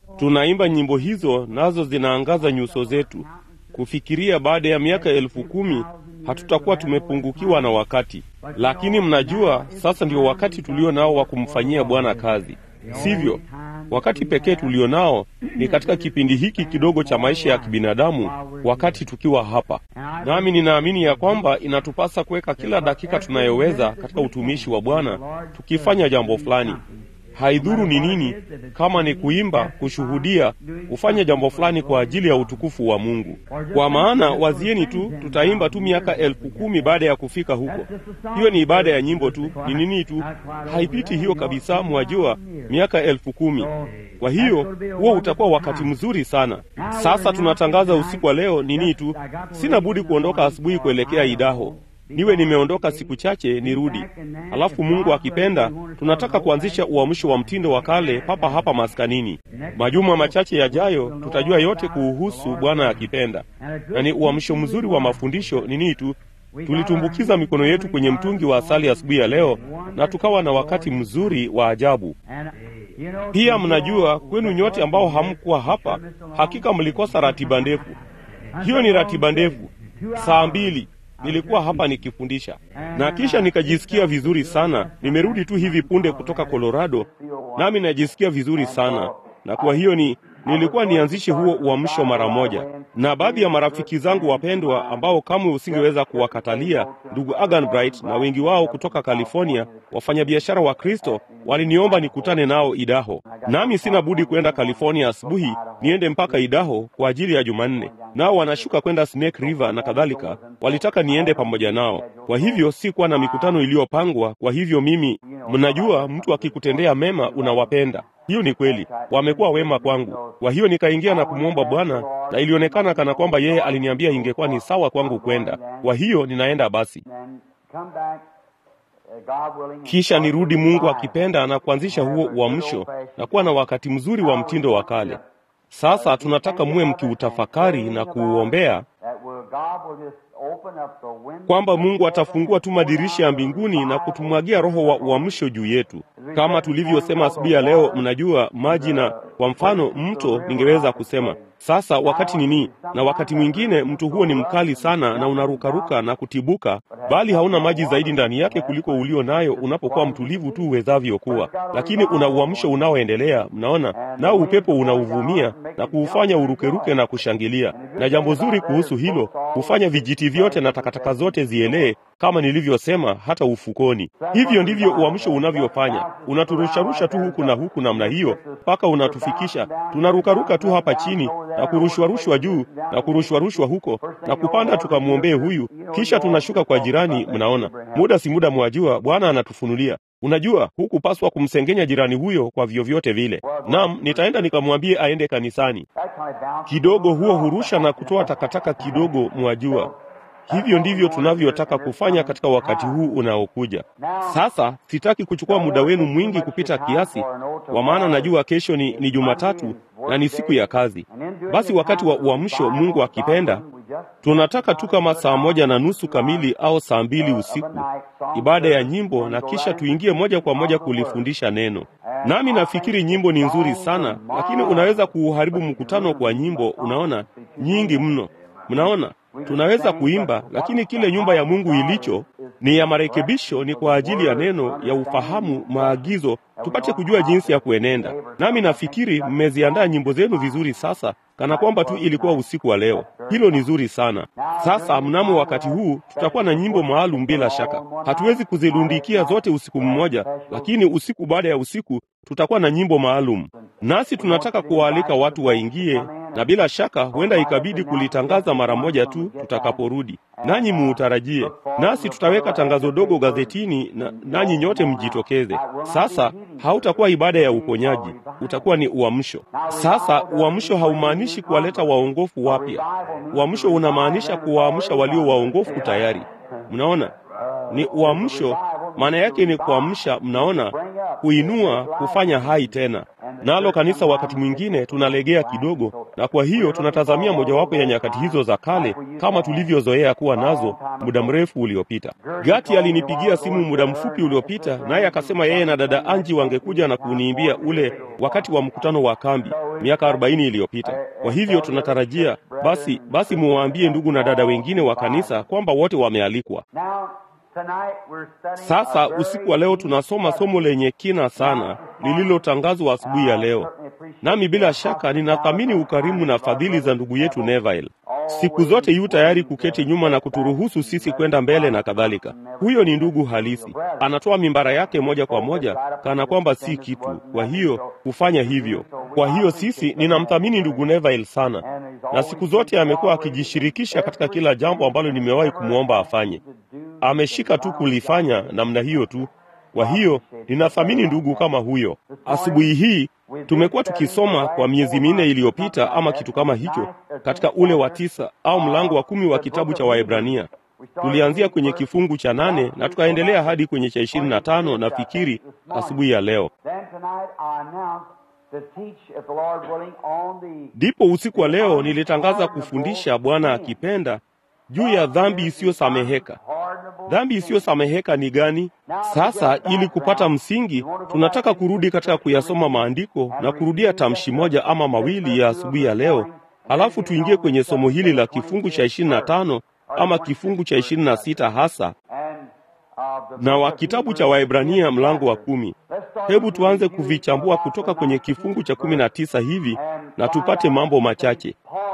Tunaimba nyimbo hizo, nazo zinaangaza nyuso zetu, kufikiria baada ya miaka 10,000 hatutakuwa tumepungukiwa na wakati. Lakini mnajua, sasa ndio wakati tulio nao wa kumfanyia Bwana kazi, sivyo? Wakati pekee tulio nao ni katika kipindi hiki kidogo cha maisha ya kibinadamu, wakati tukiwa hapa. Nami ninaamini ya kwamba inatupasa kuweka kila dakika tunayoweza katika utumishi wa Bwana, tukifanya jambo fulani. Haidhuru ni nini, kama ni kuimba, kushuhudia, ufanye jambo fulani kwa ajili ya utukufu wa Mungu. Kwa maana wazieni tu, tutaimba tu miaka 10,000 baada ya kufika huko. Hiyo ni ibada ya nyimbo tu, ni nini tu, haipiti hiyo kabisa, mwajua, miaka 10,000. Kwa hiyo, huo utakuwa wakati mzuri sana. Sasa tunatangaza usiku wa leo nini tu, sina budi kuondoka asubuhi kuelekea Idaho. Niwe nimeondoka siku chache nirudi. Alafu Mungu akipenda, tunataka kuanzisha uamsho wa mtindo wa kale papa hapa maskanini. Majuma machache yajayo tutajua yote kuhusu, Bwana akipenda. Na ni uamsho mzuri wa mafundisho nini tu. Tulitumbukiza mikono yetu kwenye mtungi wa asali asubuhi ya leo na tukawa na wakati mzuri wa ajabu. Pia mnajua, kwenu nyote ambao hamkuwa hapa, hakika mlikosa ratiba ndefu. Hiyo ni ratiba ndefu. Saa 2 nilikuwa hapa nikifundisha, na kisha nikajisikia vizuri sana. Nimerudi tu hivi punde kutoka Colorado, nami najisikia vizuri sana. Na kwa hiyo nilikuwa nianzishe huo uamsho mara moja. Na baadhi ya marafiki zangu wapendwa ambao kamwe usingeweza kuwakatalia, ndugu Agan Bright na wengi wao kutoka California, wafanyabiashara wa Kristo, waliniomba nikutane nao Idaho. Nami sina budi kwenda California asubuhi, niende mpaka Idaho kwa ajili ya Jumanne. Nao wanashuka kwenda Snake River na kadhalika. Walitaka niende pamoja nao. Kwa hivyo sikuwa na mikutano iliyopangwa. Kwa hivyo mimi, mnajua, mtu akikutendea mema unawapenda. Hiyo ni kweli. Wamekuwa wema kwangu. Kwa hiyo nikaingia na kumwomba Bwana, na ilionekana kana kwamba yeye aliniambia ingekuwa ni sawa kwangu kwenda. Kwa hiyo ninaenda basi. Kisha nirudi, Mungu akipenda, na kuanzisha huo uamsho na kuwa na wakati mzuri wa mtindo wa kale. Sasa tunataka muwe mkiutafakari na kuuombea kwamba Mungu atafungua tu madirisha ya mbinguni na kutumwagia roho wa uamsho juu yetu. Kama tulivyosema asubuhi ya leo, mnajua, maji na kwa mfano mto, ningeweza kusema sasa wakati nini, na wakati mwingine mto huo ni mkali sana na unarukaruka na kutibuka, bali hauna maji zaidi ndani yake kuliko ulio nayo unapokuwa mtulivu tu uwezavyo kuwa. Lakini una uamsho unaoendelea, mnaona, nao upepo unauvumia na kuufanya urukeruke na kushangilia. Na jambo zuri kuhusu hilo, hufanya vijiti vyote na takataka zote zielee, kama nilivyosema, hata ufukoni. Hivyo ndivyo uamsho unavyofanya. Unaturusharusha tu huku na huku namna hiyo mpaka unatufikisha. Tunarukaruka tu hapa chini na kurushwa juu na kurushwa huko na kupanda tukamwombee huyu, kisha tunashuka kwa jirani. Mnaona, muda si muda, mwajua, Bwana anatufunulia. Unajua, hukupaswa kumsengenya jirani huyo kwa vyovyote vile. Naam, nitaenda nikamwambie aende kanisani. Kidogo huo hurusha na kutoa takataka kidogo, mwajua. Hivyo ndivyo tunavyotaka kufanya katika wakati huu unaokuja. Sasa sitaki kuchukua muda wenu mwingi kupita kiasi, kwa maana najua kesho ni Jumatatu na ni siku ya kazi. Basi wakati wa uamsho, Mungu akipenda, tunataka tu kama saa 1:30 kamili au saa 2 usiku, ibada ya nyimbo, na kisha tuingie moja kwa moja kulifundisha neno. Nami nafikiri nyimbo ni nzuri sana, lakini unaweza kuuharibu mkutano kwa nyimbo, unaona, nyingi mno. Mnaona, tunaweza kuimba, lakini kile nyumba ya Mungu ilicho ni ya marekebisho, ni kwa ajili ya neno, ya ufahamu, maagizo, tupate kujua jinsi ya kuenenda. Nami nafikiri mmeziandaa nyimbo zenu vizuri sasa, kana kwamba tu ilikuwa usiku wa leo. Hilo ni zuri sana. Sasa mnamo wakati huu tutakuwa na nyimbo maalum bila shaka. Hatuwezi kuzilundikia zote usiku mmoja, lakini usiku baada ya usiku tutakuwa na nyimbo maalum. Nasi tunataka kuwaalika watu waingie, na bila shaka huenda ikabidi kulitangaza mara moja tu tutakaporudi. Nanyi muutarajie. Nasi tutaweka tangazo dogo gazetini, na nanyi nyote mjitokeze. Sasa hautakuwa ibada ya uponyaji, utakuwa ni uamsho. Sasa uamsho haumaanishi kuwaleta waongofu wapya. Uamsho unamaanisha kuwaamsha walio waongofu tayari. Mnaona? Ni uamsho, maana yake ni kuamsha, mnaona, kuinua, kufanya hai tena. Nalo kanisa wakati mwingine tunalegea kidogo Na kwa hiyo tunatazamia mojawapo ya nyakati hizo za kale kama tulivyozoea kuwa nazo muda mrefu uliopita. Gati alinipigia simu muda mfupi uliopita, naye akasema yeye na dada Anji wangekuja na kuniimbia ule wakati wa mkutano wa kambi miaka 40 iliyopita. Kwa hivyo tunatarajia basi muwaambie ndugu na dada wengine wa kanisa kwamba wote wamealikwa. Sasa usiku wa leo tunasoma somo lenye kina sana lililotangazwa asubuhi ya leo. Nami bila shaka ninathamini ukarimu na fadhili za ndugu yetu Neville. Siku zote yu tayari kuketi nyuma na kuturuhusu sisi kwenda mbele na kadhalika. Huyo ni ndugu halisi. Anatoa mimbara yake moja kwa moja kana kwamba si kitu. Kwa hiyo hufanya hivyo. Kwa hiyo sisi ninamthamini ndugu Neville sana. Na siku zote amekuwa akijishirikisha katika kila jambo ambalo nimewahi kumwomba afanye. Ameshika tu kulifanya namna hiyo tu. Kwa hiyo ninathamini ndugu kama huyo. Asubuhi hii tumekuwa tukisoma kwa miezi 4 iliyopita ama kitu kama hicho katika ule wa 9 au mlango wa 10 wa kitabu cha Waebrania. Tulianzia kwenye kifungu cha 8 na tukaendelea hadi kwenye cha 25 na fikiri asubuhi ya leo. Ndipo usiku wa leo nilitangaza kufundisha, Bwana akipenda, juu ya dhambi isiyosameheka. Dhambi isiyosameheka ni gani? Sasa ili kupata msingi, tunataka kurudi katika kuyasoma maandiko na kurudia tamshi moja ama mawili ya asubuhi ya leo. Halafu tuingie kwenye somo hili la kifungu cha 25 ama kifungu cha 26 hasa na wa kitabu cha Waebrania mlango wa 10. Hebu tuanze kuvichambua kutoka kwenye kifungu cha 19 hivi na tupate mambo machache.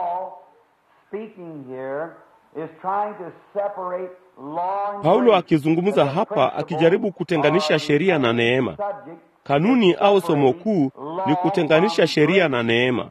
Paulo akizungumza hapa akijaribu kutenganisha sheria na neema. Kanuni au somo kuu ni kutenganisha sheria na neema.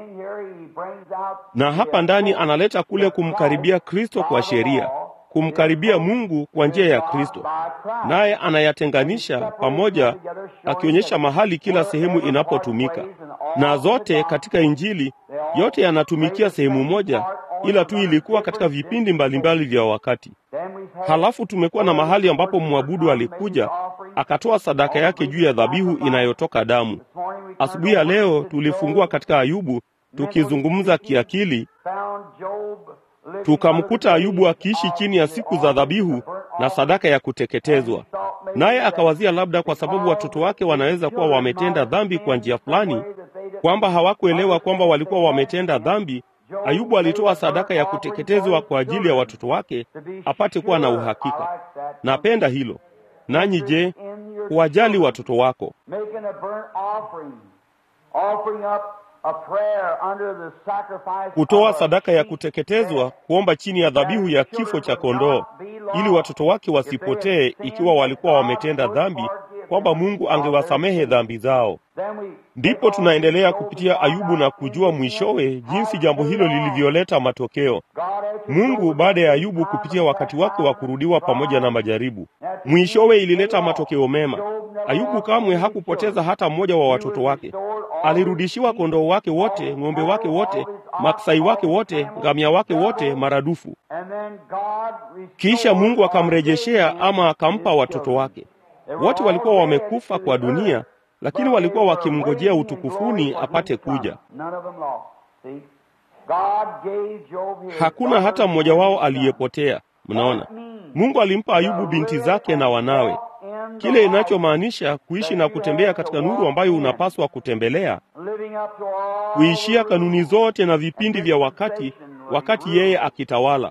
Na hapa ndani analeta kule kumkaribia Kristo kwa sheria, kumkaribia Mungu kwa njia ya Kristo. Naye anayatenganisha pamoja, akionyesha mahali kila sehemu inapotumika. Na zote katika Injili, yote yanatumikia sehemu moja, ila tu ilikuwa katika vipindi mbalimbali vya wakati. Halafu tumekuwa na mahali ambapo mwabudu alikuja akatoa sadaka yake juu ya dhabihu inayotoka damu. Asubuhi ya leo tulifungua katika Ayubu tukizungumza kiakili. Tukamkuta Ayubu akiishi chini ya siku za dhabihu na sadaka ya kuteketezwa. Naye akawazia labda kwa sababu watoto wake wanaweza kuwa wametenda dhambi kwa njia fulani, kwamba hawakuelewa kwamba walikuwa wametenda dhambi. Ayubu alitoa sadaka ya kuteketezwa kwa ajili ya watoto wake apate kuwa na uhakika. Napenda hilo. Nanyi je, kuwajali watoto wako? Kutoa sadaka ya kuteketezwa, kuomba chini ya dhabihu ya kifo cha kondoo, ili watoto wake wasipotee ikiwa walikuwa wametenda dhambi, kwamba Mungu angewasamehe dhambi zao. Ndipo tunaendelea kupitia Ayubu na kujua mwishowe jinsi jambo hilo lilivyoleta matokeo. Mungu baada ya Ayubu kupitia wakati wake wa kurudiwa pamoja na majaribu, mwishowe ilileta matokeo mema. Ayubu kamwe hakupoteza hata mmoja wa watoto wake. Alirudishiwa kondoo wake wote, ng'ombe wake wote, maksai wake wote, ngamia wake wote maradufu. Kisha Mungu akamrejeshea ama akampa watoto wake. Wote walikuwa wamekufa kwa dunia, lakini walikuwa wakimngojea utukufuni apate kuja. Hakuna hata mmoja wao aliyepotea. Mnaona? Mungu alimpa Ayubu binti zake na wanawe. Kile inachomaanisha kuishi na kutembea katika nuru ambayo unapaswa kutembelea, kuishia kanuni zote na vipindi vya wakati yeye akitawala.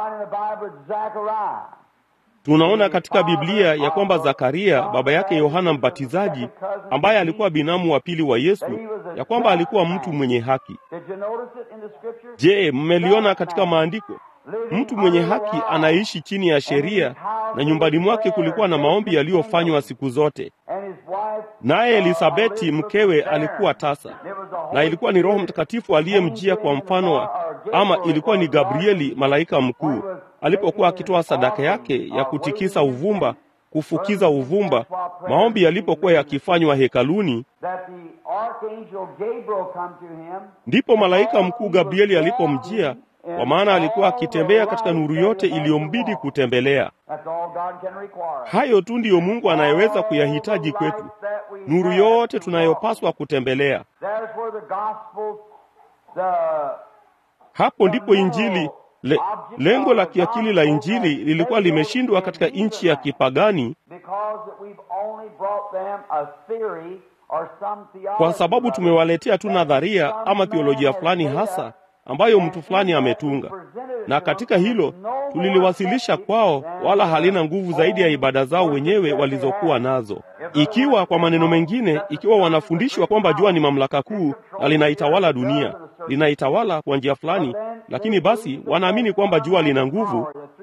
Tunaona katika Biblia ya kwamba Zakaria, baba yake Yohana Mbatizaji, ambaye alikuwa binamu wa pili wa Yesu, ya kwamba alikuwa mtu mwenye haki. Je, mmeliona katika maandiko? Mtu mwenye haki anaishi chini ya sheria, na nyumbani mwake kulikuwa na maombi yaliyofanywa siku zote. Naye Elisabeti mkewe alikuwa tasa, na ilikuwa ni Roho Mtakatifu aliyemjia kwa mfano ama ilikuwa ni Gabrieli malaika mkuu alipokuwa akitoa sadaka yake ya kutikisa uvumba, kufukiza uvumba, maombi yalipokuwa yakifanywa hekaluni. Ndipo malaika mkuu Gabrieli alipomjia, kwa maana alikuwa akitembea katika nuru yote iliyombidi kutembelea. Hayo tu ndiyo Mungu anayeweza kuyahitaji kwetu, nuru yote tunayopaswa kutembelea. Hapo ndipo Injili, lengo la kiakili la Injili lilikuwa limeshindwa katika nchi ya kipagani, kwa sababu tumewaletea tu nadharia ama theolojia fulani hasa ambayo mtu fulani ametunga, na katika hilo tuliliwasilisha kwao, wala halina nguvu zaidi ya ibada zao wenyewe walizokuwa nazo. Ikiwa kwa maneno mengine, ikiwa wanafundishwa kwamba jua ni mamlaka kuu na linaitawala dunia, linaitawala kwa njia fulani, lakini basi wanaamini kwamba jua lina nguvu,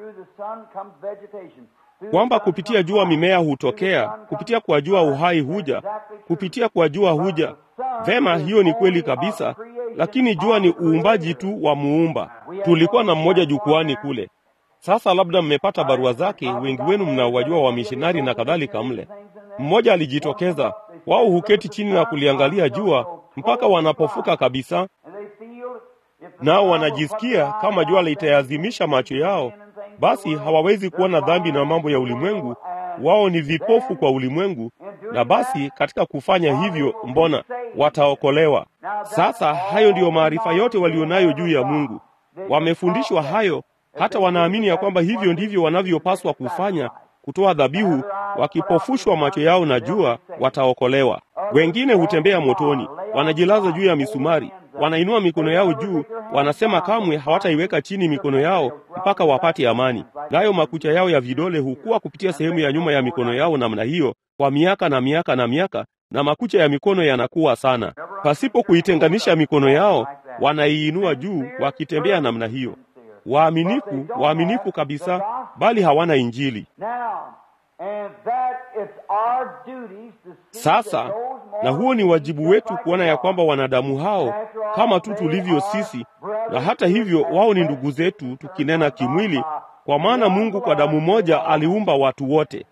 kwamba kupitia jua mimea hutokea, kupitia kwa jua uhai huja, kupitia kwa jua huja. Vema, hiyo ni kweli kabisa, lakini jua ni uumbaji tu wa muumba. Tulikuwa na mmoja jukwani kule. Sasa labda mmepata barua zake, wengi wenu mnawajua wa missionari na kadhalika mle. Mmoja alijitokeza, wao huketi chini na kuliangalia jua mpaka wanapofuka kabisa, nao wanajisikia kama jua litayazimisha macho yao, basi hawawezi kuona dhambi na mambo ya ulimwengu. Wao ni vipofu kwa ulimwengu, na basi katika kufanya hivyo, mbona wataokolewa? Sasa hayo ndiyo maarifa yote walionayo juu ya Mungu. Wamefundishwa hayo, hata wanaamini ya kwamba hivyo ndivyo wanavyopaswa kufanya, kutoa dhabihu. Wakipofushwa macho yao na jua, wataokolewa. Wengine hutembea motoni, wanajilaza juu ya misumari, wanainua mikono yao juu, wanasema kamwe hawataiweka chini mikono yao mpaka wapate amani. Nayo makucha yao ya vidole hukua kupitia sehemu ya nyuma ya mikono yao namna hiyo kwa miaka na miaka na miaka, na makucha ya mikono yanakuwa sana. Pasipo kuitenganisha mikono yao, wanaiinua juu wakitembea namna hiyo. Waaminifu kabisa, bali hawana Injili. Sasa, na huo ni wajibu wetu kuona ya kwamba wanadamu hao kama tu tulivyo sisi, na hata hivyo wao ni ndugu zetu tukinena kimwili, kwa maana Mungu kwa damu moja aliumba watu wote.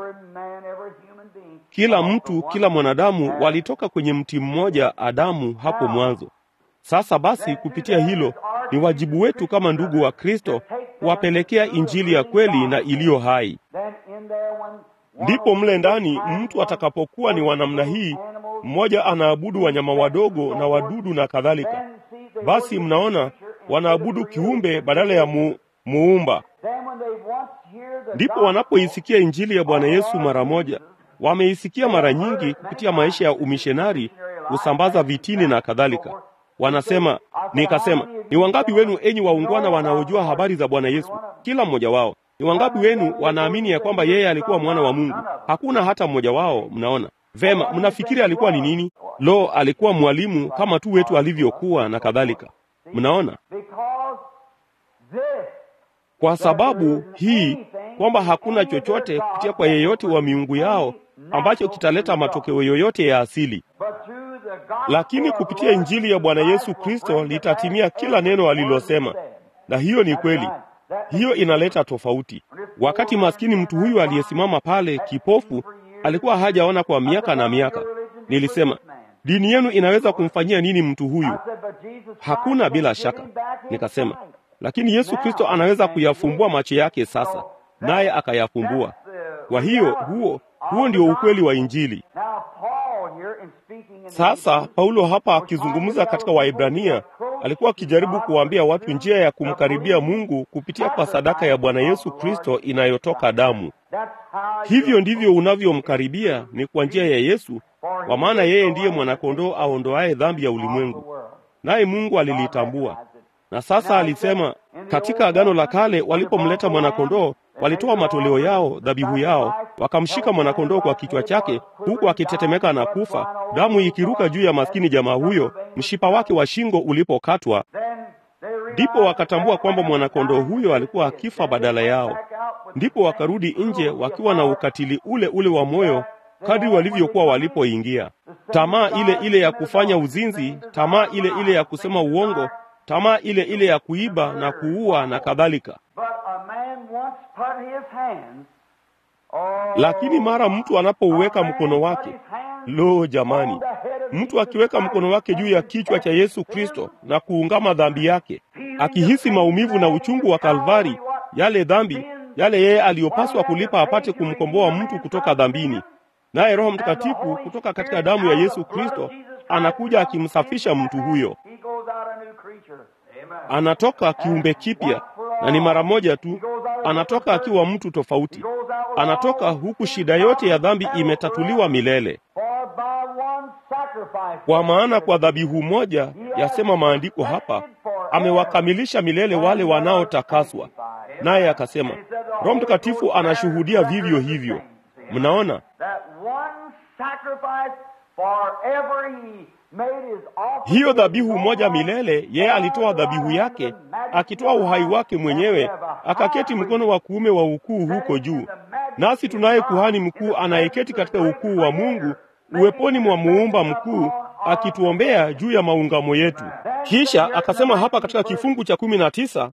Kila mtu, kila mwanadamu walitoka kwenye mti mmoja, Adamu, hapo mwanzo. Sasa basi, kupitia hilo ni wajibu wetu kama ndugu wa Kristo kuwapelekea Injili ya kweli na iliyo hai. Ndipo mle ndani mtu atakapokuwa ni wa namna hii, mmoja anaabudu wanyama wadogo na wadudu na kadhalika, basi mnaona wanaabudu kiumbe badala ya muumba. Ndipo wanapoisikia Injili ya Bwana Yesu mara moja, wameisikia mara nyingi kupitia maisha ya umishenari, kusambaza vitini na kadhalika. Wanasema, nikasema, ni wangapi wenu enyi waungwana wanaojua habari za Bwana Yesu? Kila mmoja wao. Ni wangapi wenu wanaamini ya kwamba yeye alikuwa mwana wa Mungu? Hakuna hata mmoja wao. Mnaona vema. Mnafikiri alikuwa ni nini? Lo, alikuwa mwalimu kama tu wetu alivyokuwa na kadhalika. Mnaona, kwa sababu hii kwamba hakuna chochote kupitia kwa yeyote wa miungu yao ambacho kitaleta matokeo yoyote ya asili, lakini kupitia Injili ya Bwana Yesu Kristo litatimia kila neno alilosema. Na hiyo ni kweli. Hiyo inaleta tofauti. Wakati maskini mtu huyu aliyesimama pale kipofu alikuwa hajaona kwa miaka na miaka, nilisema, dini yenu inaweza kumfanyia nini mtu huyu? Hakuna, bila shaka. Nikasema, lakini Yesu Kristo anaweza kuyafumbua macho yake sasa, naye akayafumbua. Kwa hiyo huo ndio ukweli wa Injili. Sasa Paulo hapa akizungumza katika Waebrania alikuwa akijaribu kuwaambia watu njia ya kumkaribia Mungu kupitia kwa sadaka ya Bwana Yesu Kristo inayotoka damu. Hivyo ndivyo unavyomkaribia, ni kwa njia ya Yesu, kwa maana yeye ndiye mwanakondoo aondoaye dhambi ya ulimwengu. Naye Mungu alilitambua. Na sasa alisema, katika Agano la Kale walipomleta mwanakondoo, walitoa matoleo yao, dhabihu yao, wakamshika mwanakondoo kwa kichwa chake, huku akitetemeka na kufa, damu ikiruka juu ya maskini jamaa huyo, mshipa wake wa shingo ulipokatwa. Ndipo wakatambua kwamba mwanakondoo huyo alikuwa akifa badala yao. Ndipo wakarudi nje wakiwa na ukatili ule ule wa moyo kadri walivyokuwa walipoingia. Tamaa ile ile ya kufanya uzinzi, tamaa ile ile ya kusema uongo, tamaa ile ile ya kuiba na kuua na kadhalika. Lakini mara mtu anapouweka mkono wake, lo jamani, mtu akiweka mkono wake juu ya kichwa cha Yesu Kristo na kuungama dhambi yake, akihisi maumivu na uchungu wa Kalvari, yale dhambi, yale yeye aliyopaswa kulipa apate kumkomboa mtu kutoka dhambini, naye Roho Mtakatifu kutoka katika damu ya Yesu Kristo anakuja akimsafisha mtu huyo. Anatoka kiumbe kipya, na ni mara moja tu. Anatoka akiwa mtu tofauti. Anatoka huku shida yote ya dhambi imetatuliwa milele. Kwa maana kwa dhabihu moja, yasema maandiko hapa, amewakamilisha milele wale wanaotakaswa. Naye akasema, Roho Mtakatifu anashuhudia vivyo hivyo. Mnaona? Hiyo dhabihu moja milele, yeye alitoa dhabihu yake, akitoa uhai wake mwenyewe, akaketi mkono wa kuume wa ukuu huko juu. Nasi tunaye kuhani mkuu anayeketi katika ukuu wa Mungu, uweponi mwa muumba mkuu, akituombea juu ya maungamo yetu. Kisha akasema hapa katika kifungu cha 19,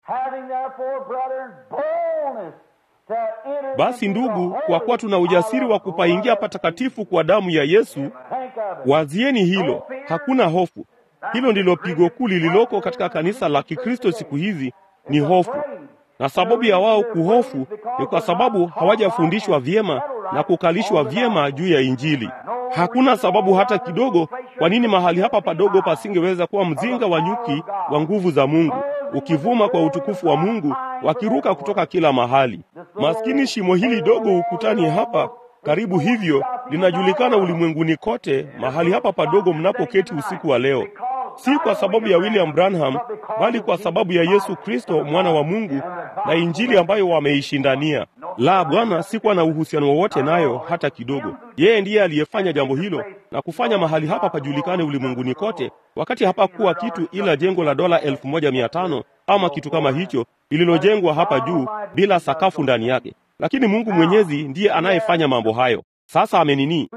basi ndugu, kwa kuwa tuna ujasiri wa kupaingia patakatifu kwa damu ya Yesu. Wazieni hilo, hakuna hofu. Hilo ndilo pigo kuu lililoko katika kanisa la Kikristo siku hizi, ni hofu. Na sababu ya wao kuhofu ni kwa sababu hawajafundishwa vyema na kukalishwa vyema juu ya Injili. Hakuna sababu hata kidogo kwa nini mahali hapa padogo pasingeweza kuwa mzinga wa nyuki wa nguvu za Mungu, ukivuma kwa utukufu wa Mungu, wakiruka kutoka kila mahali. Maskini shimo hili dogo ukutani hapa karibu hivyo linajulikana ulimwenguni kote, mahali hapa padogo mnapoketi usiku wa leo. Si kwa sababu ya William Branham, bali kwa sababu ya Yesu Kristo mwana wa Mungu na Injili ambayo wameishindania. La, Bwana, sikuwa na uhusiano wowote nayo hata kidogo. Yeye ndiye aliyefanya jambo hilo na kufanya mahali hapa pajulikane ulimwenguni kote, wakati hapakuwa kitu ila jengo la dola 1500 ama kitu kama hicho lililojengwa hapa juu bila sakafu ndani yake. Lakini Mungu Mwenyezi ndiye anayefanya mambo hayo. Sasa amenini?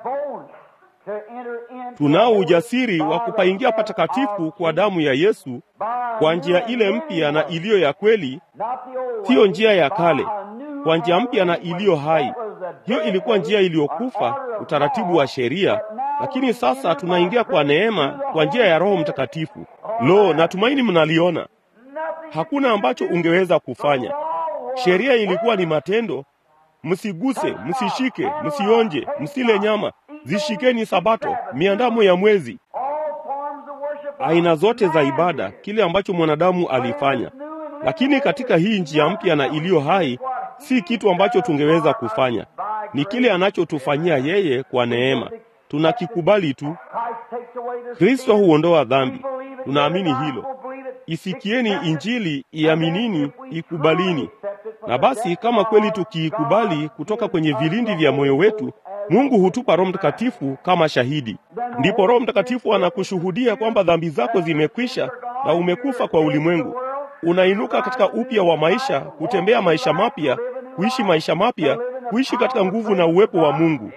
Tunao ujasiri wa kupaingia patakatifu kwa damu ya Yesu, kwa njia ile mpya na iliyo ya kweli, siyo njia ya kale, kwa njia mpya na iliyo hai. Hiyo ilikuwa njia iliyokufa, utaratibu wa sheria, lakini sasa tunaingia kwa neema, kwa njia ya Roho Mtakatifu. Lo, natumaini mnaliona. Hakuna ambacho ungeweza kufanya. Sheria ilikuwa ni matendo: msiguse, msishike, msionje, msile nyama, zishikeni Sabato, miandamo ya mwezi, aina zote za ibada, kile ambacho mwanadamu alifanya. Lakini katika hii njia mpya na iliyo hai, si kitu ambacho tungeweza kufanya, ni kile anachotufanyia yeye kwa neema. Tunakikubali tu. Kristo huondoa dhambi. Tunaamini hilo. Isikieni Injili, iaminini, ikubalini. Na basi kama kweli tukiikubali kutoka kwenye vilindi vya moyo wetu, Mungu hutupa Roho Mtakatifu kama shahidi. Ndipo Roho Mtakatifu anakushuhudia kwamba dhambi zako zimekwisha na umekufa kwa ulimwengu. Unainuka katika upya wa maisha, kutembea maisha mapya, kuishi maisha mapya, kuishi katika nguvu na uwepo wa Mungu.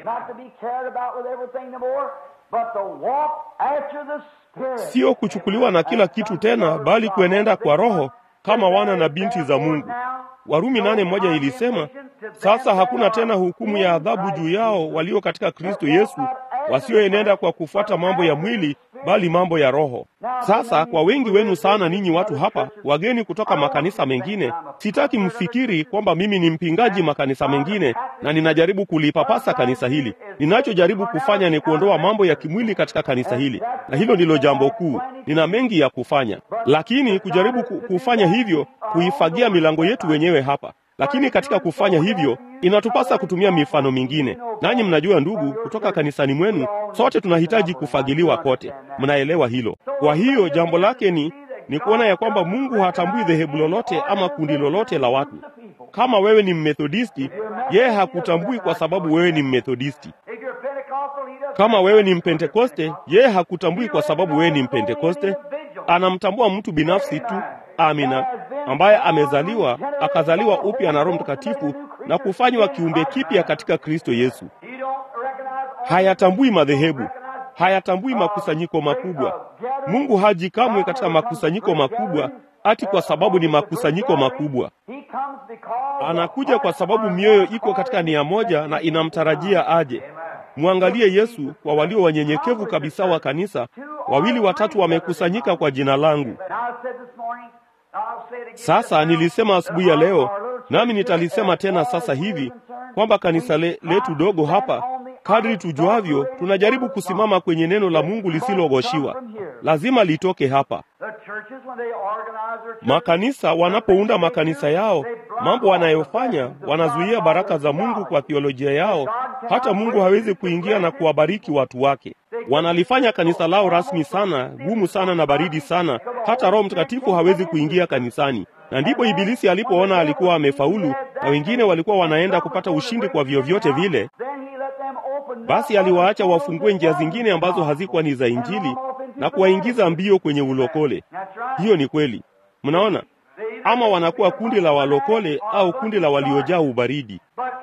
Sio kuchukuliwa na kila kitu tena, bali kuenenda kwa Roho kama wana na binti za Mungu. Warumi 8:1 ilisema, sasa hakuna tena hukumu ya adhabu juu yao walio katika Kristo Yesu, wasioenenda kwa kufuata mambo ya mwili, bali mambo ya Roho. Sasa kwa wengi wenu sana ninyi watu hapa, wageni kutoka makanisa mengine, sitaki mfikiri kwamba mimi ni mpingaji makanisa mengine na ninajaribu kulipapasa kanisa hili. Ninachojaribu kufanya ni kuondoa mambo ya kimwili katika kanisa hili, na hilo ndilo jambo kuu. Nina mengi ya kufanya, lakini kujaribu kufanya hivyo, kuifagia milango yetu wenyewe hapa. Lakini katika kufanya hivyo, inatupasa kutumia mifano mingine. Nanyi mnajua ndugu, kutoka kanisani mwenu, sote tunahitaji kufagiliwa kote. Mnaelewa hilo. Kwa hiyo jambo lake ni kuona ya kwamba Mungu hatambui dhehebu lolote ama kundi lolote la watu. Kama wewe ni Mmethodisti, yeye hakutambui kwa sababu wewe ni Mmethodisti. Kama wewe ni Mpentekoste, yeye hakutambui kwa sababu wewe ni Mpentekoste. Anamtambua mtu binafsi tu. Amina, ambaye akazaliwa upya na Roho Mtakatifu na kufanywa kiumbe kipya katika Kristo Yesu. Hayatambui madhehebu, hayatambui makusanyiko makubwa. Mungu haji kamwe katika makusanyiko makubwa ati kwa sababu ni makusanyiko makubwa. Anakuja kwa sababu mioyo iko katika nia moja na inamtarajia aje. Muangalie Yesu kwa walio wanyenyekevu kabisa wa kanisa, 2 watatu wamekusanyika kwa jina langu. Sasa nilisema asubuhi ya leo, nami nitalisema tena sasa hivi, kwamba kanisa letu dogo hapa, kadri tujuavyo, tunajaribu kusimama kwenye neno la Mungu lisilogoshiwa. lazima litoke hapa. Makanisa wanapounda makanisa yao, mambo wanayofanya, wanazuia baraka za Mungu kwa theolojia yao. Hata Mungu hawezi kuingia na kuwabariki watu wake. Wanalifanya kanisa lao rasmi sana, gumu sana na baridi sana, hata Roho Mtakatifu hawezi kuingia kanisani. Na ndipo Ibilisi alipoona alikuwa amefaulu na wengine walikuwa wanaenda kupata ushindi kwa vyovyote vile, basi aliwaacha wafungue njia zingine ambazo hazikuwa ni za Injili na kuwaingiza mbio kwenye ulokole. Hiyo ni kweli. Mnaona? Ama wanakuwa kundi la walokole au kundi la waliojaa ubaridi.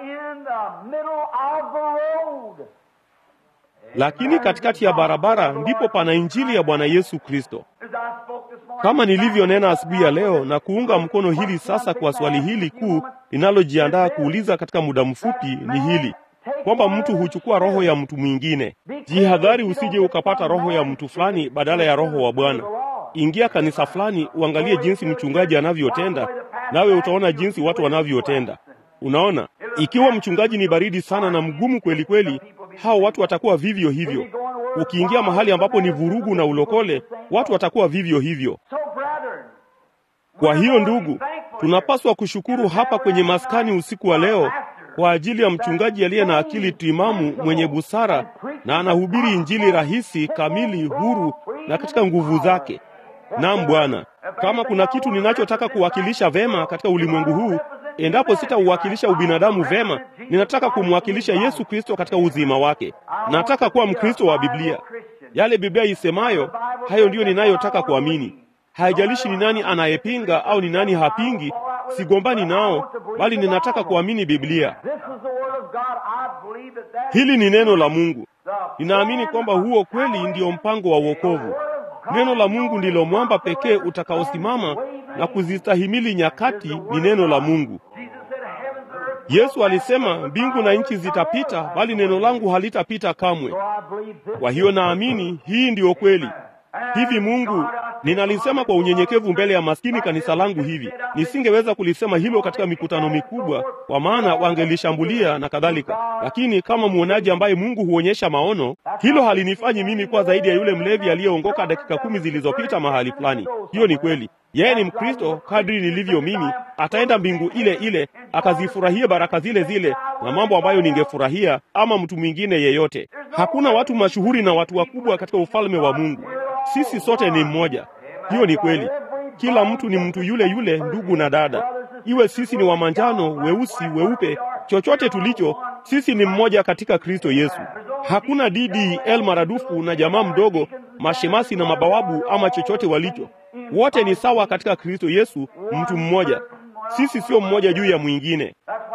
Lakini katikati ya barabara ndipo pana Injili ya Bwana Yesu Kristo. Kama nilivyonena asubuhi ya leo na kuunga mkono hili sasa kwa swali hili kuu linalojiandaa kuuliza katika muda mfupi, ni hili kwamba mtu huchukua roho ya mtu mwingine. Jihadhari usije ukapata roho ya mtu fulani badala ya roho wa Bwana. Ingia kanisa fulani, uangalie jinsi mchungaji anavyotenda, nawe utaona jinsi watu wanavyotenda. Unaona, ikiwa mchungaji ni baridi sana na mgumu kweli kweli, hao watu watakuwa vivyo hivyo. Ukiingia mahali ambapo ni vurugu na ulokole, watu watakuwa vivyo hivyo. Kwa hiyo ndugu, tunapaswa kushukuru hapa kwenye maskani usiku wa leo kwa ajili ya mchungaji aliye na akili timamu, mwenye busara, na anahubiri Injili rahisi, kamili, huru na katika nguvu zake. Naam Bwana, kama kuna kitu ninachotaka kuwakilisha vema katika ulimwengu huu, endapo sitauwakilisha ubinadamu vema, ninataka kumwakilisha Yesu Kristo katika uzima wake. Nataka kuwa Mkristo wa Biblia. Yale Biblia isemayo, hayo ndiyo ninayotaka kuamini. Haijalishi ni nani anayepinga au ni nani hapingi, sigombani nao, bali ninataka kuamini Biblia. Hili ni neno la Mungu. Ninaamini kwamba huo kweli ndio mpango wa wokovu. Neno la Mungu ndilo mwamba pekee utakaosimama na kuzistahimili nyakati, ni neno la Mungu. Yesu alisema, mbingu na nchi zitapita, bali neno langu halitapita kamwe. Kwa hiyo naamini hii ndiyo kweli. Hivi Mungu, ninalisema kwa unyenyekevu mbele ya maskini kanisa langu hivi. Nisingeweza kulisema hilo katika mikutano mikubwa, kwa maana wangelishambulia na kadhalika. Lakini kama muonaji ambaye Mungu huonyesha maono, hilo halinifanyi mimi kwa zaidi ya yule mlevi aliyeongoka dakika 10 zilizopita mahali fulani. Hiyo ni kweli. Yeye ni Mkristo kadri nilivyo mimi, ataenda mbingu ile ile, akazifurahia baraka zile zile na mambo ambayo ningefurahia ama mtu mwingine yeyote. Hakuna watu mashuhuri na watu wakubwa katika ufalme wa Mungu. Sisi sote ni mmoja. Hiyo ni kweli. Kila mtu ni mtu yule yule, ndugu na dada. Iwe sisi ni wamanjano, weusi, weupe, chochote tulicho, sisi ni mmoja katika Kristo Yesu. Hakuna DDL maradufu na jamaa mdogo, mashemasi na mabawabu ama chochote walicho. Wote ni sawa katika Kristo Yesu, mtu mmoja. Sisi sio mmoja juu ya mwingine.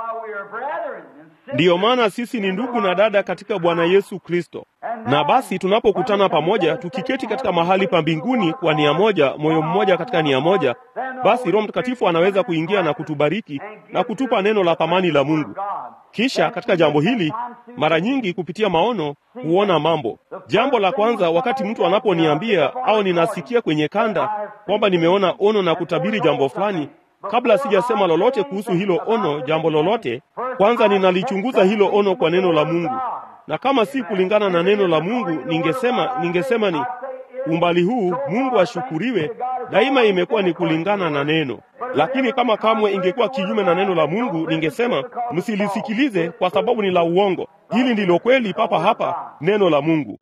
Ndiyo maana sisi ni ndugu na dada katika Bwana Yesu Kristo. Na basi tunapokutana pamoja, tukiketi katika mahali pa mbinguni kwa nia moja, moyo mmoja katika nia moja, basi Roho Mtakatifu anaweza kuingia na kutubariki na kutupa neno la thamani la Mungu. Kisha katika jambo hili, mara nyingi kupitia maono huona mambo. Jambo la kwanza, wakati mtu anaponiambia au ninasikia kwenye kanda kwamba nimeona ono na kutabiri jambo fulani, kabla sijasema lolote kuhusu hilo ono, jambo lolote, kwanza ninalichunguza hilo ono kwa neno la Mungu. Na kama si kulingana na neno la Mungu, ningesema ni umbali huu, Mungu ashukuriwe, daima imekuwa ni kulingana na neno. Lakini kama kamwe ingekuwa kinyume na neno la Mungu, ningesema msilisikilize kwa sababu ni la uongo. Hili ndilo kweli papa hapa, neno la Mungu.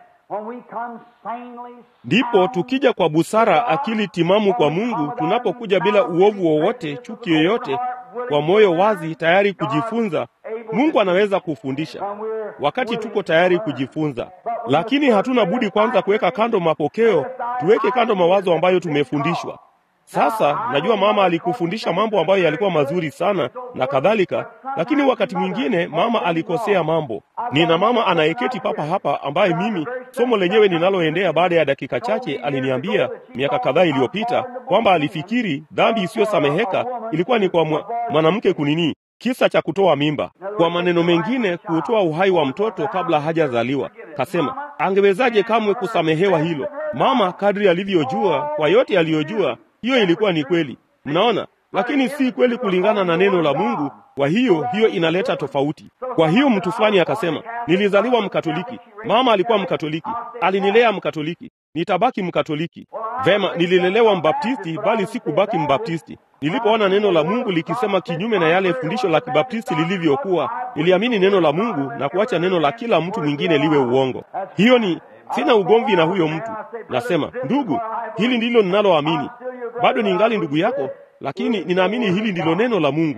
Ndipo tukija kwa busara, akili timamu kwa Mungu, tunapokuja bila uovu wowote, chuki yoyote, kwa moyo wazi, tayari kujifunza. Mungu anaweza kufundisha wakati tuko tayari kujifunza. Lakini hatuna budi kwanza kuweka kando mapokeo, tuweke kando mawazo ambayo tumefundishwa. Sasa najua mama alikufundisha mambo ambayo yalikuwa mazuri sana na kadhalika, lakini wakati mwingine mama alikosea mambo. Nina mama anayeketi papa hapa ambaye mimi somo lenyewe ninaloendea baada ya dakika chache aliniambia miaka kadhaa iliyopita kwamba alifikiri dhambi isiyosameheka ilikuwa ni kwa mwanamke kunini, kisa cha kutoa mimba. Kwa maneno mengine, kutoa uhai wa mtoto kabla hajazaliwa. Kasema, angewezaje kamwe kusamehewa hilo? Mama kadri alivyojua, kwa yote aliyojua, hiyo ilikuwa ni kweli. Mnaona? lakini si kweli kulingana na neno la Mungu. Kwa hiyo inaleta tofauti. Kwa hiyo mtu fulani akasema, nilizaliwa Mkatoliki, mama alikuwa Mkatoliki, alinilea Mkatoliki, nitabaki Mkatoliki. Vema, nililelewa Mbaptisti, bali sikubaki Mbaptisti. Nilipoona neno la Mungu likisema kinyume na yale fundisho la Kibaptisti lilivyokuwa, niliamini neno la Mungu na kuacha neno la kila mtu mwingine liwe uongo. Hiyo ni, sina ugomvi na huyo mtu. Nasema, ndugu, hili ndilo ninaloamini. Bado ningali ndugu yako, lakini ninaamini hili ndilo neno la Mungu.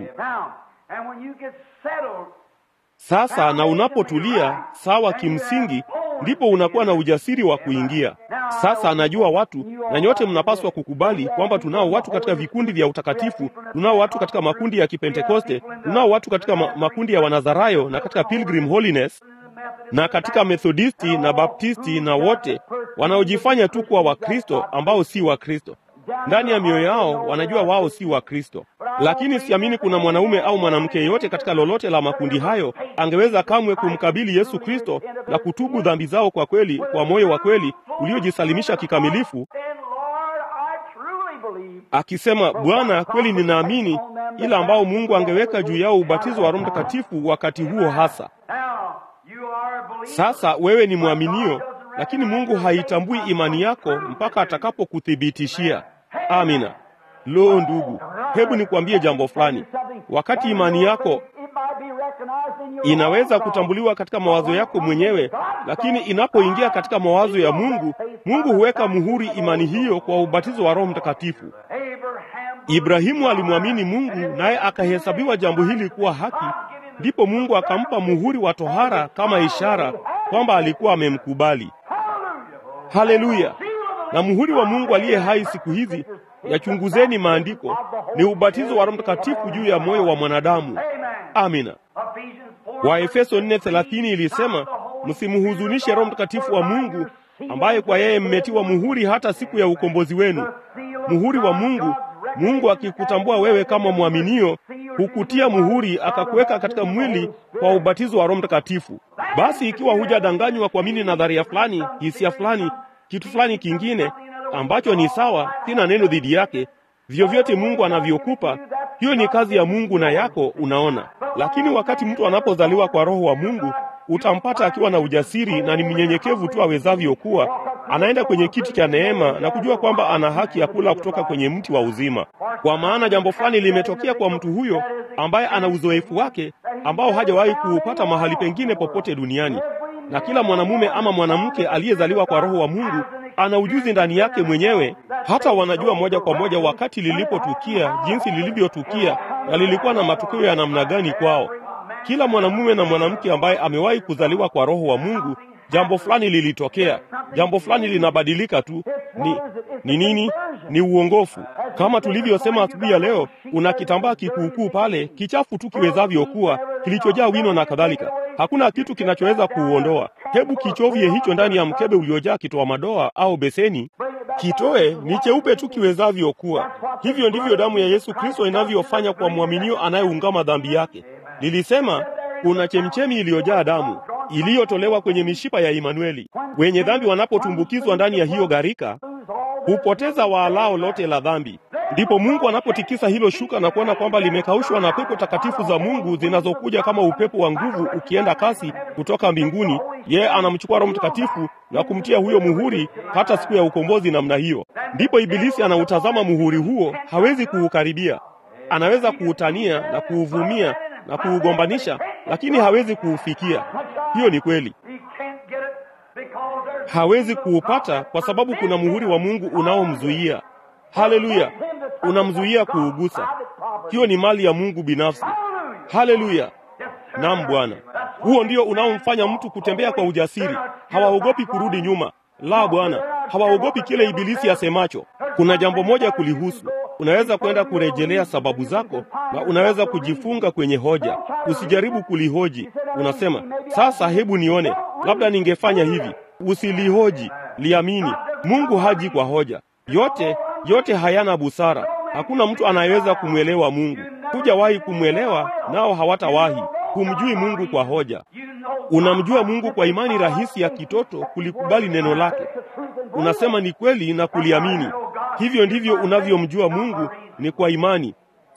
Sasa na unapotulia sawa kimsingi, ndipo unakuwa na ujasiri wa kuingia. Sasa najua watu, na nyote mnapaswa kukubali kwamba tunao watu katika vikundi vya utakatifu, tunao watu katika makundi ya Kipentekoste, tunao watu katika makundi ya Wanazarayo na katika Pilgrim Holiness na katika Methodisti na Baptisti, na wote wanaojifanya tu kuwa Wakristo ambao si Wakristo. Ndani ya mioyo yao wanajua wao si Wakristo. Lakini siamini kuna mwanaume au mwanamke yeyote katika lolote la makundi hayo angeweza kamwe kumkabili Yesu Kristo na kutubu dhambi zao kwa kweli, kwa moyo wa kweli uliojisalimisha kikamilifu, akisema, Bwana, kweli ninaamini, ila ambao Mungu angeweka juu yao ubatizo wa Roho Mtakatifu wakati huo hasa. Sasa wewe ni mwaminio, lakini Mungu haitambui imani yako mpaka atakapokuthibitishia. Amina. Lo, ndugu, hebu nikwambie jambo fulani. Wakati imani yako inaweza kutambuliwa katika mawazo yako mwenyewe, lakini inapoingia katika mawazo ya Mungu, Mungu huweka muhuri imani hiyo kwa ubatizo wa Roho Mtakatifu. Ibrahimu alimwamini Mungu, naye akahesabiwa jambo hili kuwa haki, ndipo Mungu akampa muhuri wa tohara kama ishara kwamba alikuwa amemkubali. Haleluya! Na muhuri wa Mungu aliye hai siku hizi, yachunguzeni maandiko, ni ubatizo wa Roho Mtakatifu juu ya moyo wa mwanadamu. Amina. Waefeso 4:30 ilisema, msimhuzunishe Roho Mtakatifu wa Mungu, ambaye kwa yeye mmetiwa muhuri hata siku ya ukombozi wenu. Muhuri wa Mungu, Mungu akikutambua wewe kama mwaminio, hukutia muhuri akakuweka katika mwili kwa ubatizo wa Roho Mtakatifu. Basi ikiwa hujadanganywa kuamini nadharia fulani, hisia fulani, kitu fulani kingine ambacho ni sawa, sina neno dhidi yake, vyovyote Mungu anavyokupa, hiyo ni kazi ya Mungu na yako, unaona. Lakini wakati mtu anapozaliwa kwa Roho wa Mungu, utampata akiwa na ujasiri na ni mnyenyekevu tu awezavyo kuwa, anaenda kwenye kiti cha neema na kujua kwamba ana haki ya kula kutoka kwenye mti wa uzima. Kwa maana jambo fulani limetokea kwa mtu huyo ambaye ana uzoefu wake ambao hajawahi kuupata mahali pengine popote duniani. Na kila mwanamume ama mwanamke aliyezaliwa kwa Roho wa Mungu ana ujuzi ndani yake mwenyewe, hata wanajua moja kwa moja wakati lilipotukia, jinsi lilivyotukia, na lilikuwa na matukio ya namna gani kwao. Kila mwanamume na mwanamke ambaye amewahi kuzaliwa kwa Roho wa Mungu, jambo fulani lilitokea, jambo fulani linabadilika tu. Ni nini? Ni uongofu. Kama tulivyosema asubuhi ya leo, una kitambaa kikuukuu pale, kichafu tu kiwezavyo kuwa, kilichojaa wino na kadhalika. Hakuna kitu kinachoweza kuuondoa. Hebu kichovye hicho ndani ya mkebe uliojaa kitoa madoa au beseni, kitoe, ni cheupe tu kiwezavyo kuwa. Hivyo ndivyo damu ya Yesu Kristo inavyofanya kwa mwaminio anayeungama dhambi yake. Nilisema kuna chemchemi iliyojaa damu iliyotolewa kwenye mishipa ya Imanueli. Wenye dhambi wanapotumbukizwa ndani ya hiyo gharika, hupoteza waalao lote la dhambi. Ndipo Mungu anapotikisa hilo shuka na kuona kwamba limekaushwa na pepo takatifu za Mungu zinazokuja kama upepo wa nguvu ukienda kasi kutoka mbinguni, yeye anamchukua Roho Mtakatifu na kumtia huyo muhuri hata siku ya ukombozi namna hiyo. Ndipo Ibilisi anautazama muhuri huo, hawezi kuukaribia. Anaweza kuutania na kuuvumia na kuugombanisha, lakini hawezi kuufikia. Hiyo ni kweli. Hawezi kuupata kwa sababu kuna muhuri wa Mungu unaomzuia. Haleluya! Unamzuia kuugusa. Hiyo ni mali ya Mungu binafsi. Haleluya! Naam Bwana. Huo ndio unaomfanya mtu kutembea kwa ujasiri. Hawaogopi kurudi nyuma. La Bwana, hawaogopi kile Ibilisi asemacho. Kuna jambo moja kulihusu. Unaweza kwenda kurejelea sababu zako na unaweza kujifunga kwenye hoja. Usijaribu kulihoji. Unasema, sasa hebu nione, labda ningefanya hivi. Usilihoji, liamini. Mungu haji kwa hoja. Yote hayana busara. Hakuna mtu anayeweza kumwelewa Mungu. Hujawahi kumwelewa, nao hawatawahi. Humjui Mungu kwa hoja. Unamjua Mungu kwa imani rahisi ya kitoto, kulikubali neno lake. Unasema ni kweli na kuliamini. Hivyo ndivyo unavyomjua Mungu, ni kwa imani.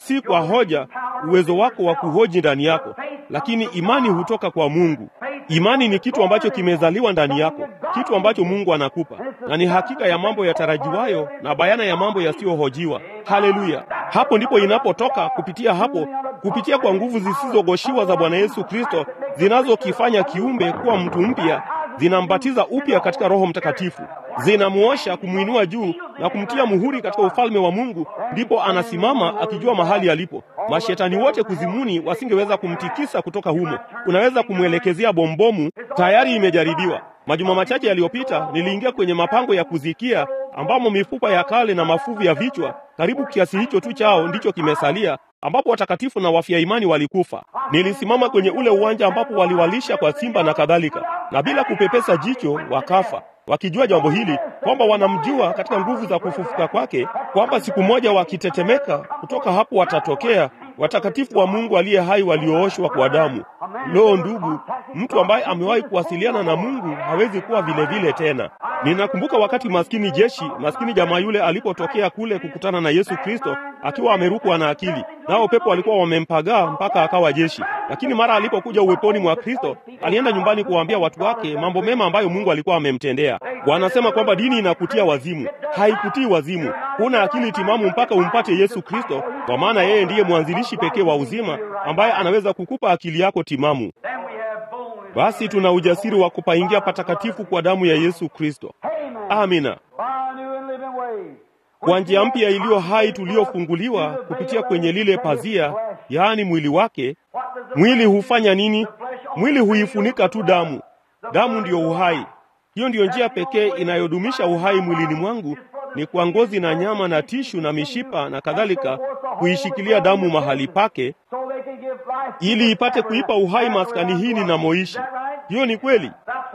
si kwa hoja, uwezo wako wa kuhoji ndani yako, lakini imani hutoka kwa Mungu. Imani ni kitu ambacho kimezaliwa ndani yako, kitu ambacho Mungu anakupa, na ni hakika ya mambo yatarajiwayo na bayana ya mambo yasiyohojiwa. Haleluya! Hapo ndipo inapotoka. Kupitia kwa nguvu zisizogoshiwa za Bwana Yesu Kristo, zinazokifanya kiumbe kuwa mtu mpya, zinambatiza upya katika Roho Mtakatifu, zinamuosha, kumuinua juu na kumtia muhuri katika ufalme wa Mungu. Ndipo anasimama akijua mahali alipo. Mashetani wote kuzimuni wasingeweza kumtikisa kutoka humo. Unaweza kumwelekezea bombomu, tayari imejaribiwa. Majuma machache yaliyopita niliingia kwenye mapango ya kuzikia ambamo mifupa ya kale na mafuvu ya vichwa, karibu kiasi hicho tu chao ndicho kimesalia, ambapo watakatifu na wafia imani walikufa. Nilisimama kwenye ule uwanja ambapo waliwalisha kwa simba na kadhalika, na bila kupepesa jicho wakafa, wakijua jambo hili, kwamba wanamjua katika nguvu za kufufuka kwake, kwamba siku moja wakitetemeka kutoka hapo watatokea watakatifu wa Mungu aliye hai waliooshwa kwa damu. Loo ndugu, mtu ambaye amewahi kuwasiliana na Mungu hawezi kuwa vile vile tena. Ninakumbuka wakati maskini jamaa yule alipotokea kule kukutana na Yesu Kristo akiwa amerukwa na akili, nao pepo walikuwa wamempagaa mpaka akawa jeshi. Lakini mara alipokuja uweponi mwa Kristo, alienda nyumbani kuwaambia watu wake mambo mema ambayo Mungu alikuwa amemtendea. Wanasema kwamba dini inakutia wazimu. Haikutii wazimu. Huna akili timamu mpaka umpate Yesu Kristo, kwa maana yeye ndiye mwanzilishi pekee wa uzima ambaye anaweza kukupa akili yako timamu. Basi tuna ujasiri wa kupaingia patakatifu kwa damu ya Yesu Kristo. Amina. Kwa njia mpya iliyo hai tuliyofunguliwa kupitia kwenye lile pazia, yaani mwili wake. Mwili hufanya nini? Mwili huifunika tu damu. Damu ndiyo uhai. Hiyo ndiyo njia pekee inayodumisha uhai mwilini mwangu, ni kwa ngozi na nyama na tishu na mishipa na kadhalika, kuishikilia damu mahali pake, ili ipate kuipa uhai maskani hii ninamoishi. Hiyo ni kweli.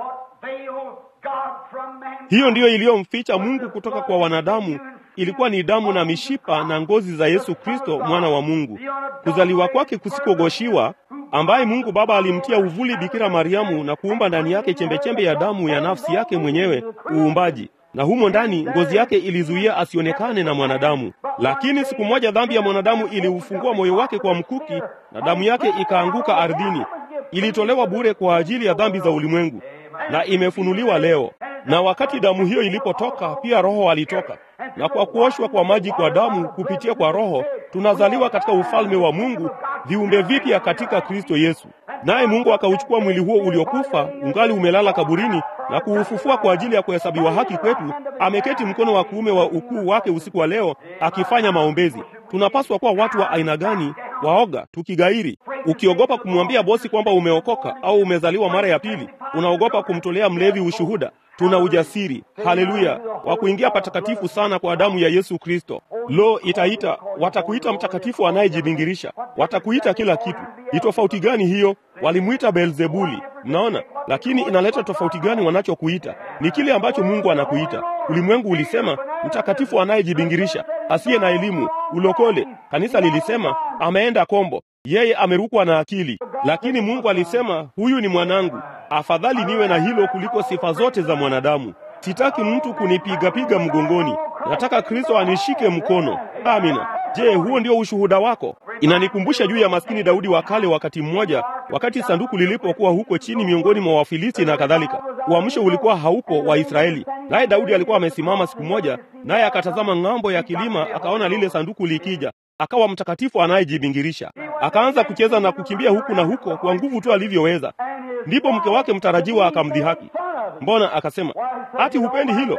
Hiyo ndiyo iliyomficha Mungu kutoka kwa wanadamu. Ilikuwa ni damu na mishipa na ngozi za Yesu Kristo, mwana wa Mungu, kuzaliwa kwake kusikogoshiwa, ambaye Mungu Baba alimtia uvuli Bikira Mariamu na kuumba ndani yake chembechembe ya damu ya nafsi yake mwenyewe, uumbaji. Na humo ndani ngozi yake ilizuia asionekane na mwanadamu. Lakini siku moja dhambi ya mwanadamu iliufungua moyo wake kwa mkuki, na damu yake ikaanguka ardhini. Ilitolewa bure kwa ajili ya dhambi za ulimwengu, na imefunuliwa leo. Na wakati damu hiyo ilipotoka, pia Roho alitoka. Na kwa kuoshwa kwa maji kwa damu kupitia kwa Roho, tunazaliwa katika ufalme wa Mungu, viumbe vipya katika Kristo Yesu. Naye Mungu akauchukua mwili huo uliokufa, ungali umelala kaburini, na kuufufua kwa ajili ya kuhesabiwa haki kwetu. Ameketi mkono wa kuume wa ukuu wake usiku wa leo, akifanya maombezi. Tunapaswa kuwa watu wa aina gani? Waoga, tukigairi. Ukiogopa kumwambia bosi kwamba umeokoka au umezaliwa mara ya pili, unaogopa kumtolea mlevi ushuhuda. Tuna ujasiri, haleluya, wa kuingia patakatifu sana kwa damu ya Yesu Kristo. Lo, watakuita mtakatifu anayejibingirisha, watakuita kila kitu. Ni tofauti gani hiyo? Walimuita Beelzebuli, mnaona? Lakini inaleta tofauti gani wanachokuita? Ni kile ambacho Mungu anakuita. Ulimwengu ulisema mtakatifu anayejibingirisha, asiye na elimu, ulokole. Kanisa lilisema ameenda kombo, yeye amerukwa na akili. Lakini Mungu alisema huyu ni mwanangu. Afadhali niwe na hilo kuliko sifa zote za mwanadamu. Sitaki mtu kunipiga mgongoni. Nataka Kristo anishike mkono. Amina. Je, huo ndio ushuhuda wako? Inanikumbusha juu ya maskini Daudi wa kale wakati mmoja, wakati sanduku lilipokuwa huko chini miongoni mwa Wafilisti na kadhalika. Uamsho ulikuwa haupo wa Israeli. Naye Daudi alikuwa amesimama siku moja, naye akatazama ng'ambo ya kilima, akaona lile sanduku likija. Akawa mtakatifu anayejibingirisha. Akaanza kucheza na kukimbia huku na huko kwa nguvu tu alivyoweza. Ndipo mke wake mtarajiwa akamdhihaki. Mbona? Akasema, ati hupendi hilo?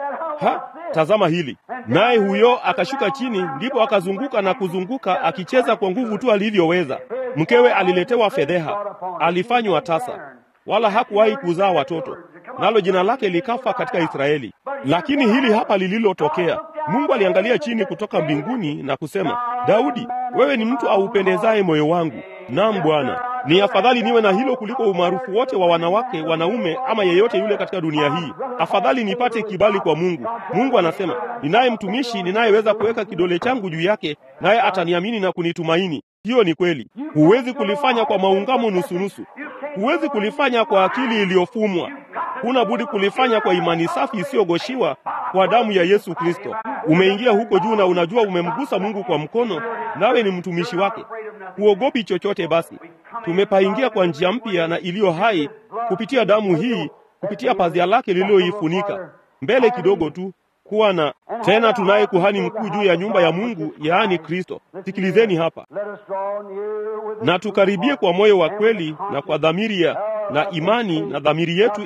Tazama hili. Naye huyo akashuka chini, ndipo akazunguka na kuzunguka akicheza kwa nguvu tu alivyoweza. Mkewe aliletewa fedheha, alifanywa tasa, wala hakuwahi kuzaa watoto, nalo jina lake likafa katika Israeli. Lakini hili hapa lililotokea. Mungu aliangalia chini kutoka mbinguni na kusema, Daudi, wewe ni mtu aupendezaye moyo wangu. Naam Bwana, ni afadhali niwe na hilo kuliko umaarufu wote wa wanawake, wanaume ama yeyote yule katika dunia hii. Afadhali nipate kibali kwa Mungu. Mungu anasema, ninaye mtumishi ninayeweza kuweka kidole changu juu yake, naye ataniamini na kunitumaini. Hiyo ni kweli. Huwezi kulifanya kwa maungamo nusunusu. Huwezi kulifanya kwa akili iliyofumwa. huna budi kulifanya kwa imani safi isiyogoshiwa kwa damu ya Yesu Kristo. Umeingia huko juu na unajua umemgusa Mungu kwa mkono, nawe ni mtumishi wake. Huogopi chochote. Basi tumepaingia kwa njia mpya na iliyo hai kupitia damu hii, kupitia pazia lake lililoifunika. Mbele kidogo tu kuwa na tena, tunaye kuhani mkuu juu ya nyumba ya Mungu, yaani Kristo. Sikilizeni hapa, na tukaribie kwa moyo wa kweli na kwa dhamiri na imani, na dhamiri yetu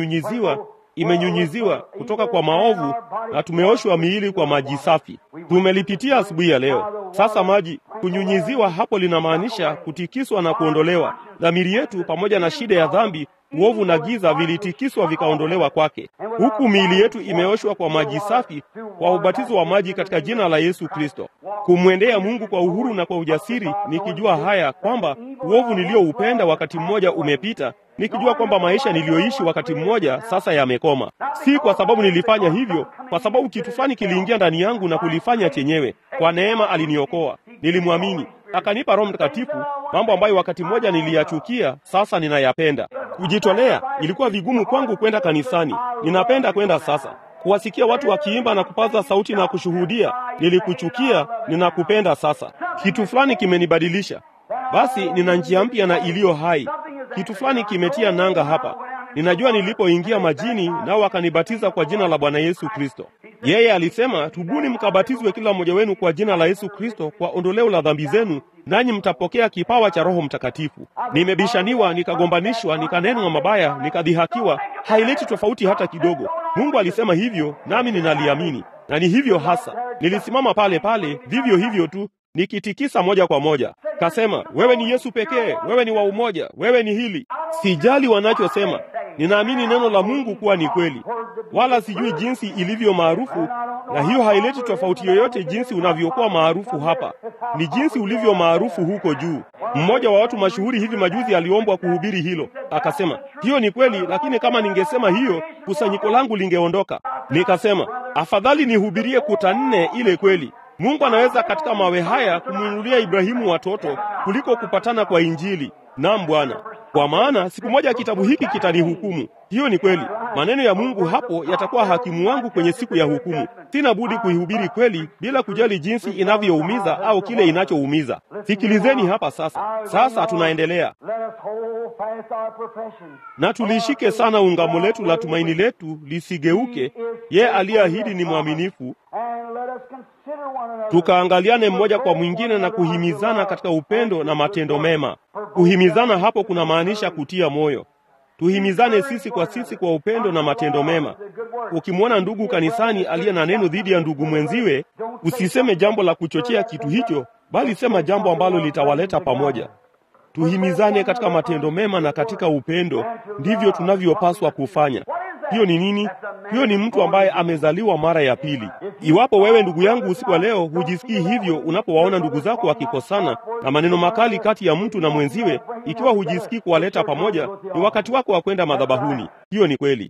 imenyunyiziwa kutoka kwa maovu, na tumeoshwa miili kwa maji safi. Tumelipitia asubuhi ya leo. Sasa maji kunyunyiziwa hapo linamaanisha kutikiswa na kuondolewa. Dhamiri yetu pamoja na shida ya dhambi, uovu na giza vilitikiswa vikaondolewa kwake, huku miili yetu imeoshwa kwa maji safi kwa ubatizo wa maji katika jina la Yesu Kristo, kumwendea Mungu kwa uhuru na kwa ujasiri, nikijua haya kwamba uovu nilioupenda wakati mmoja umepita, nikijua kwamba maisha niliyoishi wakati mmoja sasa yamekoma. Si kwa sababu nilifanya hivyo, kwa sababu kitu fulani kiliingia ndani yangu na kulifanya chenyewe. Kwa neema aliniokoa, nilimwamini, akanipa Roho Mtakatifu. Mambo ambayo wakati mmoja niliyachukia sasa ninayapenda. Kujitolea, ilikuwa vigumu kwangu kwenda kanisani. Ninapenda kwenda sasa. Kuwasikia watu wakiimba na kupaza sauti na kushuhudia, nilikuchukia, ninakupenda sasa. Kitu fulani kimenibadilisha. Basi nina njia mpya na iliyo hai. Kitu fulani kimetia nanga hapa. Ninajua nilipoingia majini, nao wakanibatiza kwa jina la Bwana Yesu Kristo. Yeye alisema, tubuni mkabatizwe kila mmoja wenu kwa jina la Yesu Kristo kwa ondoleo la dhambi zenu, nanyi mtapokea kipawa cha Roho Mtakatifu. Nimebishaniwa, nikagombanishwa, nikanenwa mabaya, nikadhihakiwa. Haileti tofauti hata kidogo. Mungu alisema hivyo, nami ninaliamini. Na ni hivyo hasa. Nilisimama pale pale, vivyo hivyo tu, nikitikisa moja kwa moja. Kasema, wewe ni Yesu pekee, wewe ni wa umoja, wewe ni hili. Sijali wanachosema. Ninaamini neno la Mungu kuwa ni kweli. Wala sijui jinsi ilivyo maarufu, na hiyo haileti tofauti yoyote jinsi unavyokuwa maarufu hapa. Ni jinsi ulivyo maarufu huko juu. Mmoja wa watu mashuhuri hivi majuzi aliombwa kuhubiri hilo. Akasema, hiyo ni kweli, lakini kama ningesema hiyo, kusanyiko langu lingeondoka. Nikasema, afadhali nihubirie kuta 4 ile kweli. Mungu anaweza katika mawe haya kumwinulia Ibrahimu watoto kuliko kupatana kwa Injili. Naam Bwana. Kwa maana siku moja kitabu hiki kitanihukumu. Hiyo ni kweli. Maneno ya Mungu hapo yatakuwa hakimu wangu kwenye siku ya hukumu. Sina budi kuihubiri kweli bila kujali jinsi inavyoumiza au kile inachoumiza. Sikilizeni hapa sasa. Sasa tunaendelea. Na tulishike sana ungamo letu la tumaini letu lisigeuke. Yeye aliyeahidi ni mwaminifu. Tukaangaliane mmoja kwa mwingine na kuhimizana katika upendo na matendo mema. Kuhimizana hapo kuna maanisha kutia moyo. Tuhimizane sisi kwa sisi kwa upendo na matendo mema. Ukimwona ndugu kanisani aliye na neno dhidi ya ndugu mwenziwe, usiseme jambo la kuchochea kitu hicho, bali sema jambo ambalo litawaleta pamoja. Tuhimizane katika matendo mema na katika upendo, ndivyo tunavyopaswa kufanya. Hiyo ni nini? Hiyo ni mtu ambaye amezaliwa mara ya pili. Iwapo wewe ndugu yangu usiku wa leo hujisikii hivyo unapowaona ndugu zako wakikosana na maneno makali kati ya mtu na mwenziwe, ikiwa hujisikii kuwaleta pamoja, ni wakati wako wa kwenda madhabahuni. Hiyo ni kweli.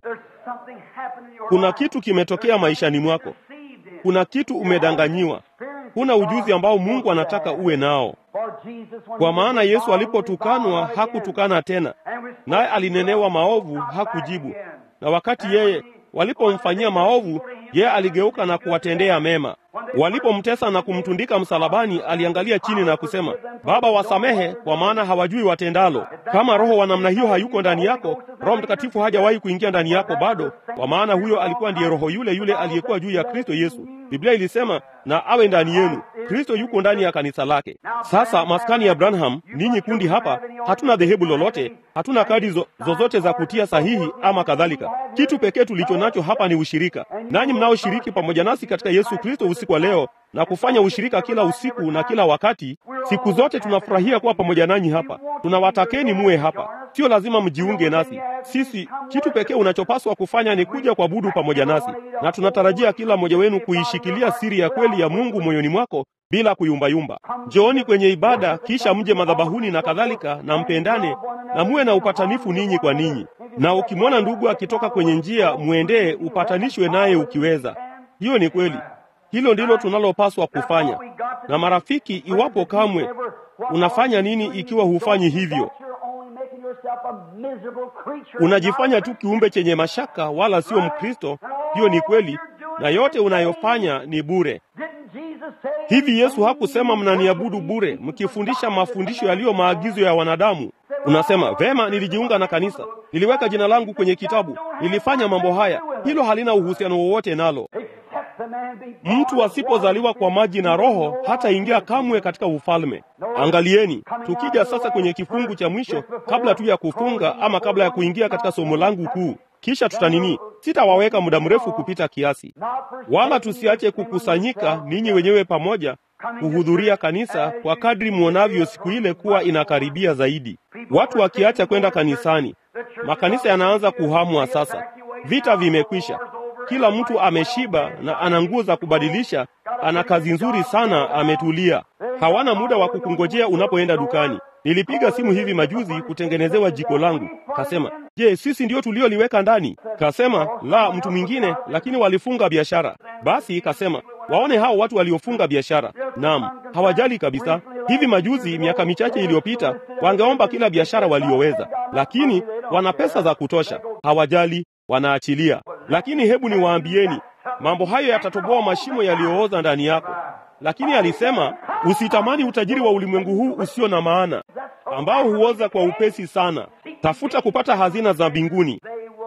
Kuna kitu kimetokea maishani mwako. Kuna kitu umedanganyiwa. Kuna ujuzi ambao Mungu anataka uwe nao. Kwa maana Yesu alipotukanwa hakutukana tena, naye alinenewa maovu hakujibu. Na wakati walipomfanyia maovu, yeye aligeuka na kuwatendea mema. Walipomtesa na kumtundika msalabani, aliangalia chini na kusema, Baba, wasamehe, kwa maana hawajui watendalo. Kama roho wa namna hiyo hayuko ndani yako, Roho Mtakatifu hajawahi kuingia ndani yako bado, kwa maana huyo alikuwa ndiye roho yule aliyekuwa juu ya Kristo Yesu. Biblia ilisema, na awe ndani yenu. Kristo yuko ndani ya kanisa lake. Sasa maskani ya Branham, ninyi kundi hapa, hatuna dhehebu lolote, hatuna kadi zozote za kutia sahihi ama kadhalika. Kitu pekee tulicho nacho hapa ni ushirika. Nanyi mnaoshiriki pamoja nasi katika Yesu Kristo usiku wa leo na kufanya ushirika kila usiku na kila wakati, siku zote tunafurahia kuwa pamoja nanyi hapa. Tunawatakeni muwe hapa. Sio lazima mjiunge nasi. Sisi, kitu pekee unachopaswa kufanya ni kuja kuabudu pamoja nasi. Na tunatarajia kila mmoja wenu kuishikilia siri ya kweli ya Mungu moyoni mwako bila kuyumbayumba. Njooni kwenye ibada, kisha mje madhabahuni na kadhalika, na mpendane na muwe na upatanifu ninyi kwa ninyi. Na ukimwona ndugu akitoka kwenye njia, muendee upatanishwe naye ukiweza. Hiyo ni kweli. Hilo ndilo tunalopaswa kufanya. Na marafiki, iwapo kamwe unafanya nini ikiwa hufanyi hivyo? Unajifanya tu kiumbe chenye mashaka, wala sio Mkristo. Hiyo ni kweli, na yote unayofanya ni bure. Hivi Yesu hakusema mnaniabudu bure mkifundisha mafundisho yaliyo maagizo ya wanadamu? Unasema, vema, nilijiunga na kanisa, niliweka jina langu kwenye kitabu, nilifanya mambo haya. Hilo halina uhusiano wowote nalo. Mtu asipozaliwa kwa maji na Roho hataingia kamwe katika ufalme. Angalieni, tukija sasa kwenye kifungu cha mwisho, kabla tu ya kufunga ama kabla ya kuingia katika somo langu kuu, kisha tutanini, sitawaweka muda mrefu kupita kiasi. Wala tusiache kukusanyika ninyi wenyewe pamoja, kuhudhuria kanisa, kwa kadri muonavyo siku ile kuwa inakaribia zaidi. Watu wakiacha kwenda kanisani, makanisa yanaanza kuhamwa sasa. Vita vimekwisha. Kila mtu ameshiba na ana nguo za kubadilisha, ana kazi nzuri sana, ametulia. Hawana muda wa kukungojea unapoenda dukani. Nilipiga simu hivi majuzi kutengenezewa jiko langu. Kasema, je, sisi ndio tulioliweka ndani? Kasema, la, mtu mwingine, lakini walifunga biashara. Basi kasema, waone hao watu waliofunga biashara. Naam, hawajali kabisa. Hivi majuzi, miaka michache iliyopita, wangeomba kila biashara walioweza, lakini wana pesa za kutosha. Hawajali, wanaachilia. Lakini hebu niwaambieni, mambo hayo yatatoboa mashimo yaliyooza ndani yako. Lakini alisema, usitamani utajiri wa ulimwengu huu usio na maana, ambao huoza kwa upesi sana. Tafuta kupata hazina za mbinguni.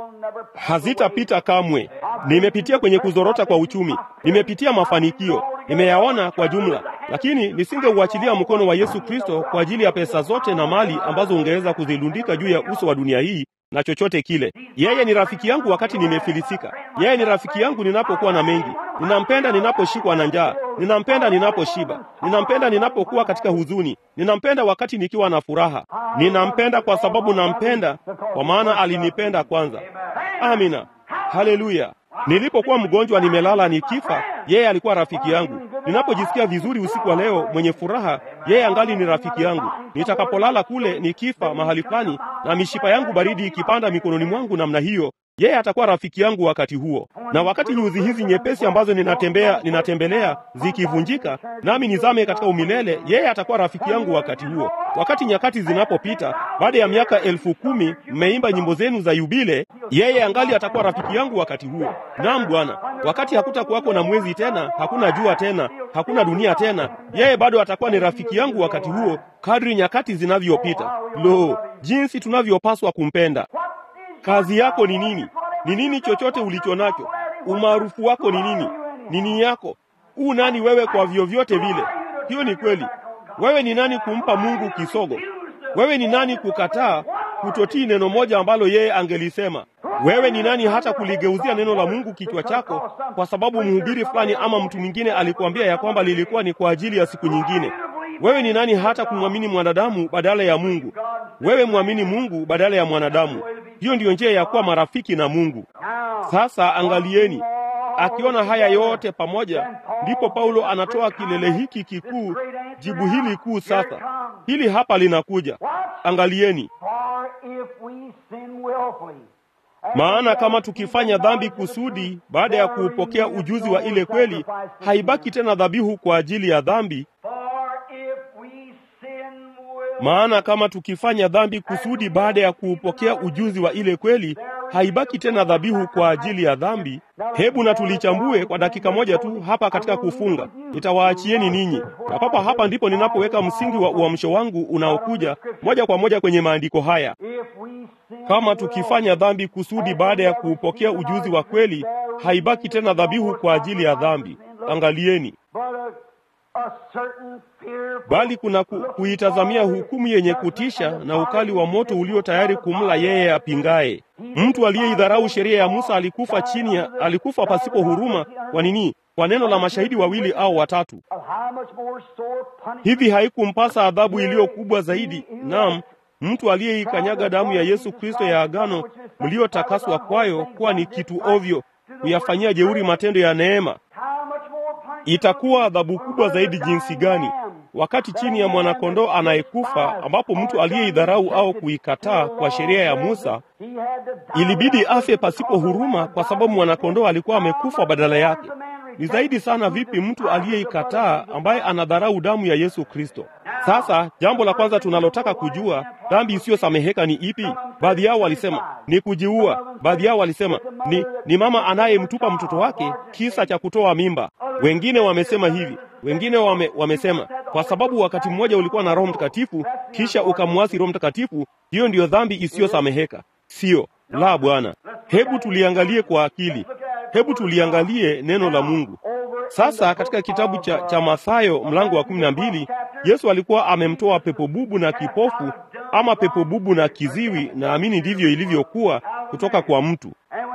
Hazitapita kamwe. Nimepitia kwenye kuzorota kwa uchumi, nimepitia mafanikio, nimeyaona kwa jumla, lakini nisingeuachilia mkono wa Yesu Kristo kwa ajili ya pesa zote na mali ambazo ungeweza kuzilundika juu ya uso wa dunia hii na chochote kile. Yeye ni rafiki yangu wakati nimefilisika. Yeye ni rafiki yangu ninapokuwa na mengi. Ninampenda ninaposhikwa na njaa. Ninampenda ninaposhiba. Ninampenda ninapokuwa katika huzuni. Ninampenda wakati nikiwa na furaha. Ninampenda kwa sababu nampenda, kwa maana alinipenda kwanza. Amina. Haleluya. Nilipokuwa mgonjwa nimelala nikifa, yeye alikuwa rafiki yangu. Ninapojisikia vizuri usiku wa leo mwenye furaha, yeye angali ni rafiki yangu. Nitakapolala kule nikifa mahali fulani na mishipa yangu baridi ikipanda mikononi mwangu namna hiyo, yeye atakuwa rafiki yangu wakati huo. Na wakati nyuzi hizi nyepesi ambazo ninatembelea zikivunjika, nami nizame katika umilele, yeye atakuwa rafiki yangu wakati huo. Wakati nyakati zinapopita, baada ya miaka 10,000 mmeimba nyimbo zenu za yubile, yeye angali atakuwa rafiki yangu wakati huo. Naam Bwana, wakati hakutakuwako na mwezi tena, hakuna jua tena, hakuna dunia tena, yeye bado atakuwa ni rafiki yangu wakati huo, kadri nyakati zinavyopita. Lo, jinsi tunavyopaswa kumpenda. Kazi yako ni nini? Ni nini chochote ulichonacho? Umaarufu wako ni nini? Nini yako? Nani wewe kwa vyovyote vile? Hiyo ni kweli. Wewe ni nani kumpa Mungu kisogo? Wewe ni nani kukataa kutotii neno moja ambalo yeye angelisema? Wewe ni nani hata kuligeuzia neno la Mungu kichwa chako kwa sababu mhubiri fulani ama mtu mwingine alikuambia ya kwamba lilikuwa ni kwa ajili ya siku nyingine? Wewe ni nani hata kumwamini mwanadamu badala ya Mungu? Wewe muamini Mungu badala ya mwanadamu. Hiyo ndiyo njia ya kuwa marafiki na Mungu. Sasa angalieni, akiona haya yote pamoja, ndipo Paulo anatoa kilele hiki kikuu, jibu hili kuu. Sasa hili hapa linakuja. Angalieni, maana kama tukifanya dhambi kusudi baada ya kuupokea ujuzi wa ile kweli, haibaki tena dhabihu kwa ajili ya dhambi. Maana kama tukifanya dhambi kusudi baada ya kuupokea ujuzi wa ile kweli, haibaki tena dhabihu kwa ajili ya dhambi. Hebu na tulichambue kwa dakika moja tu hapa katika kufunga. Nitawaachieni ninyi. Na papa hapa ndipo ninapoweka msingi wa uamsho wangu unaokuja moja kwa moja kwenye maandiko haya. Kama tukifanya dhambi kusudi baada ya kuupokea ujuzi wa kweli, haibaki tena dhabihu kwa ajili ya dhambi. Angalieni. Bali kuna kuitazamia hukumu yenye kutisha na ukali wa moto ulio tayari kumla yeye apingaye. Mtu aliyeidharau sheria ya Musa alikufa pasipo huruma. Kwa nini? Kwa neno la mashahidi 2 au 3. Hivi haikumpasa adhabu iliyo kubwa zaidi? Naam, mtu aliyeikanyaga damu ya Yesu Kristo ya agano mliotakaswa kwayo kuwa ni kitu ovyo, kuyafanyia jeuri matendo ya neema. Itakuwa adhabu kubwa zaidi jinsi gani wakati chini ya mwanakondoo anayekufa, ambapo mtu aliyeidharau au kuikataa kwa sheria ya Musa ilibidi afe pasipo huruma kwa sababu mwanakondoo alikuwa amekufa badala yake. Ni zaidi sana vipi mtu aliyeikataa ambaye anadharau damu ya Yesu Kristo? Sasa jambo la kwanza tunalotaka kujua, dhambi isiyosameheka ni ipi? Baadhi yao walisema ni kujiua. Baadhi yao walisema ni mama anayemtupa mtoto wake kisa cha kutoa mimba. Wengine wamesema hivi, wengine wamesema kwa sababu wakati mmoja ulikuwa na Roho Mtakatifu kisha ukamwasi Roho Mtakatifu, hiyo ndiyo dhambi isiyosameheka. Sio, la Bwana. Hebu tuliangalie kwa akili. Hebu tuliangalie neno la Mungu. Sasa katika kitabu cha Mathayo mlango wa 12, Yesu alikuwa amemtoa pepo bubu na kipofu, ama pepo bubu na kiziwi, naamini ndivyo ilivyokuwa, kutoka kwa mtu.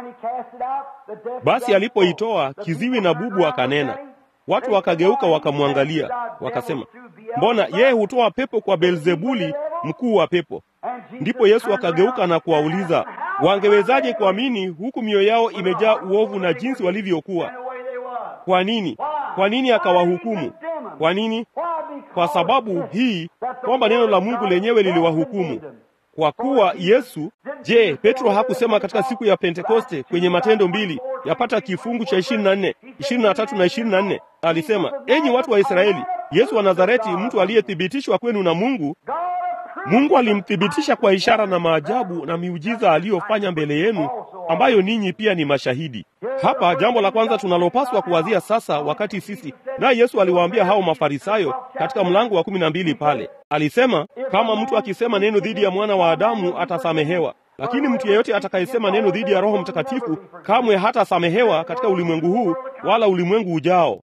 Basi alipoitoa, kiziwi na bubu akanena. Watu wakageuka wakamwangalia, wakasema, mbona yeye hutoa pepo kwa Beelzebuli, mkuu wa pepo? Ndipo Yesu akageuka na kuwauliza, wangewezaje kuamini huku mioyo yao imejaa uovu na jinsi walivyokuwa? Kwa nini? Kwa nini akawahukumu? Kwa nini? Kwa sababu hii, kwamba neno la Mungu lenyewe liliwahukumu. Kwa kuwa Yesu, je, Petro hakusema katika siku ya Pentekoste kwenye Matendo 2, yapata kifungu cha 24, 23 na 24, alisema, enyi watu wa Israeli, Yesu wa Nazareti, mtu aliyethibitishwa kwenu na Mungu alimthibitisha kwa ishara na maajabu na miujiza aliyofanya mbele yenu, ambayo ninyi pia ni mashahidi. Hapa jambo la kwanza tunalopaswa kuwazia sasa, wakati sisi na Yesu aliwaambia hao Mafarisayo katika mlango wa 12 pale, alisema, kama mtu akisema neno dhidi ya mwana wa Adamu atasamehewa, lakini mtu yeyote atakayesema neno dhidi ya Roho Mtakatifu kamwe hatasamehewa katika ulimwengu huu wala ulimwengu ujao.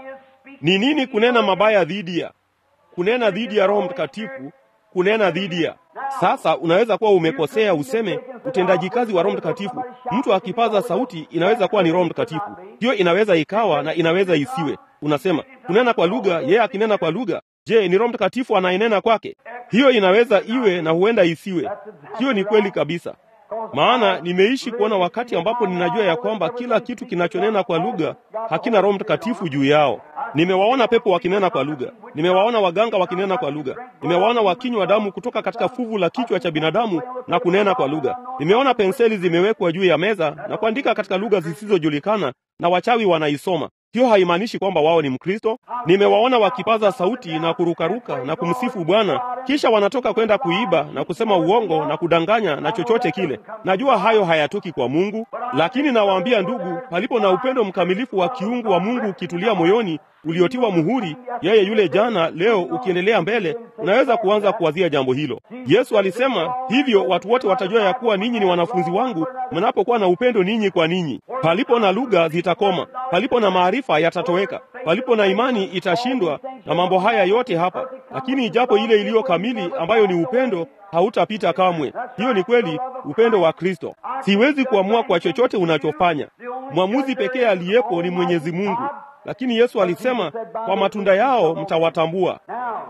Ni nini kunena mabaya dhidi ya? Kunena dhidi ya Roho Mtakatifu, kunena dhidi ya. Sasa unaweza kuwa umekosea useme utendaji kazi wa Roho Mtakatifu. Mtu akipaza sauti inaweza kuwa ni Roho Mtakatifu. Hiyo inaweza ikawa na inaweza isiwe. Unasema kunena kwa lugha, yeye akinena kwa lugha, je, ni Roho Mtakatifu anayenena kwake? Hiyo inaweza iwe na huenda isiwe. Hiyo ni kweli kabisa. Maana nimeishi kuona wakati ambapo ninajua ya kwamba kila kitu kinachonena kwa lugha hakina Roho Mtakatifu juu yao. Nimewaona pepo wakinena kwa lugha. Nimewaona waganga wakinena kwa lugha. Nimewaona wakinywa damu kutoka katika fuvu la kichwa cha binadamu na kunena kwa lugha. Nimeona penseli zimewekwa juu ya meza na kuandika katika lugha zisizojulikana na wachawi wanaisoma. Hiyo haimaanishi kwamba wao ni Mkristo. Nimewaona wakipaza sauti na kurukaruka na kumsifu Bwana, kisha wanatoka kwenda kuiba na kusema uongo na kudanganya na chochote kile. Najua hayo hayatoki kwa Mungu, lakini nawaambia ndugu, palipo na upendo mkamilifu wa kiungu wa Mungu ukitulia moyoni, uliotiwa muhuri, yeye yule jana, leo, ukiendelea mbele, unaweza kuanza kuwazia jambo hilo. Yesu alisema, hivyo watu wote watajua ya kuwa ninyi ni wanafunzi wangu, mnapokuwa na upendo ninyi kwa ninyi. Palipo na lugha zitakoma, palipo na maarifa yatatoweka, palipo na imani itashindwa, na mambo haya yote hapa. Lakini ijapo ile iliyo kamili ambayo ni upendo, hautapita kamwe. Hiyo ni kweli, upendo wa Kristo. Siwezi kuamua kwa chochote unachofanya. Mwamuzi pekee aliyepo ni Mwenyezi Mungu. Lakini Yesu alisema, kwa matunda yao mtawatambua.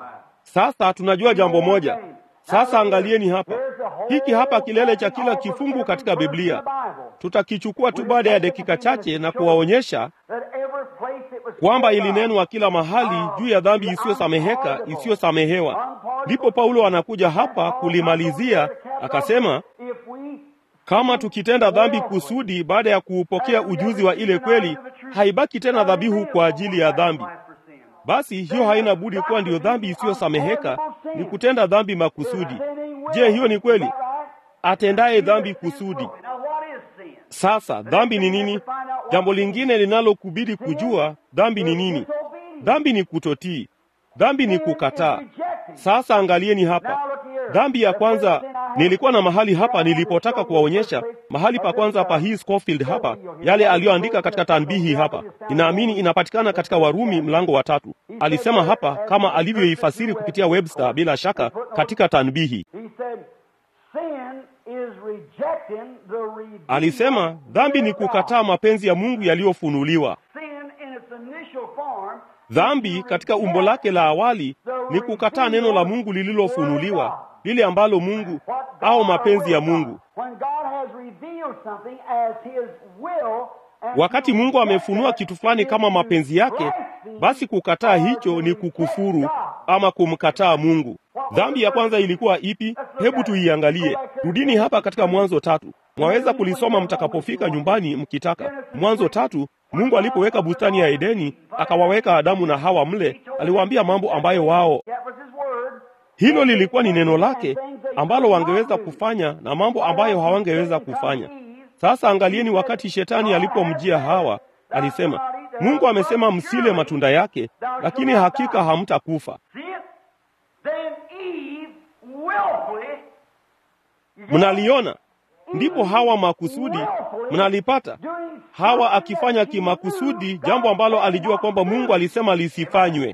Sasa tunajua jambo moja. Sasa angalieni hapa. Hiki hapa kilele cha kila kifungu katika Biblia. Tutakichukua tu baada ya dakika chache na kuwaonyesha kwamba ilinenwa kila mahali juu ya dhambi isiyosameheka, isiyosamehewa. Ndipo Paulo anakuja hapa kulimalizia, akasema, kama tukitenda dhambi kusudi baada ya kuupokea ujuzi wa ile kweli, haibaki tena dhabihu kwa ajili ya dhambi. Basi hiyo haina budi kuwa ndiyo dhambi isiyosameheka, ni kutenda dhambi makusudi. Je, hiyo ni kweli? Atendaye dhambi kusudi. Sasa dhambi ni nini? Jambo lingine linalokubidi kujua, dhambi ni nini? Dhambi ni kutotii. Dhambi ni kukataa. Sasa angalieni hapa. Dhambi ya kwanza, nilikuwa na mahali hapa nilipotaka kuwaonyesha, mahali pa kwanza pa hii Scofield hapa, yale aliyoandika katika tanbihi hapa. Ninaamini inapatikana katika Warumi mlango wa 3. Alisema hapa kama alivyoifasiri kupitia Webster, bila shaka katika tanbihi. Alisema dhambi ni kukataa mapenzi ya Mungu yaliyofunuliwa. Dhambi katika umbo lake la awali ni kukataa neno la Mungu lililofunuliwa, lile ambalo Mungu au mapenzi ya Mungu. Wakati Mungu amefunua kitu fulani kama mapenzi yake, basi kukataa hicho ni kukufuru ama kumkataa Mungu. Dhambi ya kwanza ilikuwa ipi? Hebu tuiangalie. Rudini hapa katika Mwanzo 3. Mwaweza kulisoma mtakapofika nyumbani mkitaka. Mwanzo 3, Mungu alipoweka bustani ya Edeni, akawaweka Adamu na Hawa mle, aliwaambia mambo ambayo wao, Hilo lilikuwa ni neno lake ambalo wangeweza kufanya na mambo ambayo hawangeweza kufanya. Sasa angalieni, wakati shetani alipomjia Hawa, alisema, Mungu amesema msile matunda yake, lakini hakika hamtakufa. Mnaliona? Ndipo Hawa makusudi, mnalipata? Hawa akifanya kimakusudi jambo ambalo alijua kwamba Mungu alisema lisifanywe.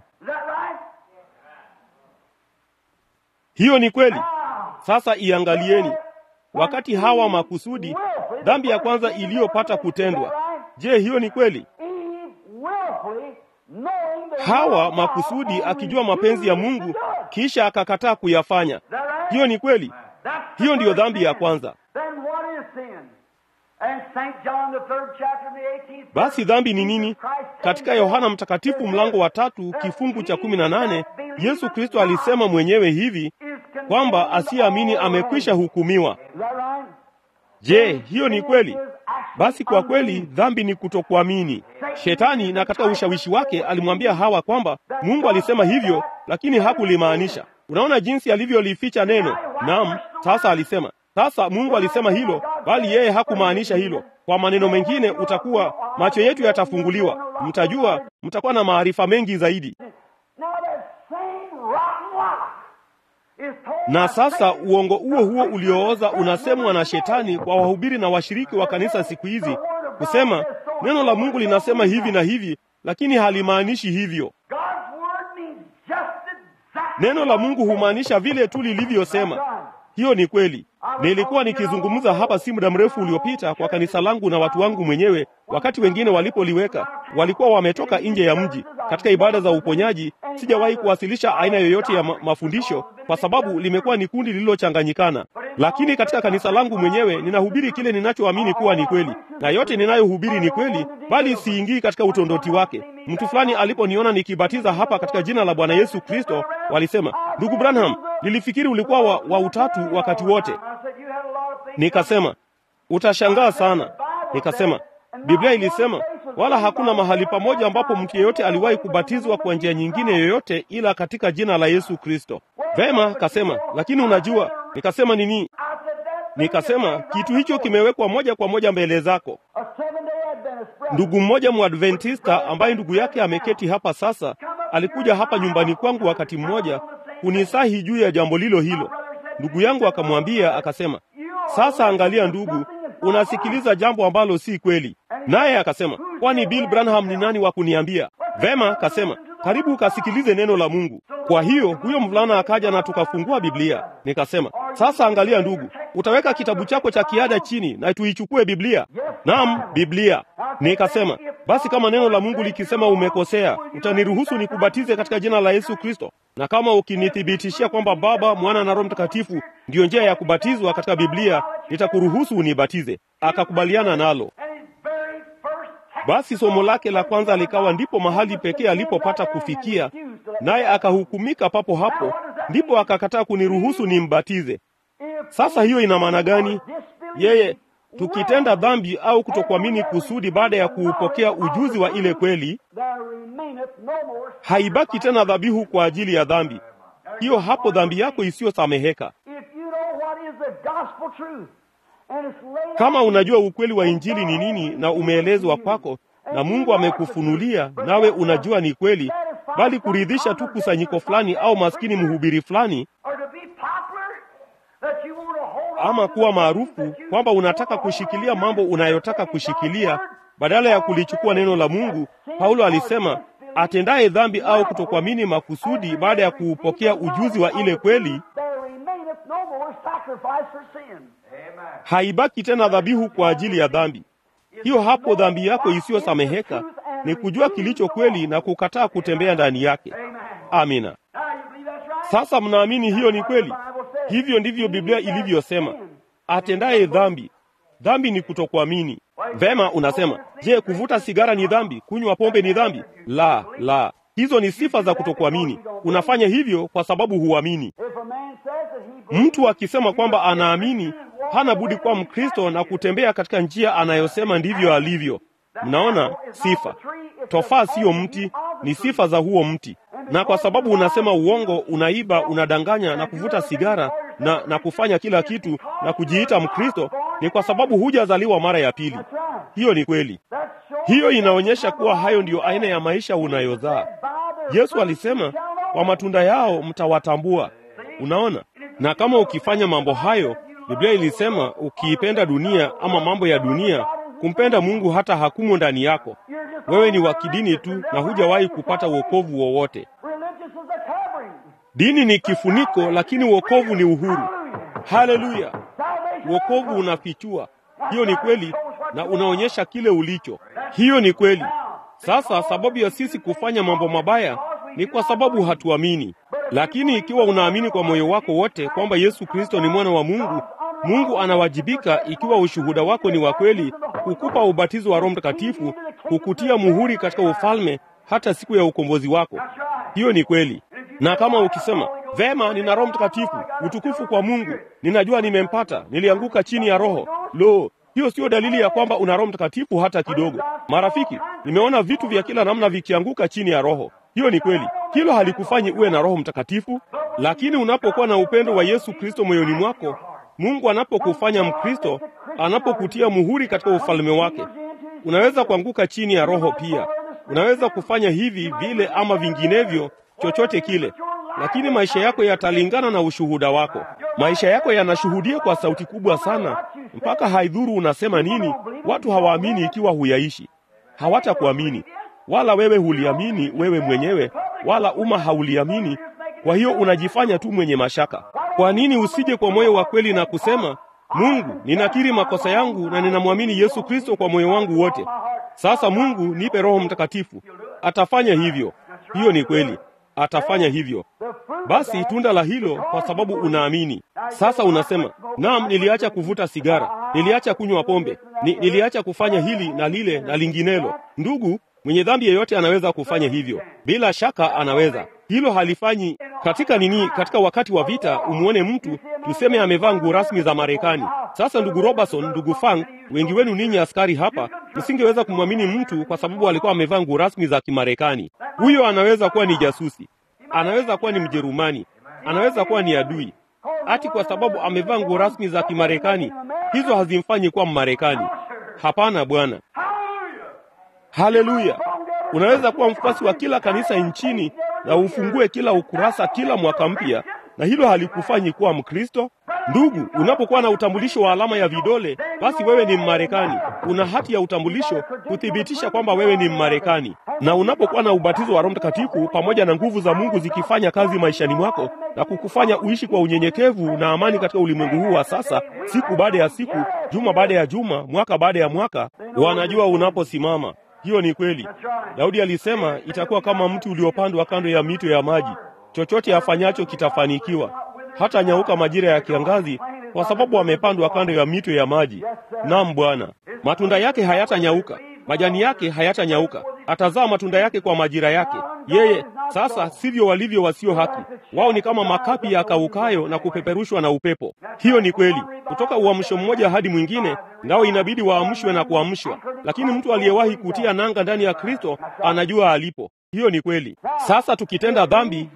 Hiyo ni kweli. Sasa iangalieni, wakati Hawa makusudi, dhambi ya kwanza iliyopata kutendwa. Je, hiyo ni kweli? Hawa makusudi akijua mapenzi ya Mungu kisha akakataa kuyafanya. Hiyo ni kweli. Hiyo ndiyo dhambi ya kwanza. Basi dhambi ni nini? Katika Yohana Mtakatifu mlango wa 3 kifungu cha 18, Yesu Kristo alisema mwenyewe hivi kwamba asiyeamini amekwisha hukumiwa. Je, hiyo ni kweli? Basi kwa kweli dhambi ni kutokuamini. Shetani na katika ushawishi wake alimwambia Hawa kwamba Mungu alisema hivyo, lakini hakulimaanisha. Unaona jinsi alivyolificha neno. Naam, sasa alisema, sasa Mungu alisema hilo, bali yeye hakumaanisha hilo. Kwa maneno mengine, utakuwa macho yetu yatafunguliwa, mtajua, mtakuwa na maarifa mengi zaidi. Na sasa uongo huo uliooza unasemwa na shetani kwa wahubiri na washiriki wa kanisa siku hizi, kusema neno la Mungu linasema hivi na hivi, lakini halimaanishi hivyo. Neno la Mungu humaanisha vile tu lilivyosema. Hiyo ni kweli. Nilikuwa nikizungumza hapa si muda mrefu uliopita kwa kanisa langu na watu wangu mwenyewe, wakati wengine walipoliweka, walikuwa wametoka nje ya mji katika ibada za uponyaji. Sijawahi kuwasilisha aina yoyote ya mafundisho kwa sababu limekuwa ni kundi lililochanganyikana. Lakini katika kanisa langu mwenyewe ninahubiri kile ninachoamini kuwa ni kweli, na yote ninayohubiri ni kweli, bali siingii katika utondoti wake. Mtu fulani aliponiona nikibatiza hapa katika jina la Bwana Yesu Kristo, walisema, ndugu Branham, nilifikiri ulikuwa wa utatu wakati wote. Nikasema, utashangaa sana. Nikasema, Biblia ilisema, wala hakuna mahali pamoja ambapo mtu yeyote aliwahi kubatizwa kwa njia nyingine yoyote ila katika jina la Yesu Kristo. Vema, kasema, lakini unajua. Nikasema nini? Nikasema, kitu hicho kimewekwa moja kwa moja mbele zako. Ndugu mmoja Mwadventista ambaye ndugu yake ameketi hapa sasa, alikuja hapa nyumbani kwangu wakati mmoja kunisahi juu ya jambo hilo. Ndugu yangu akamwambia, akasema, sasa angalia ndugu, unasikiliza jambo ambalo si kweli. Naye akasema, kwani Bill Branham ni nani wa kuniambia? Vema, kasema, karibu ukasikilize neno la Mungu. Kwa hiyo huyo mvulana akaja na tukafungua Biblia. Nikasema, sasa angalia ndugu, utaweka kitabu chako cha kiada chini na tuichukue Biblia? Naam, Biblia. Nikasema, basi kama neno la Mungu likisema umekosea, utaniruhusu nikubatize katika jina la Yesu Kristo? Na kama ukinithibitishia kwamba Baba, Mwana na Roho Mtakatifu ndiyo njia ya kubatizwa katika Biblia, nitakuruhusu unibatize. Akakubaliana nalo. Basi somo lake la kwanza likawa ndipo mahali pekee alipopata kufikia, naye akahukumika papo hapo, ndipo akakataa kuniruhusu nimbatize. Sasa hiyo ina maana gani? Yeye tukitenda dhambi au kutokuamini kusudi baada ya kuupokea ujuzi wa ile kweli, haibaki tena dhabihu kwa ajili ya dhambi. Hiyo hapo dhambi yako isiyosameheka. Kama unajua ukweli wa Injili ni nini na umeelezwa kwako na Mungu amekufunulia, nawe unajua ni kweli, bali kuridhisha tu kusanyiko fulani au maskini mhubiri fulani, ama kuwa maarufu kwamba unataka kushikilia mambo unayotaka kushikilia badala ya kulichukua neno la Mungu, Paulo alisema, atendaye dhambi au kutokuamini makusudi baada ya kuupokea ujuzi wa ile kweli, haibaki tena dhabihu kwa ajili ya dhambi. Hiyo hapo dhambi yako isiyosameheka ni kujua kilicho kweli na kukataa kutembea ndani yake. Amina. Sasa mnaamini hiyo ni kweli? Hivyo ndivyo Biblia ilivyosema. Atendaye dhambi. Dhambi ni kutokuamini. Vema, unasema, je, kuvuta sigara ni dhambi? Kunywa pombe ni dhambi? La. Hizo ni sifa za kutokuamini. Unafanya hivyo kwa sababu huamini. Mtu akisema kwamba anaamini, hana budi kuwa Mkristo na kutembea katika njia anayosema ndivyo alivyo. Mnaona sifa. Tofaa siyo mti, ni sifa za huo mti. Na kwa sababu unasema uongo, unaiba, unadanganya na kuvuta sigara na kufanya kila kitu na kujiita Mkristo, ni kwa sababu hujazaliwa mara ya pili. Hiyo ni kweli. Hiyo inaonyesha kuwa hayo ndiyo aina ya maisha unayozaa. Yesu alisema, kwa matunda yao mtawatambua. Unaona? Na kama ukifanya mambo hayo, Biblia ilisema ukiipenda dunia ama mambo ya dunia, kumpenda Mungu hata hakumo ndani yako. Wewe ni wa kidini tu na hujawahi kupata wokovu wowote. Dini ni kifuniko, lakini wokovu ni uhuru. Haleluya! Wokovu unafichua. Hiyo ni kweli, na unaonyesha kile ulicho. Hiyo ni kweli. Sasa sababu ya sisi kufanya mambo mabaya ni kwa sababu hatuamini. Lakini ikiwa unaamini kwa moyo wako wote kwamba Yesu Kristo ni mwana wa Mungu, Mungu anawajibika, ikiwa ushuhuda wako ni wa kweli, kukupa ubatizo wa Roho Mtakatifu, kukutia muhuri katika ufalme hata siku ya ukombozi wako. Hiyo ni kweli. Na kama ukisema, vema, nina Roho Mtakatifu, utukufu kwa Mungu, ninajua nimempata, nilianguka chini ya Roho. Lo, hiyo sio dalili ya kwamba una Roho Mtakatifu hata kidogo. Marafiki, nimeona vitu vya kila namna vikianguka chini ya Roho. Hiyo ni kweli. Hilo halikufanyi uwe na Roho Mtakatifu, lakini unapokuwa na upendo wa Yesu Kristo moyoni mwako, Mungu anapokufanya Mkristo, anapokutia muhuri katika ufalme wake, unaweza kuanguka chini ya Roho pia. Unaweza kufanya hivi vile ama vinginevyo, chochote kile, lakini maisha yako yatalingana na ushuhuda wako. Maisha yako yanashuhudia kwa sauti kubwa sana, mpaka haidhuru unasema nini, watu hawaamini ikiwa huyaishi. Hawatakuamini, wala wewe huliamini wewe mwenyewe, wala umma hauliamini. Kwa hiyo unajifanya tu mwenye mashaka. Kwa nini usije kwa moyo wa kweli na kusema, Mungu, ninakiri makosa yangu na ninamwamini Yesu Kristo kwa moyo wangu wote. Sasa Mungu, nipe Roho Mtakatifu. Atafanya hivyo. Hiyo ni kweli. Atafanya hivyo. Basi tunda la hilo, kwa sababu unaamini. Sasa unasema, naam, niliacha kuvuta sigara, niliacha kunywa pombe, niliacha kufanya hili na lile na linginelo. Ndugu, mwenye dhambi yeyote anaweza kufanya hivyo. Bila shaka anaweza. Hilo halifanyi katika wakati wa vita umuone mtu tuseme amevaa nguo rasmi za Marekani. Sasa ndugu Robertson, ndugu Fang, wengi wenu ninyi askari hapa, msingeweza kumwamini mtu kwa sababu alikuwa amevaa nguo rasmi za Kimarekani. Huyo anaweza kuwa ni jasusi, anaweza kuwa ni Mjerumani, anaweza kuwa ni adui. Ati kwa sababu amevaa nguo rasmi za Kimarekani, hizo hazimfanyi kuwa Mmarekani. Hapana bwana. Haleluya. Unaweza kuwa mfuasi wa kila kanisa nchini na ufungue kila ukurasa kila mwaka mpya, na hilo halikufanyi kuwa Mkristo. Ndugu, unapokuwa na utambulisho wa alama ya vidole, basi wewe ni Mmarekani. Una hati ya utambulisho kuthibitisha kwamba wewe ni Mmarekani. Na unapokuwa na ubatizo wa Roho Mtakatifu pamoja na nguvu za Mungu zikifanya kazi maishani mwako na kukufanya uishi kwa unyenyekevu na amani katika ulimwengu huu wa sasa, siku baada ya siku, juma baada ya juma, mwaka baada ya mwaka, wanajua unaposimama. Hiyo ni kweli. Daudi alisema itakuwa kama mti uliopandwa kando ya mito ya maji. Chochote afanyacho kitafanikiwa. Hata nyauka majira ya kiangazi kwa sababu amepandwa kando ya mito ya maji. Naam Bwana. Matunda yake hayatanyauka, majani yake hayatanyauka. Atazaa matunda yake kwa majira yake. Yeye sasa sivyo walivyo wasio haki. Wao ni kama makapi yakaukayo na kupeperushwa na upepo. Hiyo ni kweli. Kutoka uamsho mmoja hadi mwingine, nao inabidi waamshwe na kuamshwa. Lakini mtu aliyewahi kutia nanga ndani ya Kristo anajua alipo. Hiyo ni kweli. Sasa tukitenda dhambi,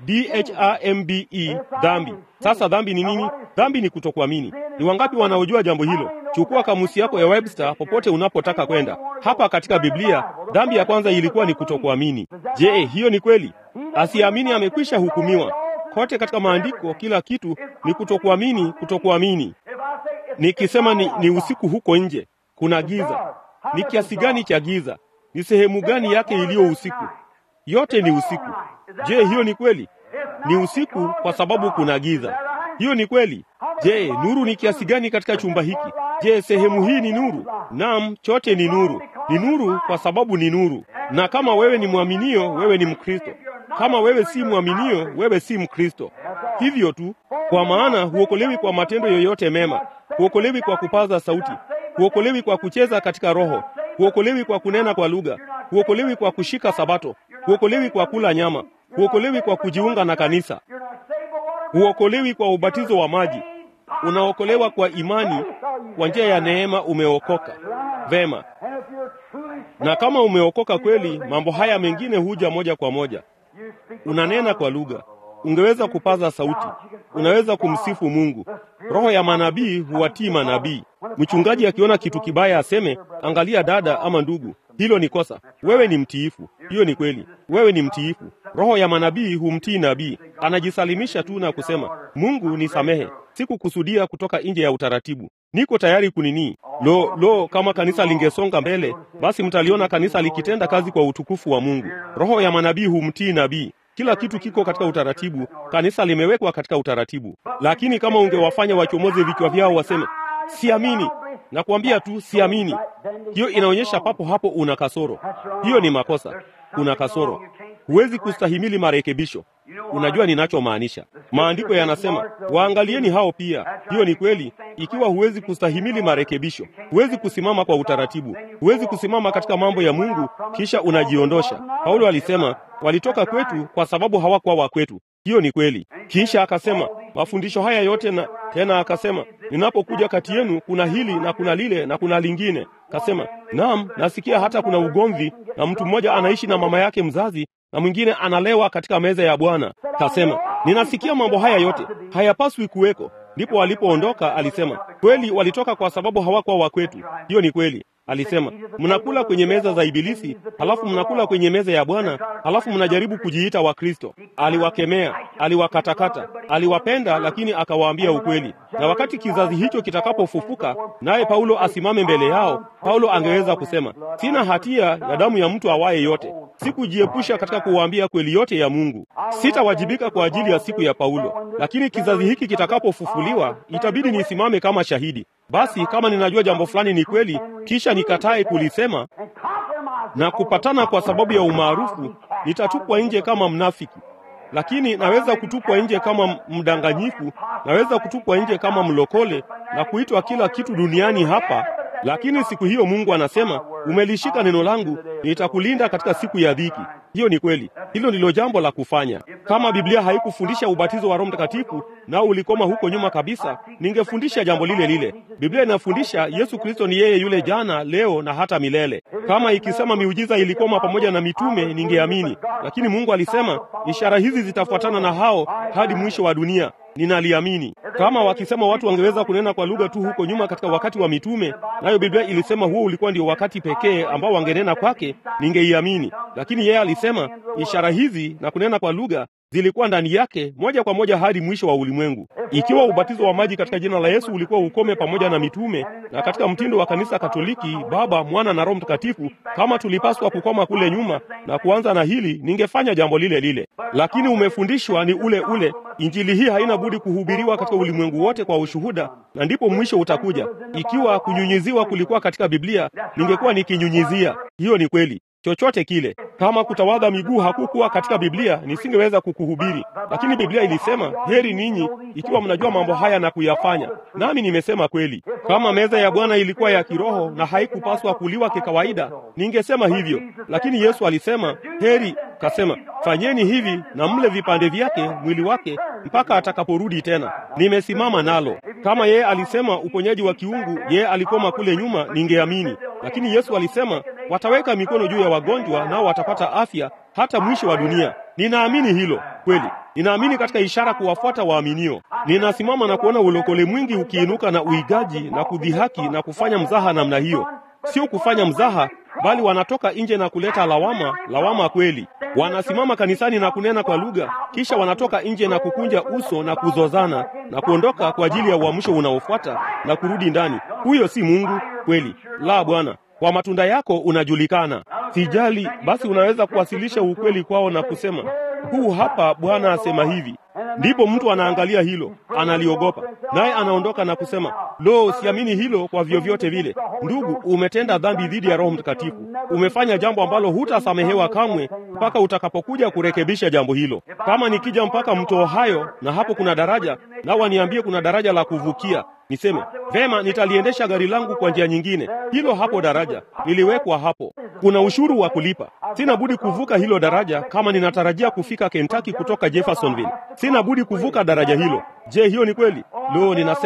dhambe, dhambi. Sasa dhambi ni nini? Dhambi ni kutokuamini. Ni wangapi wanaojua jambo hilo? Chukua kamusi yako ya Webster popote unapotaka kwenda. Hapa katika Biblia, dhambi ya kwanza ilikuwa ni kutokuamini. Je, hiyo ni kweli? Asiamini amekwisha hukumiwa. Kote katika maandiko kila kitu ni kutokuamini, kutokuamini. Nikisema ni usiku huko nje, kuna giza. Ni kiasi gani cha giza? Ni sehemu gani yake iliyo usiku? Yote ni usiku. Je, hiyo ni kweli? Ni usiku kwa sababu kuna giza. Hiyo ni kweli. Je, nuru ni kiasi gani katika chumba hiki? Je, sehemu hii ni nuru? Naam, chote ni nuru. Ni nuru kwa sababu ni nuru. Na kama wewe ni mwaminio, wewe ni Mkristo. Kama wewe si mwaminio, wewe si Mkristo. Hivyo tu. Kwa maana huokolewi kwa matendo yoyote mema. Huokolewi kwa kupaza sauti. Huokolewi kwa kucheza katika roho. Huokolewi kwa kunena kwa lugha. Huokolewi kwa kushika Sabato. Huokolewi kwa kula nyama. Huokolewi kwa kujiunga na kanisa. Huokolewi kwa ubatizo wa maji. Unaokolewa kwa imani, kwa njia ya neema umeokoka. Vema. Na kama umeokoka kweli, mambo haya mengine huja moja kwa moja. unanena kwa lugha, ungeweza kupaza sauti, unaweza kumsifu Mungu. Roho ya manabii huwatii manabii. Mchungaji akiona kitu kibaya aseme, angalia dada ama ndugu, hilo ni kosa. Wewe ni mtiifu. Hiyo ni kweli, wewe ni mtiifu. Roho ya manabii humtii nabii, anajisalimisha tu na kusema, Mungu nisamehe, sikukusudia kutoka nje ya utaratibu, niko tayari kunini. Kama kanisa lingesonga mbele, basi mtaliona kanisa likitenda kazi kwa utukufu wa Mungu. Roho ya manabii humtii nabii. Kila kitu kiko katika utaratibu, kanisa limewekwa katika utaratibu. Lakini kama ungewafanya wachomoze vichwa vyao waseme, siamini, na kuambia tu siamini, hiyo inaonyesha papo hapo una kasoro. Hiyo ni makosa, una kasoro. Huwezi kustahimili marekebisho. Unajua ninachomaanisha. Maandiko yanasema, waangalieni hao pia. Hiyo ni kweli. Ikiwa huwezi kustahimili marekebisho, huwezi kusimama kwa utaratibu, huwezi kusimama katika mambo ya Mungu, kisha unajiondosha. Paulo alisema, walitoka kwetu kwa sababu hawakuwa wa kwetu. Hiyo ni kweli. Kisha akasema, mafundisho haya yote na tena akasema, ninapokuja kati yenu kuna hili na kuna lile na kuna lingine. Akasema, naam, nasikia hata kuna ugomvi, na mtu mmoja anaishi na mama yake mzazi na mwingine analewa katika meza ya Bwana. Kasema, ninasikia mambo haya yote, hayapaswi kuweko. Ndipo walipoondoka alisema, kweli walitoka kwa sababu hawakuwa wa kwetu. Hiyo ni kweli. Alisema, mnakula kwenye meza za Ibilisi, halafu mnakula kwenye meza ya Bwana, halafu mnajaribu kujiita wa Kristo. Aliwakemea, aliwakatakata, aliwapenda, lakini akawaambia ukweli. Na wakati kizazi hicho kitakapofufuka, naye Paulo asimame mbele yao, Paulo angeweza kusema, sina hatia ya damu ya mtu awaye yote. Sikujiepusha katika kuwaambia kweli yote ya Mungu. Sitawajibika kwa ajili ya siku ya Paulo, lakini kizazi hiki kitakapofufuliwa, itabidi nisimame kama shahidi. Basi kama ninajua jambo fulani ni kweli, kisha nikatae kulisema na kupatana kwa sababu ya umaarufu, nitatupwa nje kama mnafiki. Lakini naweza kutupwa nje kama mdanganyifu, naweza kutupwa nje kama mlokole na kuitwa kila kitu duniani hapa. Lakini siku hiyo Mungu anasema, umelishika neno langu, nitakulinda katika siku ya dhiki. Hiyo ni kweli. Hilo ndilo jambo la kufanya. Kama Biblia haikufundisha ubatizo wa Roho Mtakatifu na ulikoma huko nyuma kabisa, ningefundisha jambo lile lile. Biblia inafundisha Yesu Kristo ni yeye yule jana, leo na hata milele. Kama ikisema miujiza ilikoma pamoja na mitume, ningeamini. Lakini Mungu alisema, ishara hizi zitafuatana na hao hadi mwisho wa dunia. Ninaliamini. Kama wakisema watu wangeweza kunena kwa lugha tu huko nyuma katika wakati wa mitume, nayo Biblia ilisema huo ulikuwa ndio wakati pekee ambao wangenena kwake, ningeiamini. Lakini yeye alisema ishara hizi na kunena kwa lugha zilikuwa ndani yake moja kwa moja hadi mwisho wa ulimwengu. Ikiwa ubatizo wa maji katika jina la Yesu ulikuwa ukome pamoja na mitume, na katika mtindo wa kanisa Katoliki, Baba, Mwana na Roho Mtakatifu, kama tulipaswa kukoma kule nyuma na kuanza na hili, ningefanya jambo lile lile. Lakini umefundishwa ni ule ule. Injili hii haina budi kuhubiriwa katika ulimwengu wote kwa ushuhuda, na ndipo mwisho utakuja. Ikiwa kunyunyiziwa kulikuwa katika Biblia, ningekuwa nikinyunyizia. Hiyo ni kweli. Chochote kile. Kama kutawadha miguu hakukuwa katika Biblia, nisingeweza kukuhubiri. Lakini Biblia ilisema, heri ninyi ikiwa mnajua mambo haya na kuyafanya. Nami nimesema kweli. Kama meza ya Bwana ilikuwa ya kiroho na haikupaswa kuliwa kikawaida, ningesema hivyo. Lakini Yesu alisema, heri, kasema, fanyeni hivi na mle vipande vyake, mwili wake, mpaka atakaporudi tena. Nimesimama nalo. Kama yeye alisema uponyaji wa kiungu, yeye alikoma kule nyuma, ningeamini. Lakini Yesu alisema, wataweka mikono juu ya wagonjwa nao watapata afya hata mwisho wa dunia. Ninaamini hilo kweli. Ninaamini katika ishara kuwafuata waaminio. Ninasimama na kuona ulokole mwingi ukiinuka na uigaji na kudhihaki na kufanya mzaha namna hiyo. Sio kufanya mzaha, bali wanatoka nje na kuleta lawama kweli. Wanasimama kanisani na kunena kwa lugha, kisha wanatoka nje na kukunja uso na kuzozana na kuondoka kwa ajili ya uamsho unaofuata na kurudi ndani. Huyo si Mungu kweli. La, Bwana, kwa matunda yako unajulikana. Sijali, basi unaweza kuwasilisha ukweli kwao na kusema, huu hapa Bwana asema hivi. Ndipo mtu anaangalia hilo, analiogopa, naye anaondoka na kusema, lo, siamini hilo kwa vyovyote vile. Ndugu, umetenda dhambi dhidi ya Roho Mtakatifu. Umefanya jambo ambalo hutasamehewa kamwe mpaka utakapokuja kurekebisha jambo hilo. Kama nikija mpaka mto Ohio na hapo kuna daraja, na waniambie kuna daraja la kuvukia, niseme, vema, nitaliendesha gari langu kwa njia nyingine. Hilo hapo daraja liliwekwa hapo. Kuna ushuru wa kulipa. Sina budi kuvuka hilo daraja kama ninatarajia kufika Kentucky kutoka Jeffersonville. Sina budi kuvuka daraja hilo. Je, hiyo ni kweli? Lo, ninasema,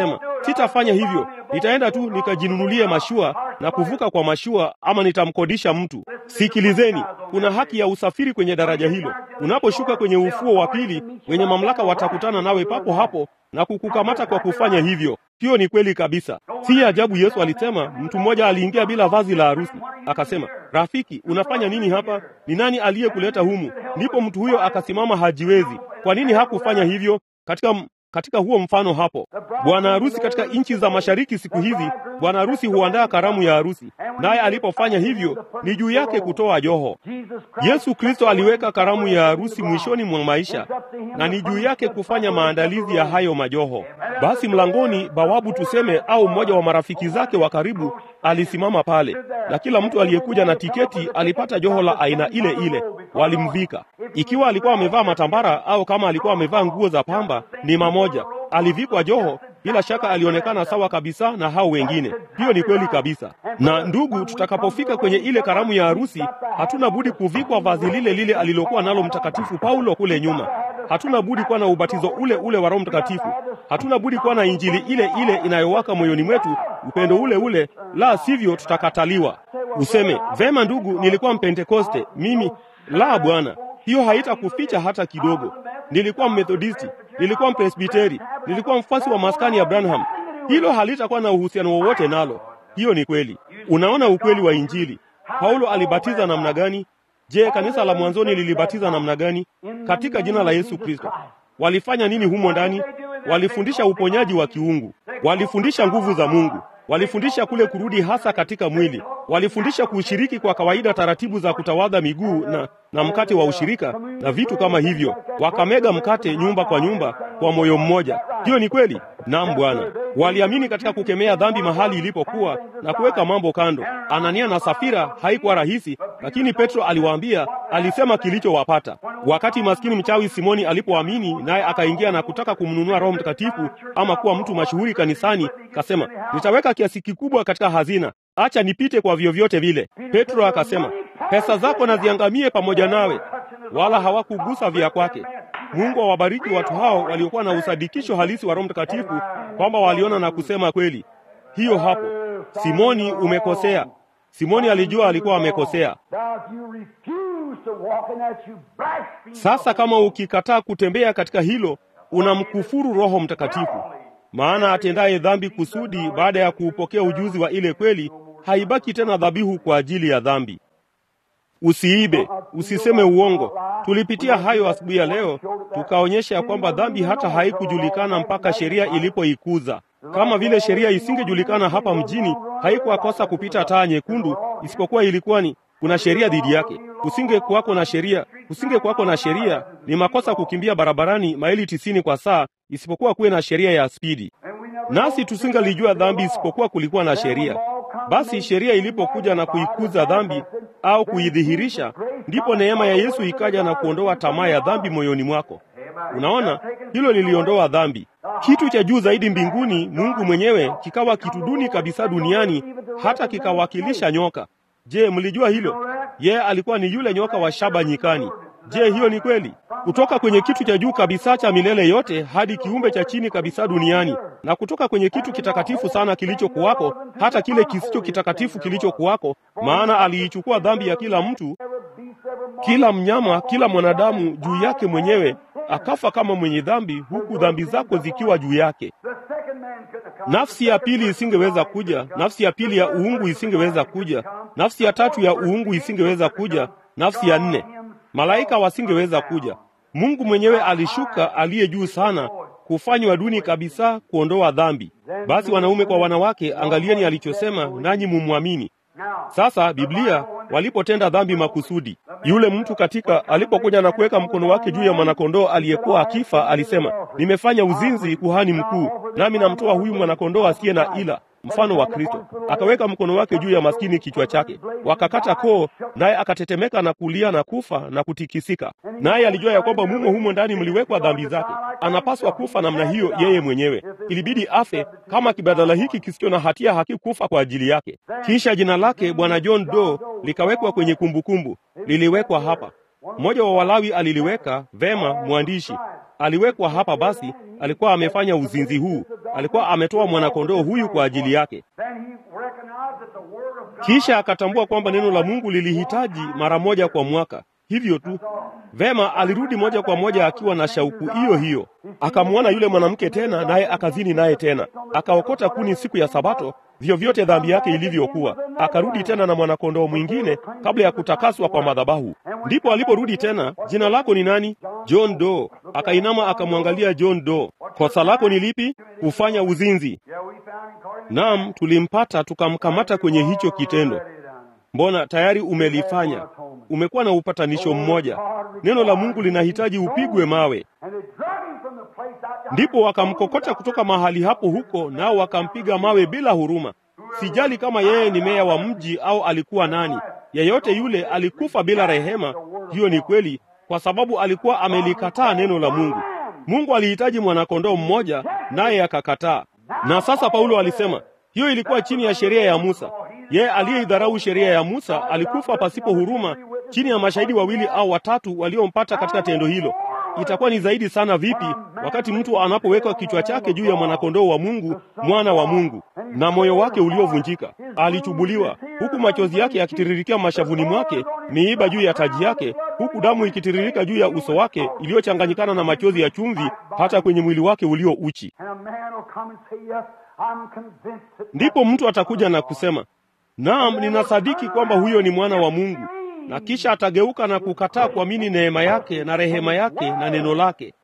Sitafanya hivyo. Nitaenda tu nikajinunulie mashua na kuvuka kwa mashua, ama nitamkodisha mtu. Sikilizeni, kuna haki ya usafiri kwenye daraja hilo. Unaposhuka kwenye ufuo wa pili, wenye mamlaka watakutana nawe papo hapo na kukukamata kwa kufanya hivyo. Hiyo ni kweli kabisa. Si ajabu Yesu alisema, mtu mmoja aliingia bila vazi la harusi. Akasema, rafiki, unafanya nini hapa? Ni nani aliyekuleta humu? Ndipo mtu huyo akasimama hajiwezi. Kwa nini hakufanya hivyo? Katika huo mfano hapo, bwana harusi katika nchi za mashariki siku hizi, bwana harusi huandaa karamu ya harusi, naye alipofanya hivyo ni juu yake kutoa joho. Yesu Kristo aliweka karamu ya harusi mwishoni mwa maisha, na ni juu yake kufanya maandalizi ya hayo majoho. Basi mlangoni, bawabu tuseme, au mmoja wa marafiki zake wa karibu alisimama pale, na kila mtu aliyekuja na tiketi alipata joho la aina ile ile. Walimvika. Ikiwa alikuwa amevaa matambara au kama alikuwa amevaa nguo za pamba, ni mamoja. Alivikwa joho, bila shaka alionekana sawa kabisa na hao wengine. Hiyo ni kweli kabisa. Na ndugu, tutakapofika kwenye ile karamu ya harusi, hatuna budi kuvikwa vazi lile lile alilokuwa nalo Mtakatifu Paulo kule nyuma. Hatuna budi kuwa na ubatizo ule ule wa Roho Mtakatifu. Hatuna budi kuwa na injili ile ile inayowaka moyoni mwetu, upendo ule ule, la sivyo tutakataliwa. Useme, vema ndugu, nilikuwa Mpentekoste, mimi. La bwana, hiyo haitakuficha hata kidogo. Nilikuwa Mmethodisti, nilikuwa Mpresbiteri, nilikuwa mfuasi wa maskani ya Branham. Hilo halitakuwa na uhusiano wowote nalo. Hiyo ni kweli. Unaona ukweli wa injili. Paulo alibatiza namna gani? Je, kanisa la mwanzoni lilibatiza namna gani? Katika jina la Yesu Kristo. Walifanya nini humo ndani? Walifundisha uponyaji wa kiungu. Walifundisha nguvu za Mungu. Walifundisha kule kurudi hasa katika mwili. Walifundisha kushiriki kwa kawaida taratibu za kutawadha miguu na mkate wa ushirika na vitu kama hivyo. Wakamega mkate nyumba kwa nyumba kwa moyo mmoja. Hiyo ni kweli. Naam Bwana. Waliamini katika kukemea dhambi mahali ilipokuwa na kuweka mambo kando. Anania na Safira haikuwa rahisi, lakini Petro aliwaambia, alisema kilichowapata. Wakati maskini mchawi Simoni alipoamini naye akaingia na kutaka kumnunua Roho Mtakatifu ama kuwa mtu mashuhuri kanisani, kasema, nitaweka kiasi kikubwa katika hazina. Acha nipite kwa vyovyote vile. Petro akasema, pesa zako na ziangamie pamoja nawe. Wala hawakugusa vya kwake. Mungu awabariki watu hao waliokuwa na usadikisho halisi wa Roho Mtakatifu, kwamba waliona na kusema kweli. Hiyo hapo. Simoni, umekosea. Simoni alijua alikuwa amekosea. Sasa kama ukikataa kutembea katika hilo, unamkufuru Roho Mtakatifu. Maana atendaye dhambi kusudi baada ya kuupokea ujuzi wa ile kweli, haibaki tena dhabihu kwa ajili ya dhambi. Usiibe, usiseme uongo. Tulipitia hayo asubuhi ya leo, tukaonyesha kwamba dhambi hata haikujulikana mpaka sheria ilipoikuza. Kama vile sheria isingejulikana hapa mjini, haikuwa kosa kupita taa nyekundu, isipokuwa ilikuwa ni kuna sheria dhidi yake. Kusingekuwako na sheria, ni makosa kukimbia barabarani maili 90 kwa saa, isipokuwa kuwe na sheria ya spidi. Nasi tusingalijua dhambi isipokuwa kulikuwa na sheria. Basi sheria ilipokuja na kuikuza dhambi au kuidhihirisha, ndipo neema ya Yesu ikaja na kuondoa tamaa ya dhambi moyoni mwako. Unaona, hilo liliondoa dhambi. Kitu cha juu zaidi mbinguni, Mungu mwenyewe, kikawa kitu duni kabisa duniani, hata kikawakilisha nyoka. Je, mlijua hilo? Yeye alikuwa ni yule nyoka wa shaba nyikani. Je, hiyo ni kweli? Kutoka kwenye kitu cha juu kabisa cha milele yote hadi kiumbe cha chini kabisa duniani, na kutoka kwenye kitu kitakatifu sana kilichokuwako hata kile kisicho kitakatifu kilichokuwako, maana aliichukua dhambi ya kila mtu, kila mnyama, kila mwanadamu juu yake mwenyewe, akafa kama mwenye dhambi, huku dhambi zako zikiwa juu yake. Nafsi ya pili isingeweza kuja, nafsi ya pili ya uungu isingeweza kuja, nafsi ya tatu ya uungu isingeweza kuja, nafsi ya 4 malaika wasingeweza kuja. Mungu mwenyewe alishuka, aliye juu sana, kufanywa duni kabisa, kuondoa dhambi. Basi wanaume kwa wanawake, angalieni alichosema, nanyi mumwamini. Sasa Biblia, walipotenda dhambi makusudi, yule mtu alipokuja na kuweka mkono wake juu ya mwanakondoo aliyekuwa akifa, alisema, nimefanya uzinzi, kuhani mkuu, nami namtoa huyu mwanakondoo asiye na ila, mfano wa Kristo. Akaweka mkono wake juu ya maskini kichwa chake, wakakata koo, naye akatetemeka na kulia na kufa na kutikisika. Naye alijua ya kwamba humo ndani mliwekwa dhambi zake. Anapaswa kufa namna hiyo yeye mwenyewe. Ilibidi afe kama kibadala hiki kisicho na hatia hakikufa kwa ajili yake. Kisha jina lake Bwana John Doe likawekwa kwenye kumbukumbu. Liliwekwa hapa. Mmoja wa Walawi aliliweka vema, mwandishi. aliwekwa hapa. Basi alikuwa amefanya uzinzi huu, alikuwa ametoa mwanakondoo huyu kwa ajili yake. Kisha akatambua kwamba neno la Mungu lilihitaji mara moja kwa mwaka. Hivyo tu. Vema, alirudi moja kwa moja akiwa na shauku hiyo hiyo. Akamwona yule mwanamke tena, naye akazini naye tena. Akaokota kuni siku ya Sabato, vyovyote dhambi yake ilivyokuwa. Akarudi tena na mwanakondoo mwingine kabla ya kutakaswa kwa madhabahu. Ndipo aliporudi tena, jina lako ni nani? John Doe. Akainama akamwangalia John Doe. Kosa lako ni lipi? Kufanya uzinzi. Naam, tulimpata tukamkamata kwenye hicho kitendo. Mbona tayari umelifanya? Umekuwa na upatanisho mmoja. Neno la Mungu linahitaji upigwe mawe. Ndipo wakamkokota kutoka mahali hapo huko, nao wakampiga mawe bila huruma. Sijali kama yeye ni meya wa mji au alikuwa nani. Yeyote yule alikufa bila rehema. Hiyo ni kweli, kwa sababu alikuwa amelikataa neno la Mungu. Mungu alihitaji mwanakondoo mmoja, naye akakataa. Na sasa Paulo alisema, hiyo ilikuwa chini ya sheria ya Musa. Yeye aliyeidharau sheria ya Musa alikufa pasipo huruma, chini ya mashahidi 2 au 3 waliompata katika tendo hilo. Itakuwa ni zaidi sana vipi wakati mtu anapoweka kichwa chake juu ya mwanakondoo wa Mungu, mwana wa Mungu, na moyo wake uliovunjika. Alichubuliwa, huku machozi yake yakitiririkia mashavuni mwake, miiba juu ya taji yake, huku damu ikitiririka juu ya uso wake iliyochanganyikana na machozi ya chumvi hata kwenye mwili wake ulio uchi. Ndipo mtu atakuja na kusema, naam, ninasadiki kwamba huyo ni mwana wa Mungu. Na kisha atageuka na kukataa kuamini neema yake na rehema yake na neno lake.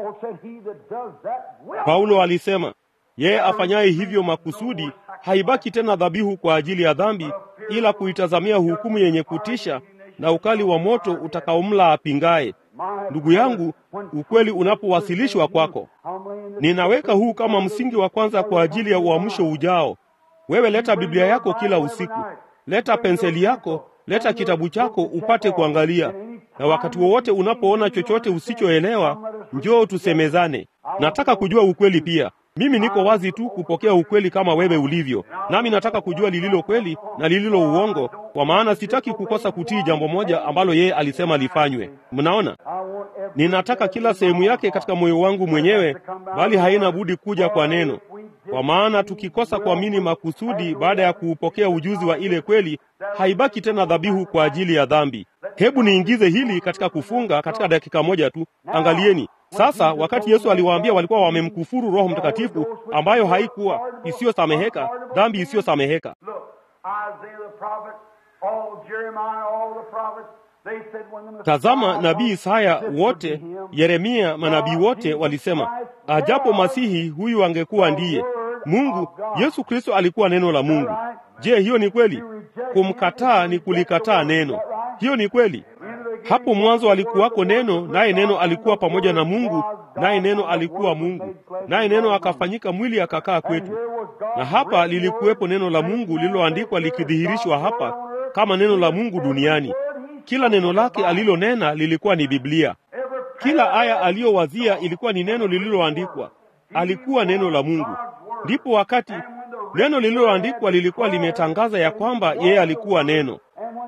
Paulo alisema, yeye afanyaye hivyo makusudi haibaki tena dhabihu kwa ajili ya dhambi, ila kuitazamia hukumu yenye kutisha na ukali wa moto utakaomla apingaye. Ndugu yangu, ukweli unapowasilishwa kwako, ninaweka huu kama msingi wa kwanza kwa ajili ya uamsho ujao. Wewe leta Biblia yako kila usiku. Leta penseli yako, leta kitabu chako upate kuangalia. Na wakati wowote unapoona chochote usichoelewa, njoo tusemezane. Nataka kujua ukweli pia. Mimi niko wazi tu kupokea ukweli kama wewe ulivyo. Nami nataka kujua lililo kweli na lililo uongo, kwa maana sitaki kukosa kutii jambo moja ambalo yeye alisema lifanywe. Mnaona? Ninataka kila sehemu yake katika moyo wangu mwenyewe, bali haina budi kuja kwa neno. Kwa maana tukikosa kuamini makusudi baada ya kuupokea ujuzi wa ile kweli, haibaki tena dhabihu kwa ajili ya dhambi. Hebu niingize hili katika kufunga katika dakika moja tu. Angalieni. Sasa wakati Yesu aliwaambia walikuwa wamemkufuru Roho Mtakatifu, ambayo haikuwa isiyosameheka, dhambi isiyosameheka. Tazama, nabii Isaya wote, Yeremia, manabii wote walisema, ajapo Masihi huyu angekuwa ndiye Mungu. Yesu Kristo alikuwa neno la Mungu. Je, hiyo ni kweli? Kumkataa ni kulikataa neno. Hiyo ni kweli. Hapo mwanzo alikuwako neno, naye neno alikuwa pamoja na Mungu, naye neno alikuwa Mungu. Naye neno akafanyika mwili akakaa kwetu. Na hapa lilikuwepo neno la Mungu lililoandikwa likidhihirishwa hapa kama neno la Mungu duniani. Kila neno lake alilonena lilikuwa ni Biblia. Kila aya aliyowazia ilikuwa ni neno lililoandikwa. Alikuwa neno la Mungu. Ndipo wakati neno lililoandikwa lilikuwa limetangaza ya kwamba yeye alikuwa neno.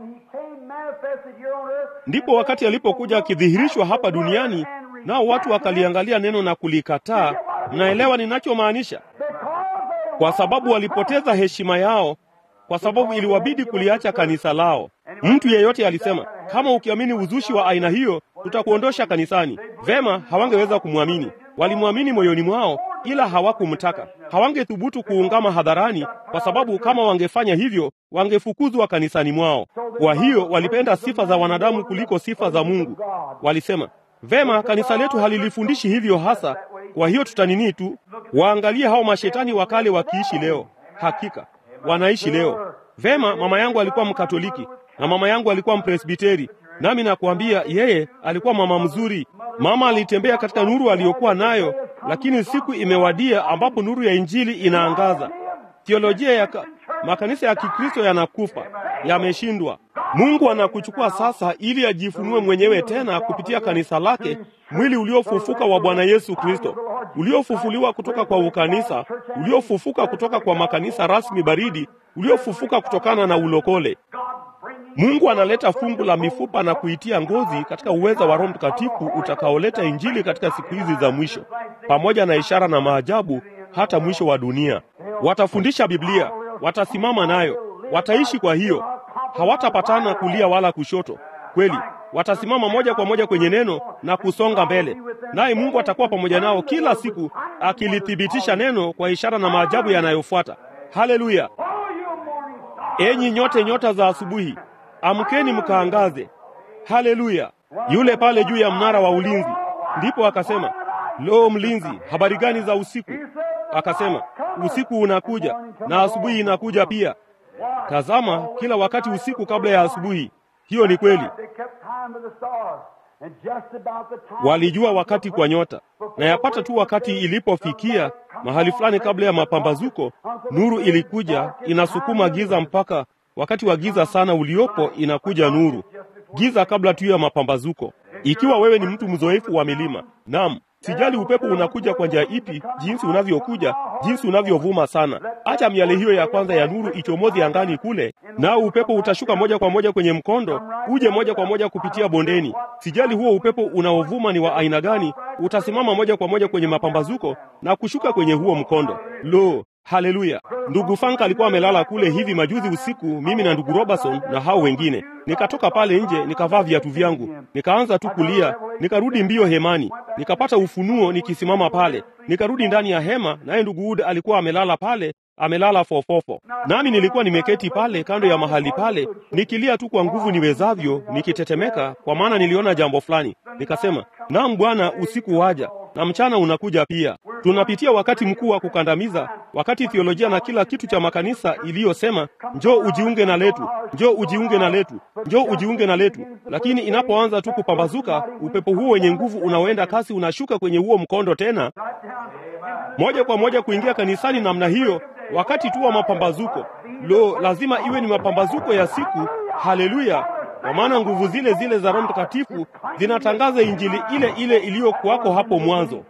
Ndipo wakati alipokuja akidhihirishwa hapa duniani, nao watu wakaliangalia neno na kulikataa. Mnaelewa ninachomaanisha? Kwa sababu walipoteza heshima yao, kwa sababu iliwabidi kuliacha kanisa lao. Mtu yeyote alisema, kama ukiamini uzushi wa aina hiyo, tutakuondosha kanisani. Vema, hawangeweza kumwamini. Walimwamini moyoni mwao, ila hawakumtaka. Hawangethubutu kuungama hadharani, kwa sababu kama wangefanya hivyo, wangefukuzwa kanisani mwao. Kwa hiyo walipenda sifa za wanadamu kuliko sifa za Mungu. Walisema, vema, kanisa letu halilifundishi hivyo hasa, kwa hiyo tutanini tu. Waangalie hao mashetani wakale wakiishi leo. Hakika wanaishi leo. Vema, mama yangu alikuwa Mkatoliki na mama yangu alikuwa Mpresbiteri, nami nakuambia yeye alikuwa mama mzuri. Mama alitembea katika nuru aliyokuwa nayo, lakini siku imewadia ambapo nuru ya Injili inaangaza. Teolojia ya makanisa ya Kikristo yanakufa, yameshindwa. Mungu anakuchukua sasa ili ajifunue mwenyewe tena kupitia kanisa lake, mwili uliofufuka wa Bwana Yesu Kristo, uliofufuliwa kutoka kwa ukanisa, uliofufuka kutoka kwa makanisa rasmi baridi, uliofufuka kutokana na ulokole. Mungu analeta fungu la mifupa na kuitia ngozi katika uweza wa Roho Mtakatifu utakaoleta Injili katika siku hizi za mwisho, pamoja na ishara na maajabu hata mwisho wa dunia. Watafundisha Biblia, watasimama nayo, wataishi kwa hiyo. Hawatapatana kulia wala kushoto. Kweli, watasimama moja kwa moja kwenye neno na kusonga mbele. Naye Mungu atakuwa pamoja nao kila siku akilithibitisha neno kwa ishara na maajabu yanayofuata. Haleluya! Enyi nyote, nyota za asubuhi, amkeni mkaangaze. Haleluya! Yule pale juu ya mnara wa ulinzi, ndipo akasema, lo, mlinzi, habari gani za usiku? Akasema, usiku unakuja na asubuhi inakuja pia. Tazama, kila wakati usiku kabla ya asubuhi. Hiyo ni kweli. Walijua wakati kwa nyota, na yapata tu wakati ilipofikia mahali fulani kabla ya mapambazuko, nuru ilikuja inasukuma giza mpaka wakati wa giza sana uliopo inakuja nuru. Giza kabla tu ya mapambazuko. Ikiwa wewe ni mtu mzoefu wa milima, naam, sijali upepo unakuja kwa njia ipi, jinsi unavyokuja, jinsi unavyovuma sana, acha miale hiyo ya kwanza ya nuru ichomozi angani kule, nao upepo utashuka moja kwa moja kwenye mkondo, uje moja kwa moja kupitia bondeni. Sijali huo upepo unaovuma ni wa aina gani, utasimama moja kwa moja kwenye mapambazuko na kushuka kwenye huo mkondo. Lo, haleluya! Ndugu Frank alikuwa amelala kule hivi majuzi usiku, mimi na ndugu Robertson na hao wengine. Nikatoka pale nje, nikavaa viatu vyangu, nikaanza tu kulia, nikarudi mbio hemani, nikapata ufunuo nikisimama pale, nikarudi ndani ya hema, naye ndugu Wood alikuwa amelala pale, amelala fofofo. Nami nilikuwa nimeketi pale kando ya mahali pale, nikilia tu kwa nguvu niwezavyo, nikitetemeka, kwa maana niliona jambo fulani. Nikasema, naam Bwana, usiku waja na mchana unakuja pia. Tunapitia wakati mkuu wa kukandamiza, wakati theolojia na kila kitu cha makanisa iliyosema, njoo ujiunge na letu, njoo ujiunge na letu, njoo ujiunge na letu. Lakini inapoanza tu kupambazuka, upepo huo wenye nguvu unaoenda kasi unashuka kwenye huo mkondo tena, moja kwa moja kuingia kanisani namna hiyo, wakati tu wa mapambazuko. Lo, lazima iwe ni mapambazuko ya siku. Haleluya! Kwa maana nguvu zile zile za Roho Mtakatifu zinatangaza Injili ile ile iliyokuwako hapo mwanzo.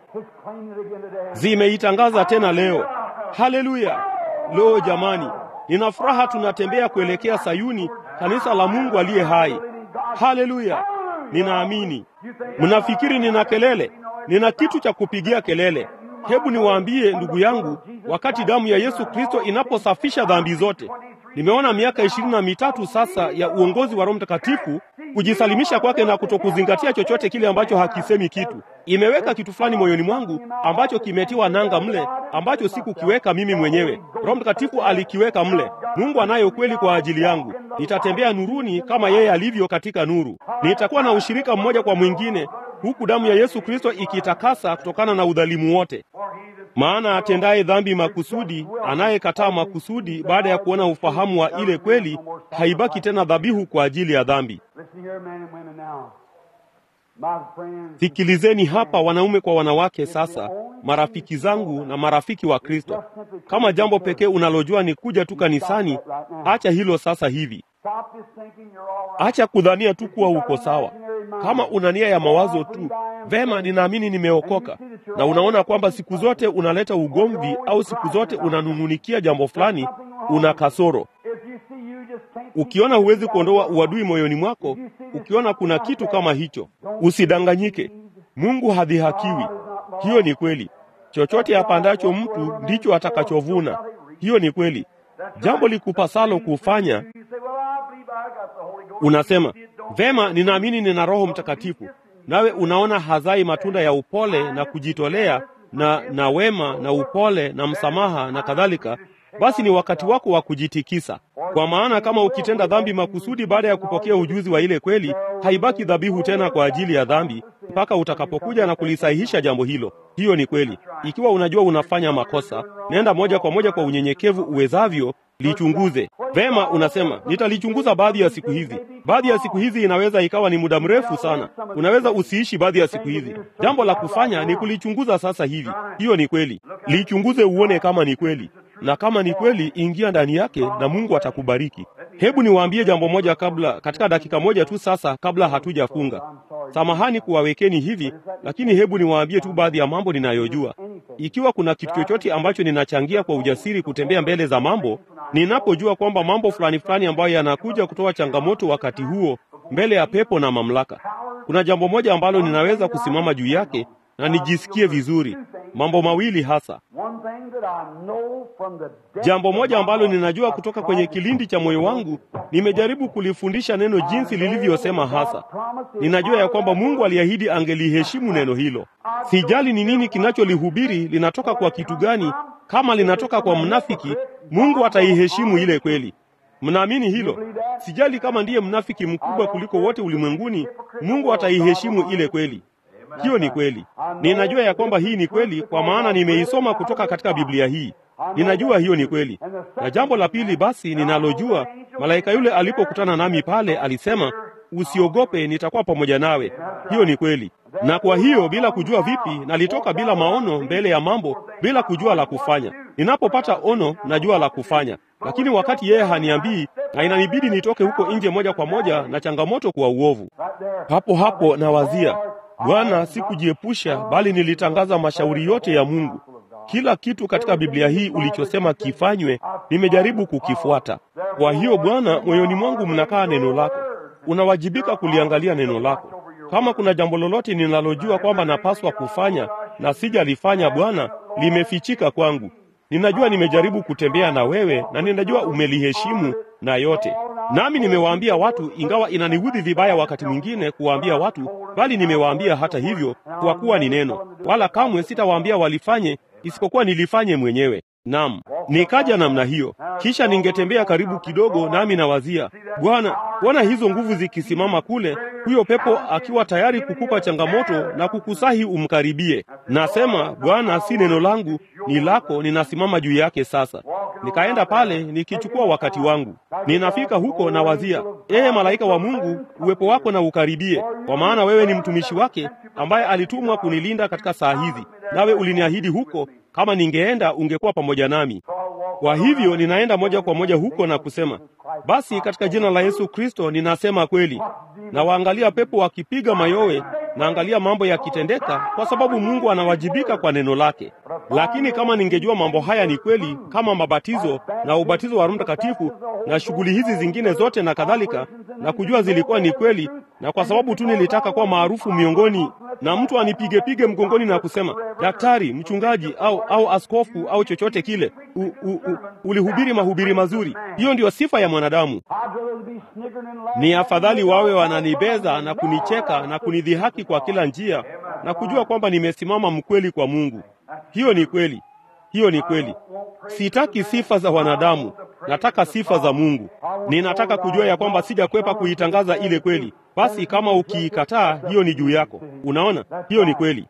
Zimeitangaza tena leo. Haleluya! Lo jamani, nina furaha tunatembea kuelekea Sayuni, kanisa la Mungu aliye hai. Haleluya! Ninaamini. Mnafikiri nina kelele? Nina kitu cha kupigia kelele. Hebu niwaambie ndugu yangu, wakati damu ya Yesu Kristo inaposafisha dhambi zote. Nimeona miaka 23 sasa ya uongozi wa Roho Mtakatifu, kujisalimisha kwake na kutokuzingatia chochote kile ambacho hakisemi kitu. Imeweka kitu fulani moyoni mwangu ambacho kimetiwa nanga mle, ambacho sikukiweka mimi mwenyewe. Roho Mtakatifu alikiweka mle. Mungu anayo kweli kwa ajili yangu. Nitatembea nuruni kama yeye alivyo katika nuru. Nitakuwa na ushirika mmoja kwa mwingine, huku damu ya Yesu Kristo ikitakasa kutokana na udhalimu wote. Maana atendaye dhambi makusudi, anayekataa makusudi baada ya kuona ufahamu wa ile kweli, haibaki tena dhabihu kwa ajili ya dhambi. Sikilizeni hapa wanaume kwa wanawake sasa, marafiki zangu na marafiki wa Kristo. Kama jambo pekee unalojua ni kuja tu kanisani, acha hilo sasa hivi. Acha kudhania tu kuwa uko sawa. Kama una nia ya mawazo tu, vema, ninaamini nimeokoka, na unaona kwamba siku zote unaleta ugomvi au siku zote unanungunikia jambo fulani, una kasoro. Ukiona huwezi kuondoa uadui moyoni mwako, ukiona kuna kitu kama hicho, usidanganyike. Mungu hadhihakiwi. Hiyo ni kweli. Chochote apandacho mtu ndicho atakachovuna. Hiyo ni kweli. Jambo likupasalo kufanya, unasema, vema, ninaamini nina Roho Mtakatifu. Nawe unaona hazai matunda ya upole na kujitolea na wema na upole na msamaha na kadhalika, basi ni wakati wako wa kujitikisa. Kwa maana kama ukitenda dhambi makusudi baada ya kupokea ujuzi wa ile kweli, haibaki dhabihu tena kwa ajili ya dhambi mpaka utakapokuja na kulisahihisha jambo hilo. Hiyo ni kweli. Ikiwa unajua unafanya makosa, nenda moja kwa moja kwa unyenyekevu uwezavyo, lichunguze. Vema, unasema, nitalichunguza baadhi ya siku hizi. Baadhi ya siku hizi inaweza ikawa ni muda mrefu sana. Unaweza usiishi baadhi ya siku hizi. Jambo la kufanya ni kulichunguza sasa hivi. Hiyo ni kweli. Lichunguze uone kama ni kweli. Na kama ni kweli, ingia ndani yake na Mungu atakubariki. Hebu niwaambie jambo moja katika dakika moja tu sasa kabla hatujafunga. Samahani kuwawekeni hivi, lakini hebu niwaambie tu baadhi ya mambo ninayojua. Ikiwa kuna kitu chochote ambacho ninachangia kwa ujasiri kutembea mbele za mambo, ninapojua kwamba mambo fulani fulani ambayo yanakuja kutoa changamoto wakati huo mbele ya pepo na mamlaka, kuna jambo moja ambalo ninaweza kusimama juu yake na nijisikie vizuri. Mambo mawili hasa. Jambo moja ambalo ninajua kutoka kwenye kilindi cha moyo wangu, nimejaribu kulifundisha neno jinsi lilivyosema hasa. Ninajua ya kwamba Mungu aliahidi angeliheshimu neno hilo. Sijali ni nini kinacholihubiri, linatoka kwa kitu gani. Kama linatoka kwa mnafiki, Mungu ataiheshimu ile kweli. Mnaamini hilo? Sijali kama ndiye mnafiki mkubwa kuliko wote ulimwenguni, Mungu ataiheshimu ile kweli. Hiyo ni kweli. Ninajua ya kwamba hii ni kweli kwa maana nimeisoma kutoka katika Biblia hii. Ninajua hiyo ni kweli. Na jambo la pili basi ninalojua, malaika yule alipokutana nami pale alisema, usiogope, nitakuwa pamoja nawe. Hiyo ni kweli. Na kwa hiyo bila kujua vipi, nalitoka bila maono mbele ya mambo, bila kujua la kufanya. Ninapopata ono najua la kufanya, lakini wakati yeye haniambii, na inanibidi nitoke huko nje moja kwa moja na changamoto kwa uovu. Hapo hapo nawazia, Bwana, sikujiepusha bali nilitangaza mashauri yote ya Mungu. Kila kitu katika Biblia hii ulichosema kifanywe, nimejaribu kukifuata. Kwa hiyo Bwana, moyoni mwangu mnakaa neno lako. Unawajibika kuliangalia neno lako. Kama kuna jambo lolote ninalojua kwamba napaswa kufanya na sijalifanya, Bwana, limefichika kwangu. Ninajua nimejaribu kutembea na wewe na ninajua umeliheshimu na yote. Nami nimewaambia watu, ingawa inaniudhi vibaya wakati mwingine kuwaambia watu, bali nimewaambia hata hivyo kwa kuwa ni neno. Wala kamwe sitawaambia walifanye isipokuwa nilifanye mwenyewe. Naam, nikaja namna hiyo. Kisha ningetembea karibu kidogo nami nawazia, Bwana, kuona hizo nguvu zikisimama kule, huyo pepo akiwa tayari kukupa changamoto na kukusahi umkaribie. Nasema, Bwana, si neno langu, ni lako, ninasimama juu yake sasa. Nikaenda pale nikichukua wakati wangu. Ninafika huko na wazia, malaika wa Mungu, uwepo wako na ukaribie, kwa maana wewe ni mtumishi wake ambaye alitumwa kunilinda katika saa hizi. Nawe uliniahidi huko, kama ningeenda ungekuwa pamoja nami. Kwa hivyo ninaenda moja kwa moja huko na kusema, basi katika jina la Yesu Kristo ninasema kweli. Na waangalia pepo wakipiga mayowe, naangalia mambo yakitendeka, kwa sababu Mungu anawajibika kwa neno lake. Lakini kama ningejua mambo haya ni kweli, kama mabatizo na ubatizo wa Roho Mtakatifu na shughuli hizi zingine zote na kadhalika, na kujua zilikuwa ni kweli, na kwa sababu tu nilitaka kuwa maarufu miongoni, na mtu anipige mgongoni na kusema, daktari, mchungaji au askofu au chochote kile, ulihubiri mahubiri mazuri. Hiyo ndiyo sifa ya mwanadamu. Ni afadhali wawe wananibeza na kunicheka na kunidhihaki kwa kila njia, na kujua kwamba nimesimama mkweli kwa Mungu. Hiyo ni kweli. Hiyo ni kweli. Sitaki sifa za wanadamu, nataka sifa za Mungu. Ninataka kujua ya kwamba sijakwepa kuitangaza ile kweli. Basi kama ukiikataa, hiyo ni juu yako. Unaona? Hiyo ni kweli.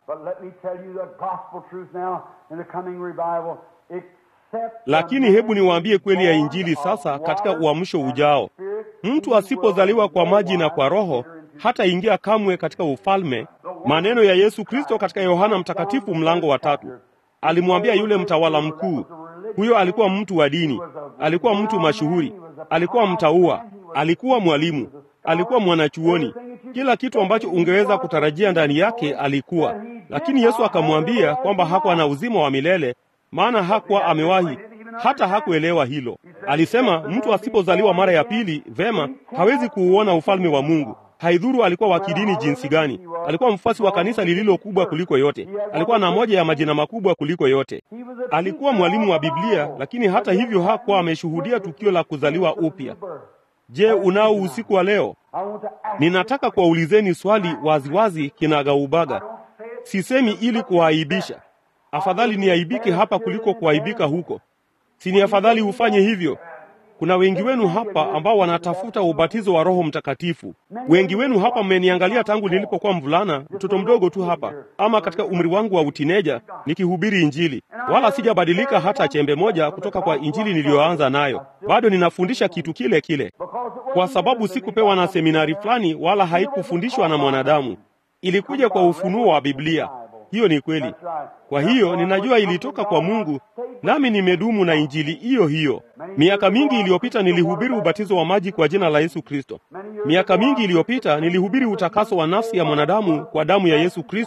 Lakini hebu niwaambie kweli ya Injili sasa katika uamsho ujao. Mtu asipozaliwa kwa maji na kwa Roho hata ingia kamwe katika ufalme. Maneno ya Yesu Kristo katika Yohana Mtakatifu mlango wa 3. Alimwambia yule mtawala mkuu. Huyo alikuwa mtu wa dini, alikuwa mtu mashuhuri, alikuwa mtaua, alikuwa mwalimu, alikuwa mwanachuoni. Kila kitu ambacho ungeweza kutarajia ndani yake alikuwa. Lakini Yesu akamwambia kwamba hakuwa na uzima wa milele, maana hakuwa amewahi, hata hakuelewa hilo. Alisema mtu asipozaliwa mara ya pili, vema, hawezi kuuona ufalme wa Mungu. Haidhuru alikuwa wa kidini jinsi gani. Alikuwa mfuasi wa kanisa lililo kubwa kuliko yote. Alikuwa na moja ya majina makubwa kuliko yote. Alikuwa mwalimu wa Biblia, lakini hata hivyo hakuwa ameshuhudia tukio la kuzaliwa upya. Je, unao usiku wa leo? Ninataka kuwaulizeni swali waziwazi kinagaubaga. Sisemi ili kuaibisha. Afadhali niaibike hapa kuliko kuaibika huko. Si ni afadhali ufanye hivyo? Kuna wengi wenu hapa ambao wanatafuta ubatizo wa Roho Mtakatifu. Wengi wenu hapa mmeniangalia tangu nilipokuwa mvulana, mtoto mdogo tu hapa, ama katika umri wangu wa utineja, nikihubiri Injili. Wala sijabadilika hata chembe moja kutoka kwa Injili niliyoanza nayo. Bado ninafundisha kitu kile kile. Kwa sababu sikupewa na seminari fulani, wala haikufundishwa na mwanadamu. Ilikuja kwa ufunuo wa Biblia. Hiyo ni kweli. Kwa hiyo ninajua ilitoka kwa Mungu, nami nimedumu na Injili hiyo hiyo. Miaka mingi iliyopita nilihubiri ubatizo wa maji kwa jina la Yesu Kristo. Miaka mingi iliyopita nilihubiri utakaso wa nafsi ya mwanadamu kwa damu ya Yesu Kristo,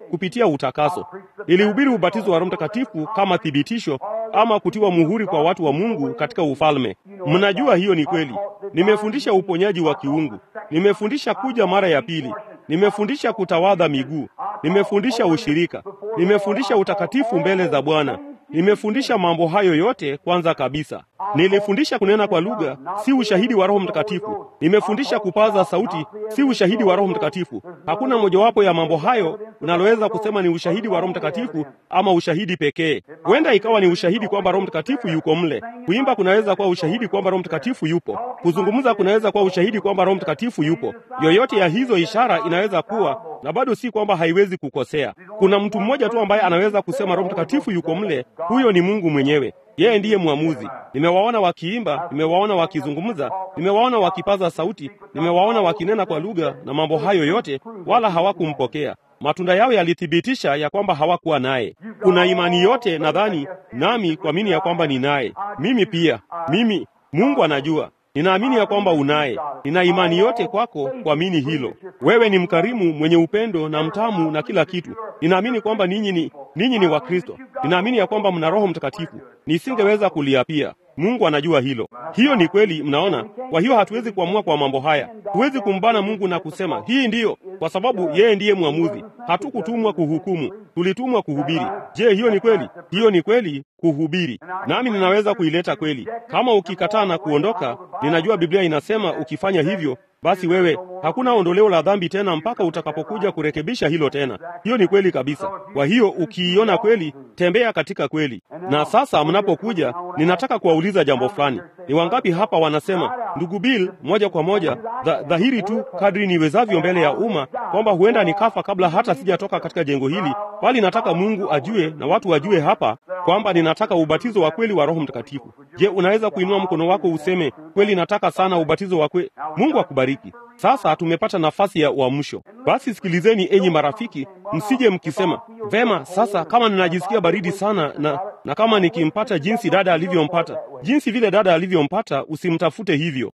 kupitia utakaso. Nilihubiri ubatizo wa Roho Mtakatifu kama thibitisho ama kutiwa muhuri kwa watu wa Mungu katika ufalme. Mnajua hiyo ni kweli. Nimefundisha uponyaji wa kiungu. Nimefundisha kuja mara ya pili. Nimefundisha kutawadha miguu. Nimefundisha ushirika. Nimefundisha utakatifu mbele za Bwana. Nimefundisha mambo hayo yote kwanza kabisa. Nilifundisha kunena kwa lugha, si ushahidi wa Roho Mtakatifu. Nimefundisha kupaza sauti, si ushahidi wa Roho Mtakatifu. Hakuna mojawapo ya mambo hayo unaloweza kusema ni ushahidi wa Roho Mtakatifu ama ushahidi pekee. Huenda ikawa ni ushahidi kwamba Roho Mtakatifu yuko mle. Kuimba kunaweza kuwa ushahidi kwamba Roho Mtakatifu yupo. Kuzungumza kunaweza kuwa ushahidi kwamba Roho Mtakatifu yupo. Yoyote ya hizo ishara inaweza kuwa, na bado si kwamba haiwezi kukosea. Kuna mtu mmoja tu ambaye anaweza kusema Roho Mtakatifu yuko mle, huyo ni Mungu mwenyewe. Yeye ndiye mwamuzi. Nimewaona wakiimba, nimewaona wakizungumza, nimewaona wakipaza sauti, nimewaona wakinena kwa lugha na mambo hayo yote, wala hawakumpokea. Matunda yao yalithibitisha ya kwamba hawakuwa naye. Kuna imani yote nadhani nami kuamini ya kwamba ni naye. Mimi pia. Mungu anajua. Ninaamini ya kwamba unaye. Nina imani yote kwako kuamini hilo. Wewe ni mkarimu, mwenye upendo na mtamu na kila kitu. Ninaamini kwamba ninyi ni wa Kristo. Ninaamini ya kwamba mna Roho Mtakatifu. Nisingeweza kuliapia. Mungu anajua hilo. Hiyo ni kweli, mnaona? Kwa hiyo hatuwezi kuamua kwa mambo haya. Huwezi kumbana Mungu na kusema, "Hii ndiyo," kwa sababu yeye ndiye mwamuzi. Hatukutumwa kuhukumu, tulitumwa kuhubiri. Je, hiyo ni kweli? Hiyo ni kweli, kuhubiri. Nami ninaweza kuileta kweli. Kama ukikataa na kuondoka, ninajua Biblia inasema ukifanya hivyo, basi wewe hakuna ondoleo la dhambi tena mpaka utakapokuja kurekebisha hilo tena. Hiyo ni kweli kabisa. Kwa hiyo ukiiona kweli, tembea katika kweli. Na sasa mnapokuja, ninataka kuwauliza jambo fulani. Ni wangapi hapa wanasema, "Ndugu Bill, moja kwa moja, dhahiri tu kadri niwezavyo mbele ya umma kwamba huenda nikafa kabla hata sijatoka katika jengo hili, bali nataka Mungu ajue na watu wajue hapa kwamba ninataka ubatizo wa kweli wa Roho Mtakatifu." Je, unaweza kuinua mkono wako useme, "Kweli nataka sana ubatizo wa kweli." Mungu akubariki. Sasa tumepata nafasi ya uamsho. Basi sikilizeni enyi marafiki, msije mkisema, "Vema, sasa kama ninajisikia baridi sana na kama nikimpata jinsi dada alivyompata, jinsi vile dada alivyompata, usimtafute hivyo."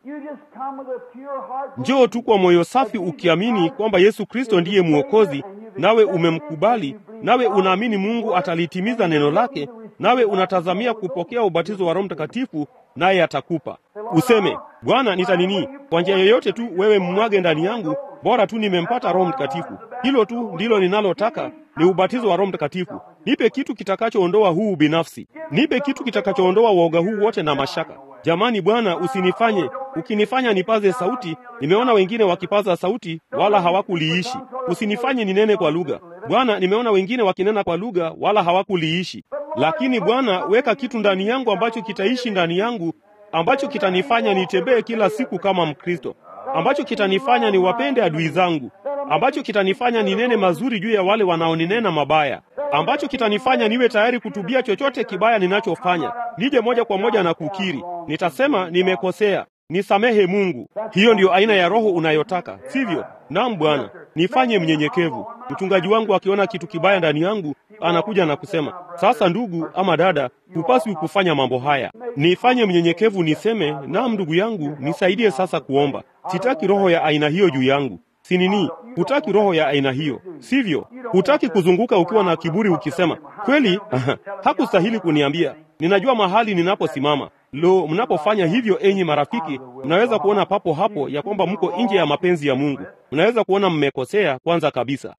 Njoo tu kwa moyo safi ukiamini kwamba Yesu Kristo ndiye Mwokozi, nawe umemkubali, nawe unaamini Mungu atalitimiza neno lake, nawe unatazamia kupokea ubatizo wa Roho Mtakatifu, naye atakupa. Useme, "Bwana, nitanini kwa njia yoyote tu wewe mmwage ndani yangu, bora tu nimempata Roho Mtakatifu. Hilo tu ndilo ninalotaka, ni ubatizo wa Roho Mtakatifu. Nipe kitu kitakachoondoa huu binafsi. Nipe kitu kitakachoondoa woga huu wote na mashaka. Jamani Bwana, ukinifanya nipaze sauti, nimeona wengine wakipaza sauti wala hawakuliishi. Usinifanye ninene kwa lugha. Bwana, nimeona wengine wakinena kwa lugha wala hawakuliishi. Lakini Bwana, weka kitu ndani yangu ambacho kitaishi ndani yangu, ambacho kitanifanya nitembee kila siku kama Mkristo, ambacho kitanifanya niwapende adui zangu, ambacho kitanifanya ninene mazuri juu ya wale wanaoninena mabaya, ambacho kitanifanya niwe tayari kutubia chochote kibaya ninachofanya, nije moja kwa moja na kukiri. Nitasema nimekosea, nisamehe Mungu. Hiyo ndiyo aina ya roho unayotaka, sivyo? Naam Bwana, nifanye mnyenyekevu. Mchungaji wangu akiona kitu kibaya ndani yangu, anakuja na kusema, "Sasa ndugu ama dada, hupaswi kufanya mambo haya." Nifanye mnyenyekevu niseme, "Naam ndugu yangu, nisaidie sasa kuomba." Sitaki roho ya aina hiyo juu yangu. Sinini, hutaki roho ya aina hiyo, sivyo? Hutaki kuzunguka ukiwa na kiburi ukisema, "Kweli, hakustahili kuniambia. Ninajua mahali ninaposimama." Lo, mnapofanya hivyo enyi marafiki, mnaweza kuona papo hapo ya kwamba mko nje ya mapenzi ya Mungu. Mnaweza kuona mmekosea kwanza kabisa.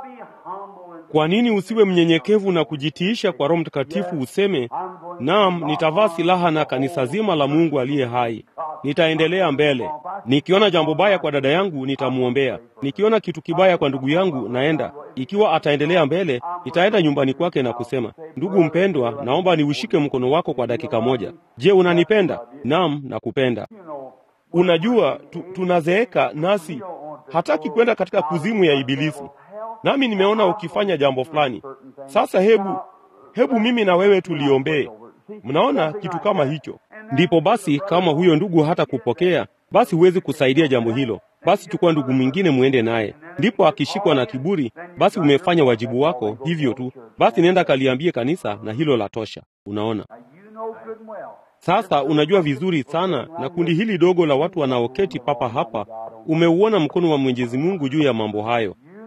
Kwa nini usiwe mnyenyekevu na kujitiisha kwa Roho Mtakatifu useme, "Naam, nitavaa silaha na kanisa zima la Mungu aliye hai. Nitaendelea mbele. Nikiona jambo baya kwa dada yangu, nitamuombea. Nikiona kitu kibaya kwa ndugu yangu, naenda. Ikiwa ataendelea mbele, nitaenda nyumbani kwake na kusema, 'Ndugu mpendwa, naomba niushike mkono wako kwa dakika moja. Je, unanipenda?' 'Naam, nakupenda.'" Unajua, tunazeeka nasi hataki kwenda katika kuzimu ya Ibilisi. Nami nimeona ukifanya jambo fulani. Sasa hebu mimi na wewe tuliombee. Mnaona kitu kama hicho? Ndipo basi kama huyo ndugu hata kupokea, basi huwezi kusaidia jambo hilo. Basi chukua ndugu mwingine muende naye. Ndipo akishikwa na kiburi, basi umefanya wajibu wako hivyo tu. Basi nenda kaliambie kanisa na hilo la tosha. Unaona? Sasa unajua vizuri sana, na kundi hili dogo la watu wanaoketi papa hapa, umeuona mkono wa Mwenyezi Mungu juu ya mambo hayo.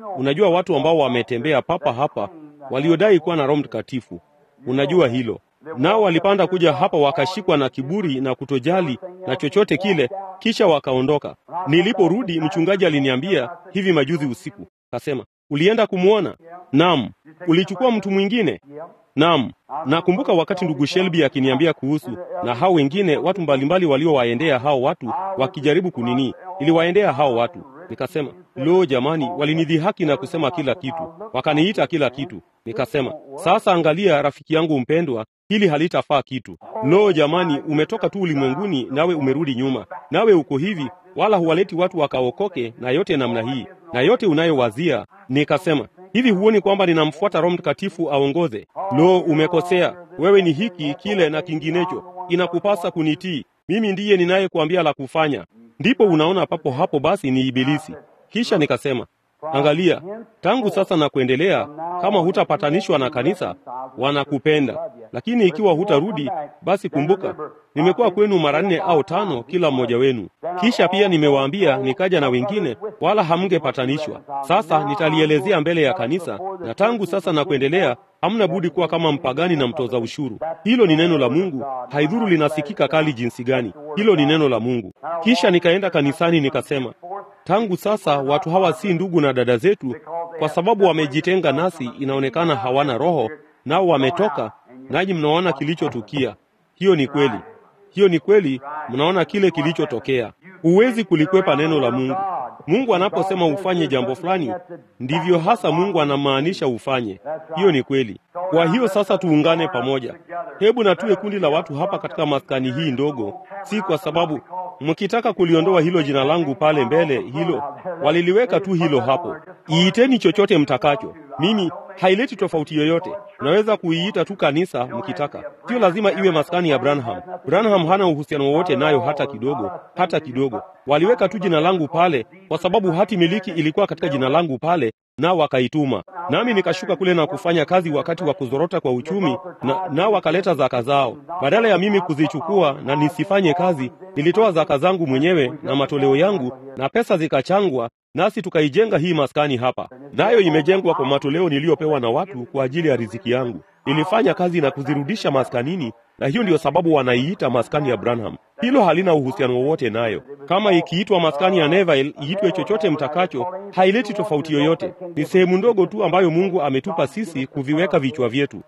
Unajua watu ambao wametembea papa hapa waliodai kuwa na Roho Mtakatifu. Unajua hilo. Nao walipanda kuja hapa wakashikwa na kiburi na kutojali na chochote kile, kisha wakaondoka. Niliporudi mchungaji aliniambia hivi majuzi usiku. Kasema, "Ulienda kumuona?" "Naam." "Ulichukua mtu mwingine?" "Naam." Nakumbuka wakati ndugu Shelby akiniambia kuhusu na hao wengine watu mbalimbali waliowaendea hao watu wakijaribu kunini. Iliwaendea hao watu. Nikasema, "Lo jamani, walinidhihaki na kusema kila kitu. Wakaniita kila kitu." Nikasema, "Sasa angalia rafiki yangu mpendwa, hili halitafaa kitu. Lo jamani, umetoka tu ulimwenguni nawe umerudi nyuma. Nawe uko hivi, wala huwaleti watu wakaokoke na yote namna hii. Na yote unayowazia." Nikasema, "Hivi huoni kwamba ninamfuata Roho Mtakatifu aongoze?" "Lo, umekosea. Wewe ni hiki, kile na kinginecho. Inakupasa kunitii. Mimi ndiye ninayekuambia la kufanya." Ndipo unaona papo hapo basi ni Ibilisi. Kisha nikasema, "Angalia, tangu sasa na kuendelea, kama hutapatanishwa na kanisa, wanakupenda. Lakini ikiwa hutarudi, basi kumbuka, nimekuwa kwenu mara 4 au 5 kila mmoja wenu. Kisha pia nimewaambia nikaja na wengine, wala hamngepatanishwa. Sasa nitalielezea mbele ya kanisa, na tangu sasa na kuendelea, hamna budi kuwa kama mpagani na mtoza ushuru." Hilo ni neno la Mungu, haidhuru linasikika kali jinsi gani. Hilo ni neno la Mungu. Kisha nikaenda kanisani nikasema, tangu sasa watu hawa si ndugu na dada zetu, kwa sababu wamejitenga nasi. Inaonekana hawana roho, nao wametoka, nanyi mnaona kilichotukia. Hiyo ni kweli. Hiyo ni kweli, mnaona kile kilichotokea. Huwezi kulikwepa neno la Mungu. Mungu anaposema ufanye jambo fulani, ndivyo hasa Mungu anamaanisha ufanye. Hiyo ni kweli. Kwa hiyo sasa tuungane pamoja. Hebu na tuwe kundi la watu hapa katika maskani hii ndogo, si kwa sababu mkitaka kuliondoa hilo jina langu pale mbele, hilo waliliweka tu hilo hapo. Iiteni chochote mtakacho. Mimi haileti tofauti yoyote. Unaweza kuiita tu kanisa mkitaka. Sio lazima iwe maskani ya Branham. Branham hana uhusiano wowote nayo hata kidogo, hata kidogo. Waliweka tu jina langu pale kwa sababu hati miliki ilikuwa katika jina langu pale, nao wakaituma. Nami nikashuka kule na kufanya kazi wakati wa kuzorota kwa uchumi, nao wakaleta zaka zao. Badala ya mimi kuzichukua na nisifanye kazi, nilitoa zaka zangu mwenyewe na matoleo yangu, na pesa zikachangwa, nasi tukaijenga hii maskani hapa. Nayo imejengwa kwa matoleo niliyopewa na watu kwa ajili ya riziki yangu. Nilifanya kazi na kuzirudisha maskanini, na hiyo ndiyo sababu wanaiita maskani ya Branham. Hilo halina uhusiano wowote nayo. Kama ikiitwa maskani ya Neville, iitwe chochote mtakacho, haileti tofauti yoyote. Ni sehemu ndogo tu ambayo Mungu ametupa sisi kuviweka vichwa vyetu.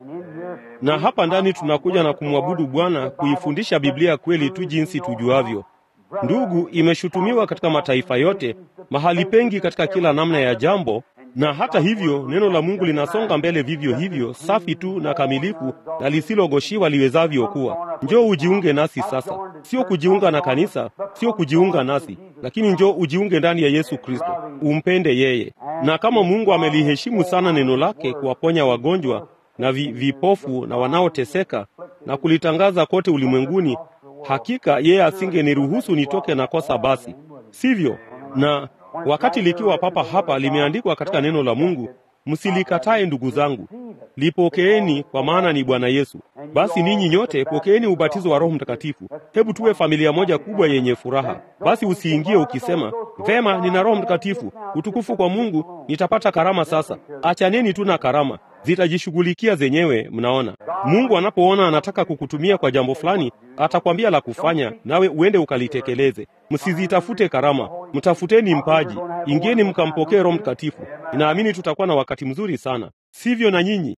Na hapa ndani tunakuja na kumwabudu Bwana, kuifundisha Biblia kweli tu jinsi tujuavyo. Ndugu, imeshutumiwa katika mataifa yote, mahali pengi katika kila namna ya jambo, na hata hivyo neno la Mungu linasonga mbele vivyo hivyo, safi tu na kamilifu na lisilogoshiwa liwezavyo kuwa. Njoo ujiunge nasi sasa. Sio kujiunga na kanisa, sio kujiunga nasi, lakini njoo ujiunge ndani ya Yesu Kristo. Umpende yeye. Na kama Mungu ameliheshimu sana neno lake kuwaponya wagonjwa na vipofu na wanaoteseka na kulitangaza kote ulimwenguni, hakika yeye asingeniruhusu nitoke na kosa basi. Sivyo? Na wakati likiwa papa hapa limeandikwa katika neno la Mungu, msilikatae ndugu zangu. Lipokeeni kwa maana ni Bwana Yesu. Basi ninyi nyote pokeeni ubatizo wa Roho Mtakatifu. Hebu tuwe familia moja kubwa yenye furaha. Basi usiingie ukisema, "Vema, nina Roho Mtakatifu. Utukufu kwa Mungu, nitapata karama sasa." Achaneni tu na karama. Zitajishughulikia zenyewe. Mnaona, Mungu anapoona anataka kukutumia kwa jambo fulani, atakwambia la kufanya, nawe uende ukalitekeleze. Msizitafute karama, mtafuteni mpaji. Ingieni mkampokee Roho Mtakatifu. Ninaamini tutakuwa na wakati mzuri sana. Sivyo na nyinyi?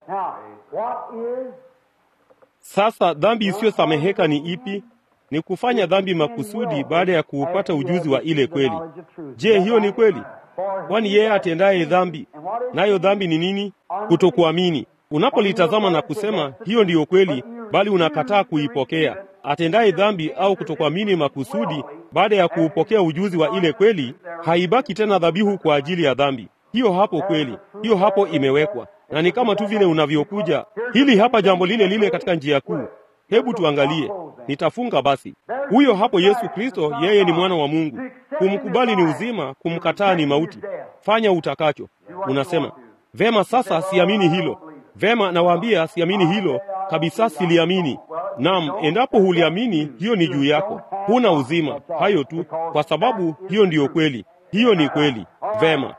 Sasa dhambi isiyosameheka ni ipi? Ni kufanya dhambi makusudi baada ya kuupata ujuzi wa ile kweli. Je, hiyo ni kweli? Kwani yeye atendaye dhambi, nayo dhambi ni nini? Kutokuamini. Unapolitazama na kusema hiyo ndiyo kweli, bali unakataa kuipokea. Atendaye dhambi au kutokuamini makusudi baada ya kuupokea ujuzi wa ile kweli, haibaki tena dhabihu kwa ajili ya dhambi. Hiyo hapo kweli, hiyo hapo imewekwa. Na ni kama tu vile unavyokuja. Hili hapa jambo lile lile katika njia kuu. Hebu tuangalie. Nitafunga basi. Huyo hapo Yesu Kristo, yeye ni mwana wa Mungu. Kumkubali ni uzima, kumkataa ni mauti. Fanya utakacho. Unasema, "Vema, sasa siamini hilo." Vema, nawaambia siamini hilo kabisa, siliamini. Naam, endapo huliamini, hiyo ni juu yako. Huna uzima. Hayo tu, kwa sababu hiyo ndiyo kweli. Hiyo ni kweli. Vema.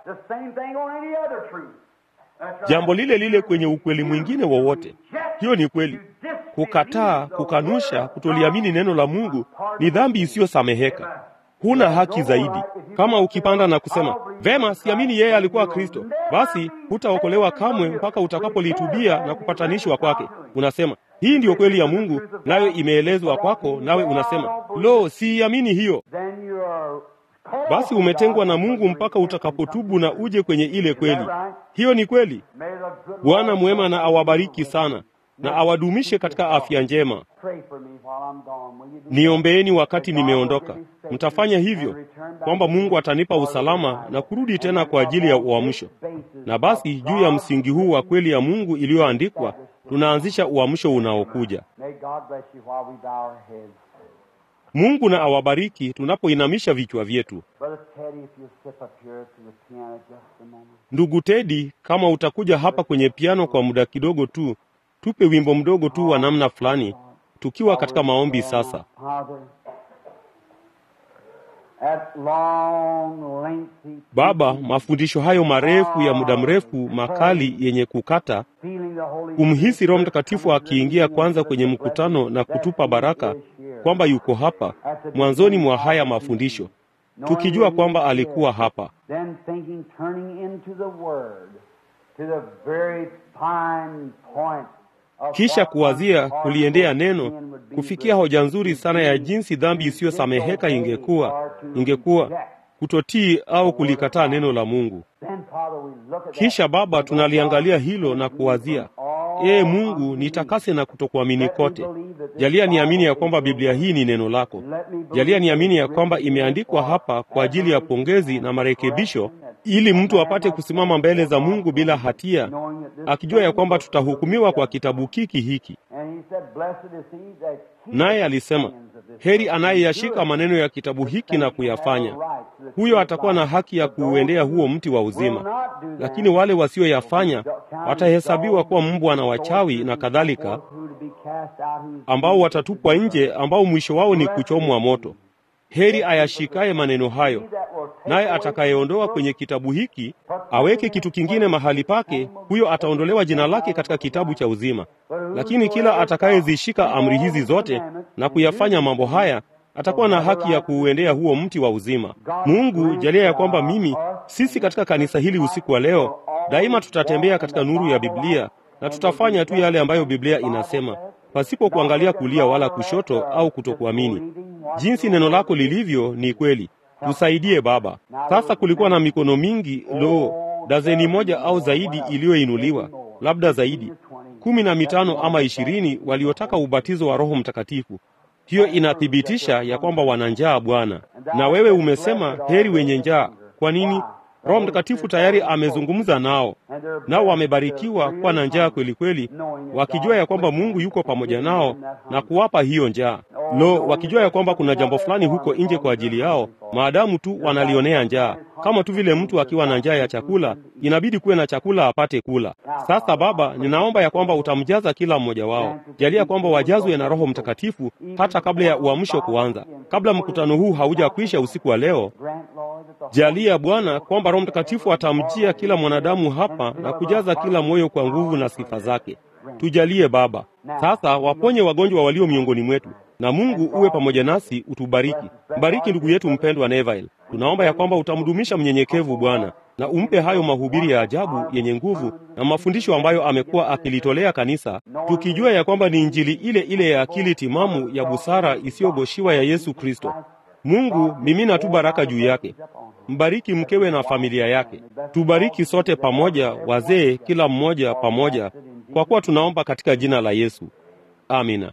Jambo lile lile kwenye ukweli mwingine wowote. Hiyo ni kweli. Kukataa, kukanusha, kutoliamini neno la Mungu ni dhambi isiyosameheka. Huna haki zaidi. Kama ukipanda na kusema, vema, siamini yeye alikuwa Kristo, basi hutaokolewa kamwe mpaka utakapolitubia na kupatanishwa kwake. Unasema, hii ndiyo kweli ya Mungu, nayo imeelezwa kwako, nawe unasema, lo, siamini hiyo. Basi umetengwa na Mungu mpaka utakapotubu na uje kwenye ile kweli. Hiyo ni kweli. Bwana mwema na awabariki sana na awadumishe katika afya njema. Niombeeni wakati nimeondoka. Mtafanya hivyo kwamba Mungu atanipa usalama na kurudi tena kwa ajili ya uamsho. Na basi juu ya msingi huu wa kweli ya Mungu iliyoandikwa, tunaanzisha uamsho unaokuja. Mungu na awabariki tunapoinamisha vichwa vyetu. Ndugu Teddy, kama utakuja hapa kwenye piano kwa muda kidogo tu, tupe wimbo mdogo tu wa namna fulani, tukiwa katika maombi sasa. Baba, mafundisho hayo marefu ya muda mrefu, makali, yenye kukata, kumhisi Roho Mtakatifu akiingia kwanza kwenye mkutano na kutupa baraka kwamba yuko hapa mwanzoni mwa haya mafundisho, tukijua kwamba alikuwa hapa. Kisha kuwazia kuliendea neno, kufikia hoja nzuri sana ya jinsi dhambi isiyosameheka ingekuwa kutotii au kulikataa neno la Mungu. Kisha Baba, tunaliangalia hilo na kuwazia, Mungu, nitakase na kutokuamini kote. Jalia niamini ya kwamba Biblia hii ni neno lako. Jalia niamini ya kwamba imeandikwa hapa kwa ajili ya pongezi na marekebisho, ili mtu apate kusimama mbele za Mungu bila hatia, akijua ya kwamba tutahukumiwa kwa kitabu hiki. Naye alisema, heri anayeyashika maneno ya kitabu hiki na kuyafanya. Huyo atakuwa na haki ya kuuendea huo mti wa uzima. Lakini wale wasioyafanya watahesabiwa kuwa mbwa na wachawi na kadhalika, ambao watatupwa nje, ambao mwisho wao ni kuchomwa moto. Heri ayashikaye maneno hayo, naye atakayeondoa kwenye kitabu hiki aweke kitu kingine mahali pake, huyo ataondolewa jina lake katika kitabu cha uzima. Lakini kila atakayezishika amri hizi zote na kuyafanya mambo haya atakuwa na haki ya kuuendea huo mti wa uzima. Mungu, jalia ya kwamba sisi katika kanisa hili usiku wa leo daima tutatembea katika nuru ya Biblia, na tutafanya tu yale ambayo Biblia inasema, pasipo kuangalia kulia wala kushoto au kutokuamini. Jinsi neno lako lilivyo ni kweli. Tusaidie Baba. Sasa kulikuwa na mikono mingi, dazeni moja au zaidi iliyoinuliwa, labda zaidi, 15 ama 20 waliotaka ubatizo wa Roho Mtakatifu. Hiyo inathibitisha ya kwamba wana njaa, Bwana. Na wewe umesema heri wenye njaa. Kwa nini? Roho Mtakatifu tayari amezungumza nao wamebarikiwa kuwa na njaa kweli kweli, wakijua ya kwamba Mungu yuko pamoja nao na kuwapa hiyo njaa. Wakijua ya kwamba kuna jambo fulani huko nje kwa ajili yao, maadamu tu wanalionea njaa. Kama tu vile mtu akiwa na njaa ya chakula, inabidi kuwe na chakula apate kula. Sasa Baba, ninaomba ya kwamba utamjaza kila mmoja wao. Jalia kwamba wajazwe na Roho Mtakatifu hata kabla ya uamsho kuanza. Kabla mkutano huu haujakwisha usiku wa leo, jalia Bwana kwamba Roho Mtakatifu atamjia kila mwanadamu hapa na kujaza kila moyo kwa nguvu na sifa zake. Tujalie Baba. Sasa waponye wagonjwa walio miongoni mwetu, na Mungu uwe pamoja nasi, utubariki. Mbariki ndugu yetu mpendwa Neville. Tunaomba ya kwamba utamdumisha mnyenyekevu Bwana, na umpe hayo mahubiri ya ajabu yenye nguvu na mafundisho ambayo amekuwa akilitolea kanisa, tukijua ya kwamba ni injili ile ile ya akili timamu ya busara isiyogoshiwa ya Yesu Kristo. Mungu, mimina tu baraka juu yake. Mbariki mkewe na familia yake. Tubariki sote pamoja, wazee kila mmoja pamoja, kwa kuwa tunaomba katika jina la Yesu. Amina.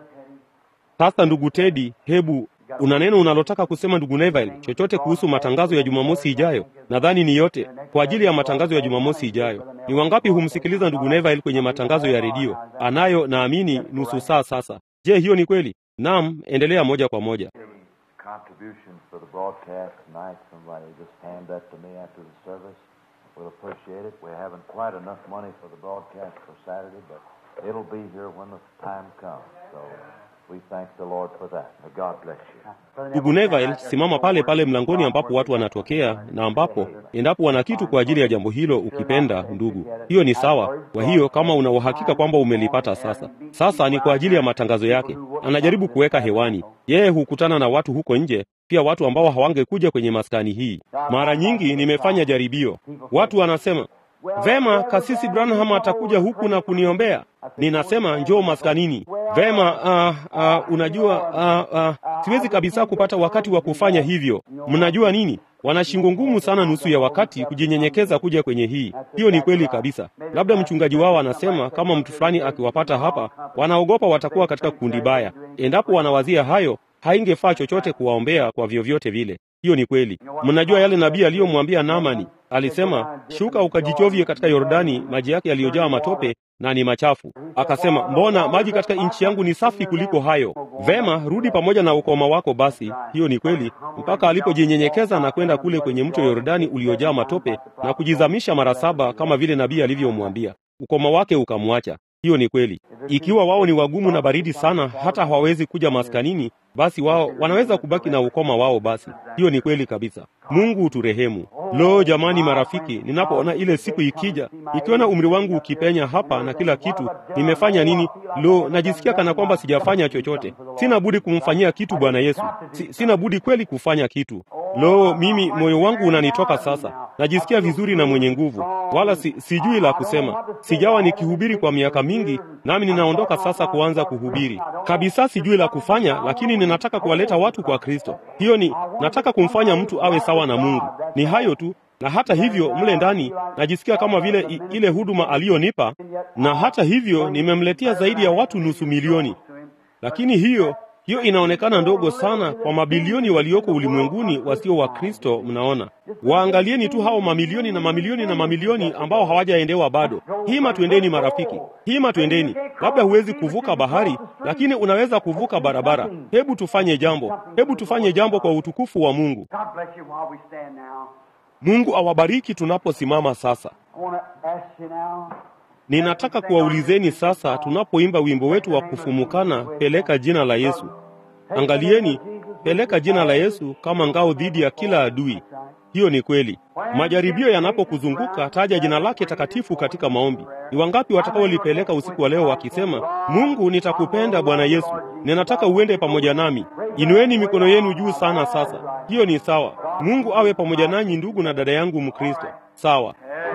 Sasa ndugu Teddy, hebu una neno unalotaka kusema ndugu Neville, chochote kuhusu matangazo ya Jumamosi ijayo? Nadhani ni yote kwa ajili ya matangazo ya Jumamosi ijayo. Ni wangapi humsikiliza ndugu Neville kwenye matangazo ya redio? Anayo, naamini, nusu saa sasa. Je, hiyo ni kweli? Naam, endelea moja kwa moja. Contributions for the broadcast tonight. Somebody just hand that to me after the service. We'll appreciate it. We haven't quite enough money for the broadcast for Saturday, but it'll be here when the time comes. So We thank the Lord for that. May God bless you. Ndugu Neville, simama pale pale mlangoni ambapo watu wanatokea na ambapo endapo wana kitu kwa ajili ya jambo hilo ukipenda ndugu. Hiyo ni sawa. Kwa hiyo kama una uhakika kwamba umelipata sasa ni kwa ajili ya matangazo yake. Anajaribu kuweka hewani. Yeye hukutana na watu huko nje, pia watu ambao hawangekuja kwenye maskani hii. Mara nyingi nimefanya jaribio. Watu wanasema, "Vema, Kasisi Branham atakuja huku na kuniombea." Ninasema, "Njoo maskanini." Vema, unajua siwezi kabisa kupata wakati wa kufanya hivyo. Mnajua nini? Wana shingo ngumu sana nusu ya wakati kujinyenyekeza kuja kwenye hii. Hiyo ni kweli kabisa. Labda mchungaji wao anasema kama mtu fulani akiwapata hapa, wanaogopa watakuwa katika kundi baya. Endapo wanawazia hayo, haingefaa chochote kuwaombea kwa vyovyote vile. Hiyo ni kweli. Mnajua yale nabii aliyomwambia Naamani? Alisema, "Shuka ukajichovye katika Yordani, maji yake yaliyojaa matope na ni machafu." Akasema, "Mbona maji katika nchi yangu ni safi kuliko hayo?" Vema, rudi pamoja na ukoma wako basi. Hiyo ni kweli. Mpaka alipojinyenyekeza na kwenda kule kwenye mto Yordani uliojaa matope na kujizamisha mara 7 kama vile nabii alivyomwambia, ukoma wake ukamwacha. Hiyo ni kweli. Ikiwa wao ni wagumu na baridi sana hata hawawezi kuja maskanini, basi wao wanaweza kubaki na ukoma wao basi. Hiyo ni kweli kabisa. Mungu uturehemu. Lo jamani marafiki, ninapoona ile siku ikija, ikiona umri wangu ukipenya hapa na kila kitu, nimefanya nini? Lo, najisikia kana kwamba sijafanya chochote. Sina budi kumfanyia kitu Bwana Yesu. Sina budi kweli kufanya kitu. Lo, mimi moyo wangu unanitoka sasa. Najisikia vizuri na mwenye nguvu. Wala sijui la kusema. Sijawa nikihubiri kwa miaka mingi, nami ninaondoka sasa kuanza kuhubiri. Kabisa sijui la kufanya, lakini ninataka kuwaleta watu kwa Kristo. Hiyo ni nataka kumfanya mtu awe sawa na Mungu. Ni hayo tu. Na hata hivyo mle ndani najisikia kama vile ile huduma aliyonipa, na hata hivyo nimemletea zaidi ya watu 500,000. Lakini hiyo inaonekana ndogo sana kwa mabilioni walioko ulimwenguni wasio wa Kristo. Mnaona, waangalieni tu hao mamilioni na mamilioni na mamilioni ambao hawajaendewa bado. Hima twendeni marafiki, hima twendeni. Labda huwezi kuvuka bahari, lakini unaweza kuvuka barabara. Hebu tufanye jambo kwa utukufu wa Mungu. Mungu awabariki tunaposimama sasa. Ninataka kuwaulizeni sasa, tunapoimba wimbo wetu wa kufumukana, peleka jina la Yesu. Angalieni, peleka jina la Yesu kama ngao dhidi ya kila adui. Hiyo ni kweli. Majaribio yanapokuzunguka, taja jina lake takatifu katika maombi. Ni wangapi watakaolipeleka usiku wa leo wakisema, "Mungu, nitakupenda Bwana Yesu. Ninataka uende pamoja nami." Inueni mikono yenu juu sana sasa. Hiyo ni sawa. Mungu awe pamoja nanyi ndugu na dada yangu Mkristo. Sawa.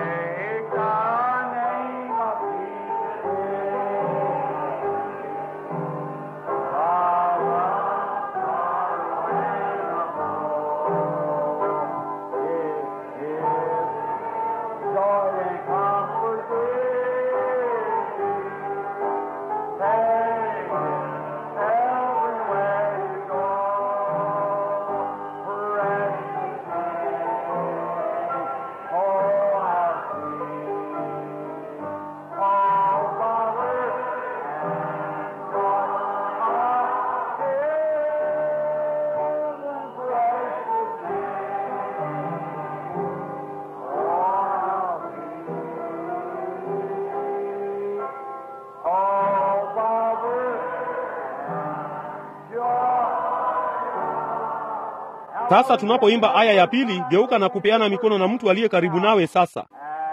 Sasa tunapoimba aya ya pili, geuka na kupeana mikono na mtu aliye karibu nawe sasa.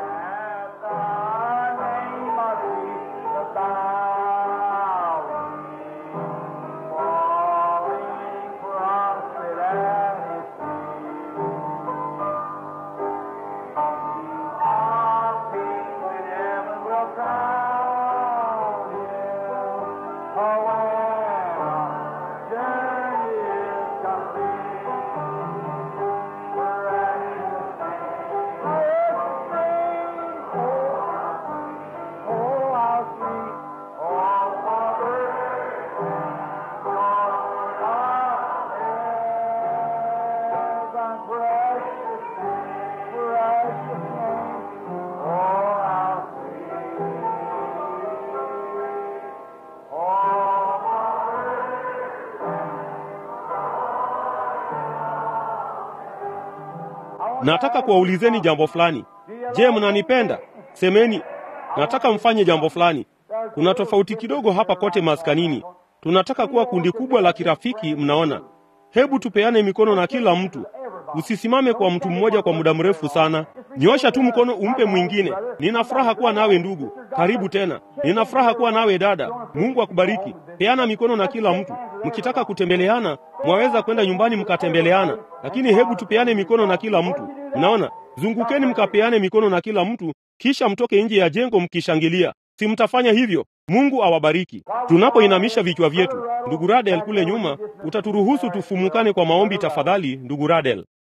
Nataka kuwaulizeni jambo fulani. Je, mnanipenda? Semeni, nataka mfanye jambo fulani. Kuna tofauti kidogo hapa kote maskanini. Tunataka kuwa kundi kubwa la kirafiki, mnaona. Hebu tupeane mikono na kila mtu. Usisimame kwa mtu mmoja kwa muda mrefu sana. Nyosha tu mkono umpe mwingine. Nina furaha kuwa nawe ndugu. Karibu tena. Nina furaha kuwa nawe dada. Mungu akubariki. Peana mikono na kila mtu. Mkitaka kutembeleana, mwaweza kwenda nyumbani mkatembeleana, lakini hebu tupeane mikono na kila mtu. Mnaona? Zungukeni mkapeane mikono na kila mtu, kisha mtoke nje ya jengo mkishangilia. Si mtafanya hivyo? Mungu awabariki. Tunapoinamisha vichwa vyetu, ndugu Radel kule nyuma, utaturuhusu tufumukane kwa maombi tafadhali, ndugu Radel.